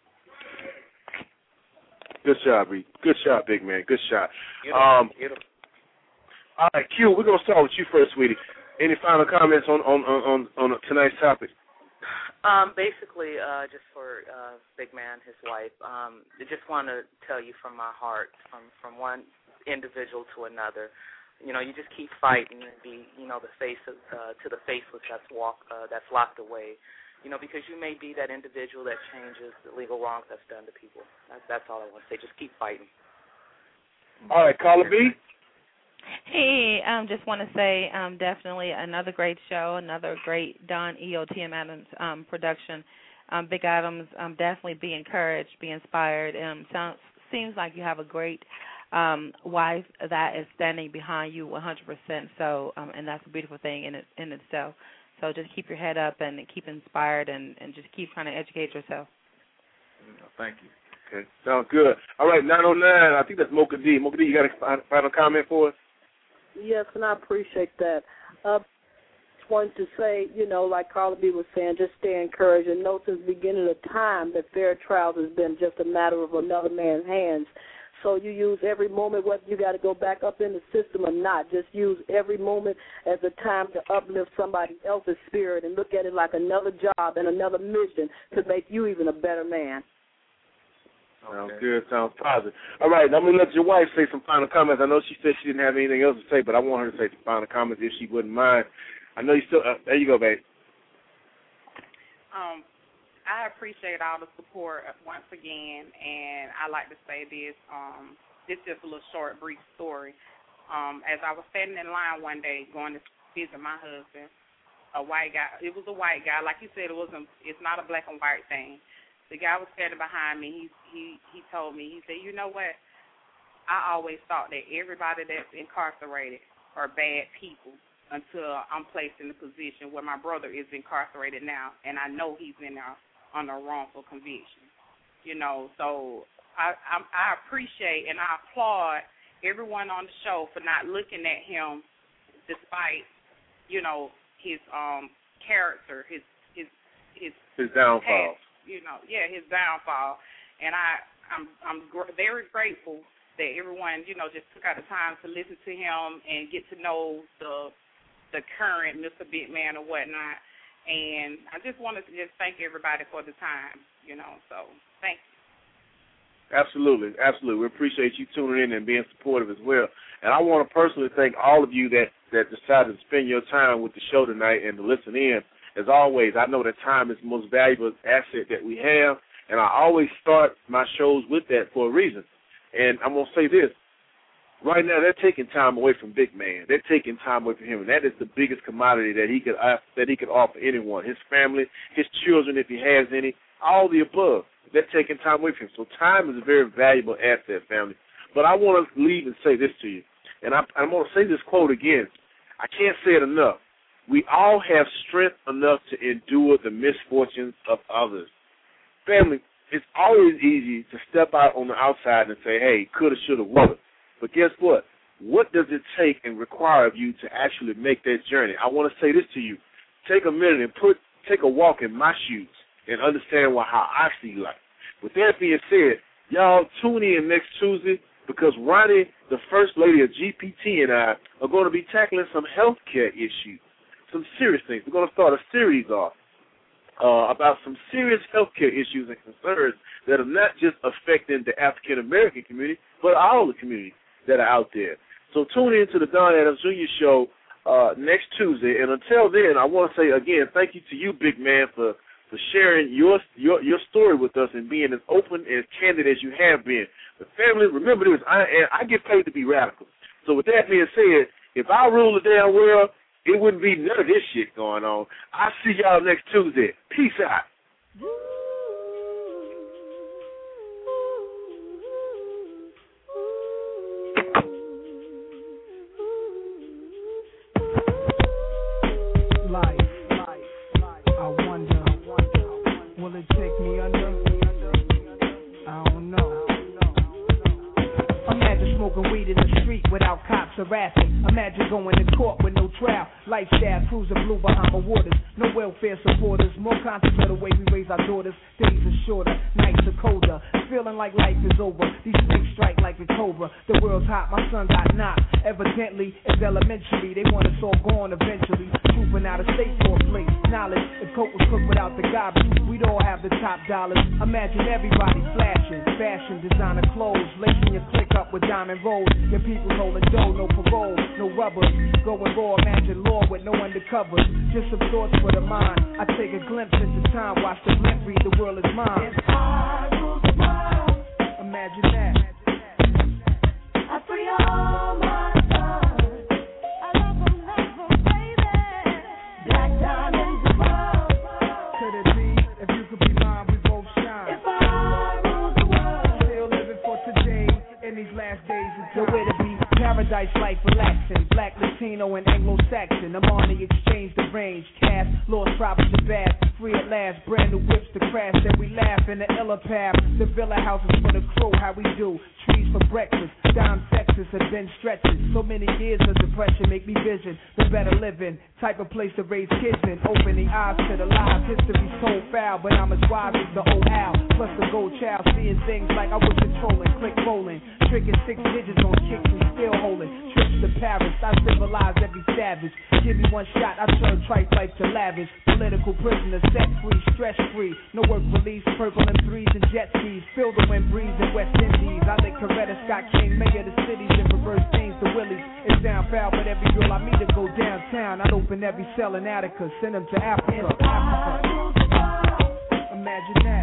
Good shot, Reed. Good shot, Big Man. Good shot. Um, all right, Q, we're going to start with you first, sweetie. Any final comments on, on, on, on tonight's topic? Um, basically, uh, just for uh, Big Man, his wife, um, I just want to tell you from my heart, from, from one individual to another, you know, you just keep fighting and be, you know, the face of, uh, to the faceless that's walk, uh, that's locked away, you know, because you may be that individual that changes the legal wrongs that's done to people. That's, that's all I want to say. Just keep fighting. All right, Carla B. Hey, um, just want to say um, definitely another great show, another great Don E O T M Adams um, production. Um, Big Adams, um, definitely be encouraged, be inspired. Um, sounds, seems like you have a great um, wife that is standing behind you one hundred percent. So, um, and that's a beautiful thing in it, in itself. So just keep your head up and keep inspired and, and just keep trying to educate yourself. Thank you. Okay, sounds good. All right, nine oh nine, I think that's Mocha D. Mocha D, you got a final comment for us? Yes, and I appreciate that. Uh, just wanted to say, you know, like Carla B was saying, just stay encouraged and know since the beginning of time that fair trials has been just a matter of another man's hands. So you use every moment, whether you got to go back up in the system or not. Just use every moment as a time to uplift somebody else's spirit and look at it like another job and another mission to make you even a better man. Sounds good. Sounds positive. All right, I'm going to let your wife say some final comments. I know she said she didn't have anything else to say, but I want her to say some final comments if she wouldn't mind. I know you still uh, – there you go, babe. Um, I appreciate all the support once again, and I like to say this. Um, this is just a little short, brief story. Um, as I was standing in line one day going to visit my husband, a white guy – it was a white guy. Like you said, it wasn't. It's not a black and white thing. The guy was standing behind me. He he he told me, he said, you know what, I always thought that everybody that's incarcerated are bad people until I'm placed in the position where my brother is incarcerated now, and I know he's in there on a wrongful conviction. You know, so I, I, I appreciate and I applaud everyone on the show for not looking at him despite, you know, his um character, his his his, his downfall. Past. You know, yeah, his downfall, and I, I'm, I'm gr- very grateful that everyone, you know, just took out the time to listen to him and get to know the, the current Mister Big Man or whatnot. And I just wanted to just thank everybody for the time, you know. So, thank you. Absolutely, absolutely. We appreciate you tuning in and being supportive as well. And I want to personally thank all of you that, that decided to spend your time with the show tonight and to listen in. As always, I know that time is the most valuable asset that we have, and I always start my shows with that for a reason. And I'm going to say this. Right now, they're taking time away from Big Man. They're taking time away from him, and that is the biggest commodity that he could uh, that he could offer anyone, his family, his children, if he has any, all the above. They're taking time away from him. So time is a very valuable asset, family. But I want to leave and say this to you, and I, I'm going to say this quote again. I can't say it enough. We all have strength enough to endure the misfortunes of others. Family, it's always easy to step out on the outside and say, hey, coulda, shoulda, woulda. But guess what? What does it take and require of you to actually make that journey? I want to say this to you. Take a minute and put take a walk in my shoes and understand what, how I see life. With that being said, y'all tune in next Tuesday because Ronnie, the First Lady of G P T, and I are going to be tackling some health care issues, some serious things. We're going to start a series off uh, about some serious health care issues and concerns that are not just affecting the African-American community, but all the communities that are out there. So tune in to the Don Adams Junior Show uh, next Tuesday. And until then, I want to say again, thank you to you, big man, for, for sharing your, your your story with us and being as open and candid as you have been. But family, remember this, I, I get paid to be radical. So with that being said, if I rule the damn world, it wouldn't be none of this shit going on. I'll see y'all next Tuesday. Peace out. Harassing. Imagine going to court with no trial. Lifestyle cruiser blue behind my waters. No welfare supporters. More conscious of the way we raise our daughters. Days are shorter, nights are colder. Feeling like life is over. These snakes strike like a cobra. The world's hot, my son got knocked. Evidently, it's elementary. They want us all gone eventually. Trooping out of state for a place. Knowledge, if coke was cooked without the garbage, we'd all have the top dollars. Imagine everybody flashing. Fashion, designer clothes. Lacing your click up with diamond rolls. Your people holding dough, no parole, no rubbers. Going raw, imagine law with no undercovers. Just some thoughts for the mind. I take a glimpse into time, watch the blimp read the world is mine. If I rule the world, imagine that. I free all my sons. I love them, love them, baby. Black diamonds above. Could it be, if you could be mine, we both shine. If I rule the world, still living for today in these last days until where to be. Paradise life relaxing, black, Latino, and Anglo-Saxon. I'm on the exchange, the range, cash, lost property to bath, free at last, brand new whips to crash, then we laugh in the illa path. The villa houses for the crew, how we do, trees for breakfast, down Texas have been stretching. So many years of depression make me vision the better living, type of place to raise kids in, open the eyes to the lies, history's so foul, but I'm as wise as the old owl, plus the gold child, seeing things like I was controlling, click rolling, tricking six digits on kicks and still holding, trips to Paris, I civilize every savage, give me one shot, I turn trite life to lavish, political prisoner, set free, stress free, no work release, purple M threes and jet skis, feel the wind breeze in West Indies, I lick Coretta Scott King, mayor of the cities, and reverse things to Willies, it's down foul, but every girl I meet to go downtown, I'd open every cell in Attica, send them to Africa, Africa. Imagine that.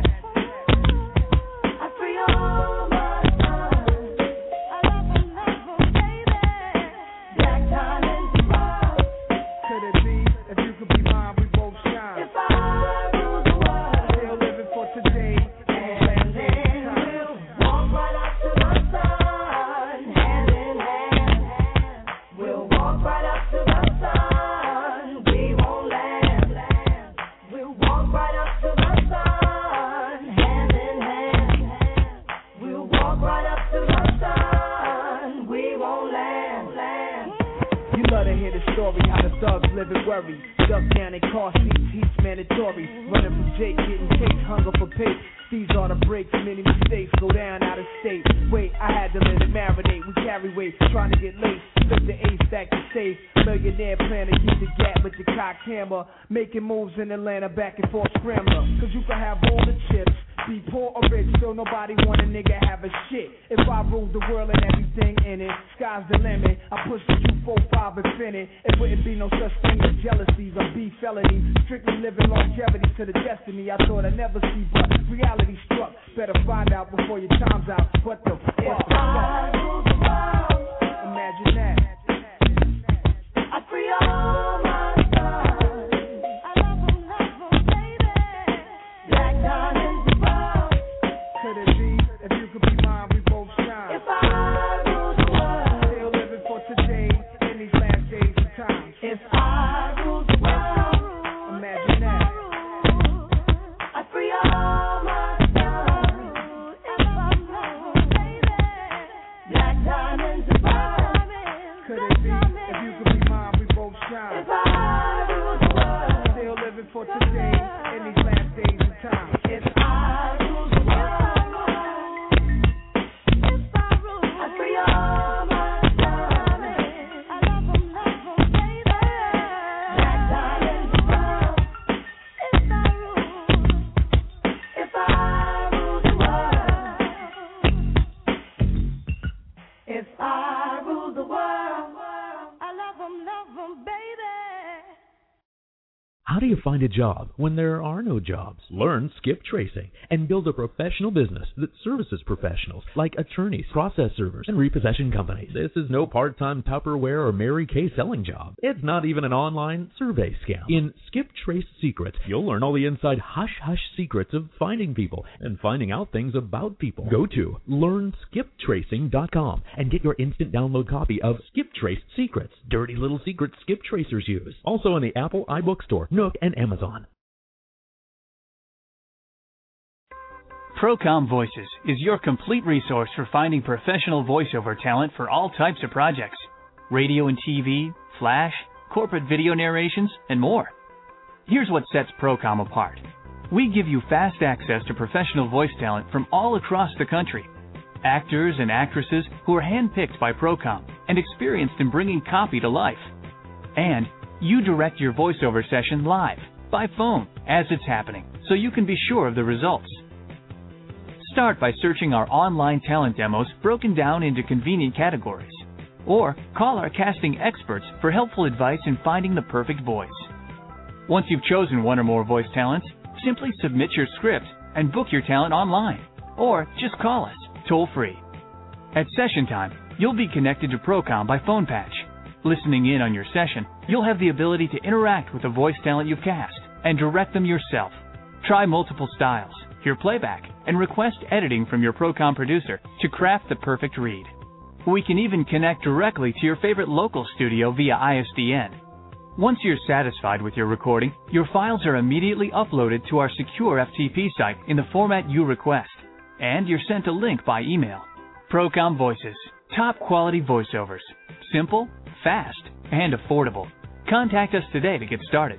I free all my sons. I love them, love them, baby. Black diamonds above. Could it be, if you could be mine, we both shine. If I rule the world, still living for today. And then we'll walk right up to the sun, hand in hand. We'll walk right up to the sun. We won't land. We'll walk right up to the sun, hand in hand. We'll walk right up to the sun. We won't land. You love to hear the story how the thugs live in worry. Duck down in car seats, heat's mandatory. Running from Jake, getting chased, hunger for pace. These are the breaks, many mistakes, go down out of state. Wait, I had to let it marinate. We carry weight, trying to get laced. Flip the ace, stack the safe. Millionaire plan to keep the gap with the cock hammer. Making moves in Atlanta, back and forth scrambler. Cause you can have all the chips. Be poor or rich, still nobody want a nigga have a shit. If I ruled the world and everything in it, sky's the limit. I push the two four five infinite. It wouldn't be no such thing as jealousies or beef felonies. Strictly living longevity to the destiny I thought I'd never see, but reality struck. Better find out before your time's out. What the fuck? If I rule the world, imagine that. I free all my sons. I love them, love them, baby. Black diamonds above. Could it be if you could be mine, we both shine? If I rule the world, still living for today in these last days of time. If I rule the world, imagine that. I free all my sons. If I rule, baby. Black diamonds above. Could it be if you could be mine, we both shine? If I rule the world, still living for today in these last days of time. If I rule the world, if I rule, I free all my sons. I love them, love them, baby. Black diamonds above. If I rule, if I rule the world, if I rule the world, I love them, love them, baby. How do you find a job when there are no jobs? Learn skip tracing and build a professional business that services professionals like attorneys, process servers, and repossession companies. This is no part-time Tupperware or Mary Kay selling job. It's not even an online survey scam. In Skip Trace Secrets, you'll learn all the inside hush-hush secrets of finding people and finding out things about people. Go to learn skip tracing dot com and get your instant download copy of Skip Trace Secrets, dirty little secrets skip tracers use. Also in the Apple iBook Store, Nook, and Amazon. Procom Voices is your complete resource for finding professional voiceover talent for all types of projects. Radio and T V, flash, corporate video narrations, and more. Here's what sets Procom apart. We give you fast access to professional voice talent from all across the country. Actors and actresses who are handpicked by Procom and experienced in bringing copy to life. And you direct your voiceover session live, by phone, as it's happening, so you can be sure of the results. Start by searching our online talent demos broken down into convenient categories. Or call our casting experts for helpful advice in finding the perfect voice. Once you've chosen one or more voice talents, simply submit your script and book your talent online. Or just call us, toll free. At session time, you'll be connected to Procom by phone patch. Listening in on your session, you'll have the ability to interact with the voice talent you've cast and direct them yourself. Try multiple styles, hear playback, and request editing from your Procom producer to craft the perfect read. We can even connect directly to your favorite local studio via I S D N. Once you're satisfied with your recording, your files are immediately uploaded to our secure F T P site in the format you request, and you're sent a link by email. Procom Voices, top quality voiceovers. Simple, fast, and affordable. Contact us today to get started.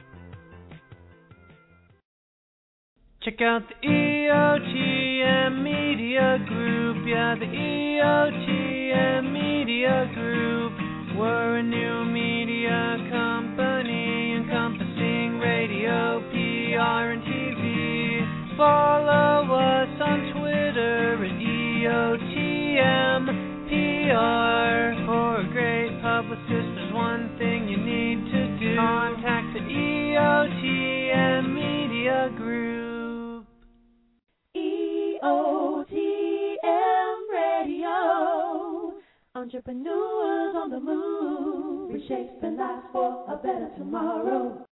Check out the E O T M Media Group. Yeah, the E O T M Media Group. We're a new media company encompassing radio, P R, and T V. Follow us on Twitter at E O T M P R. For a great publicist, there's one thing you need to do. Contact the E O T M Media Group. E O T M Radio. Entrepreneurs on the move, reshaping lives for a better tomorrow.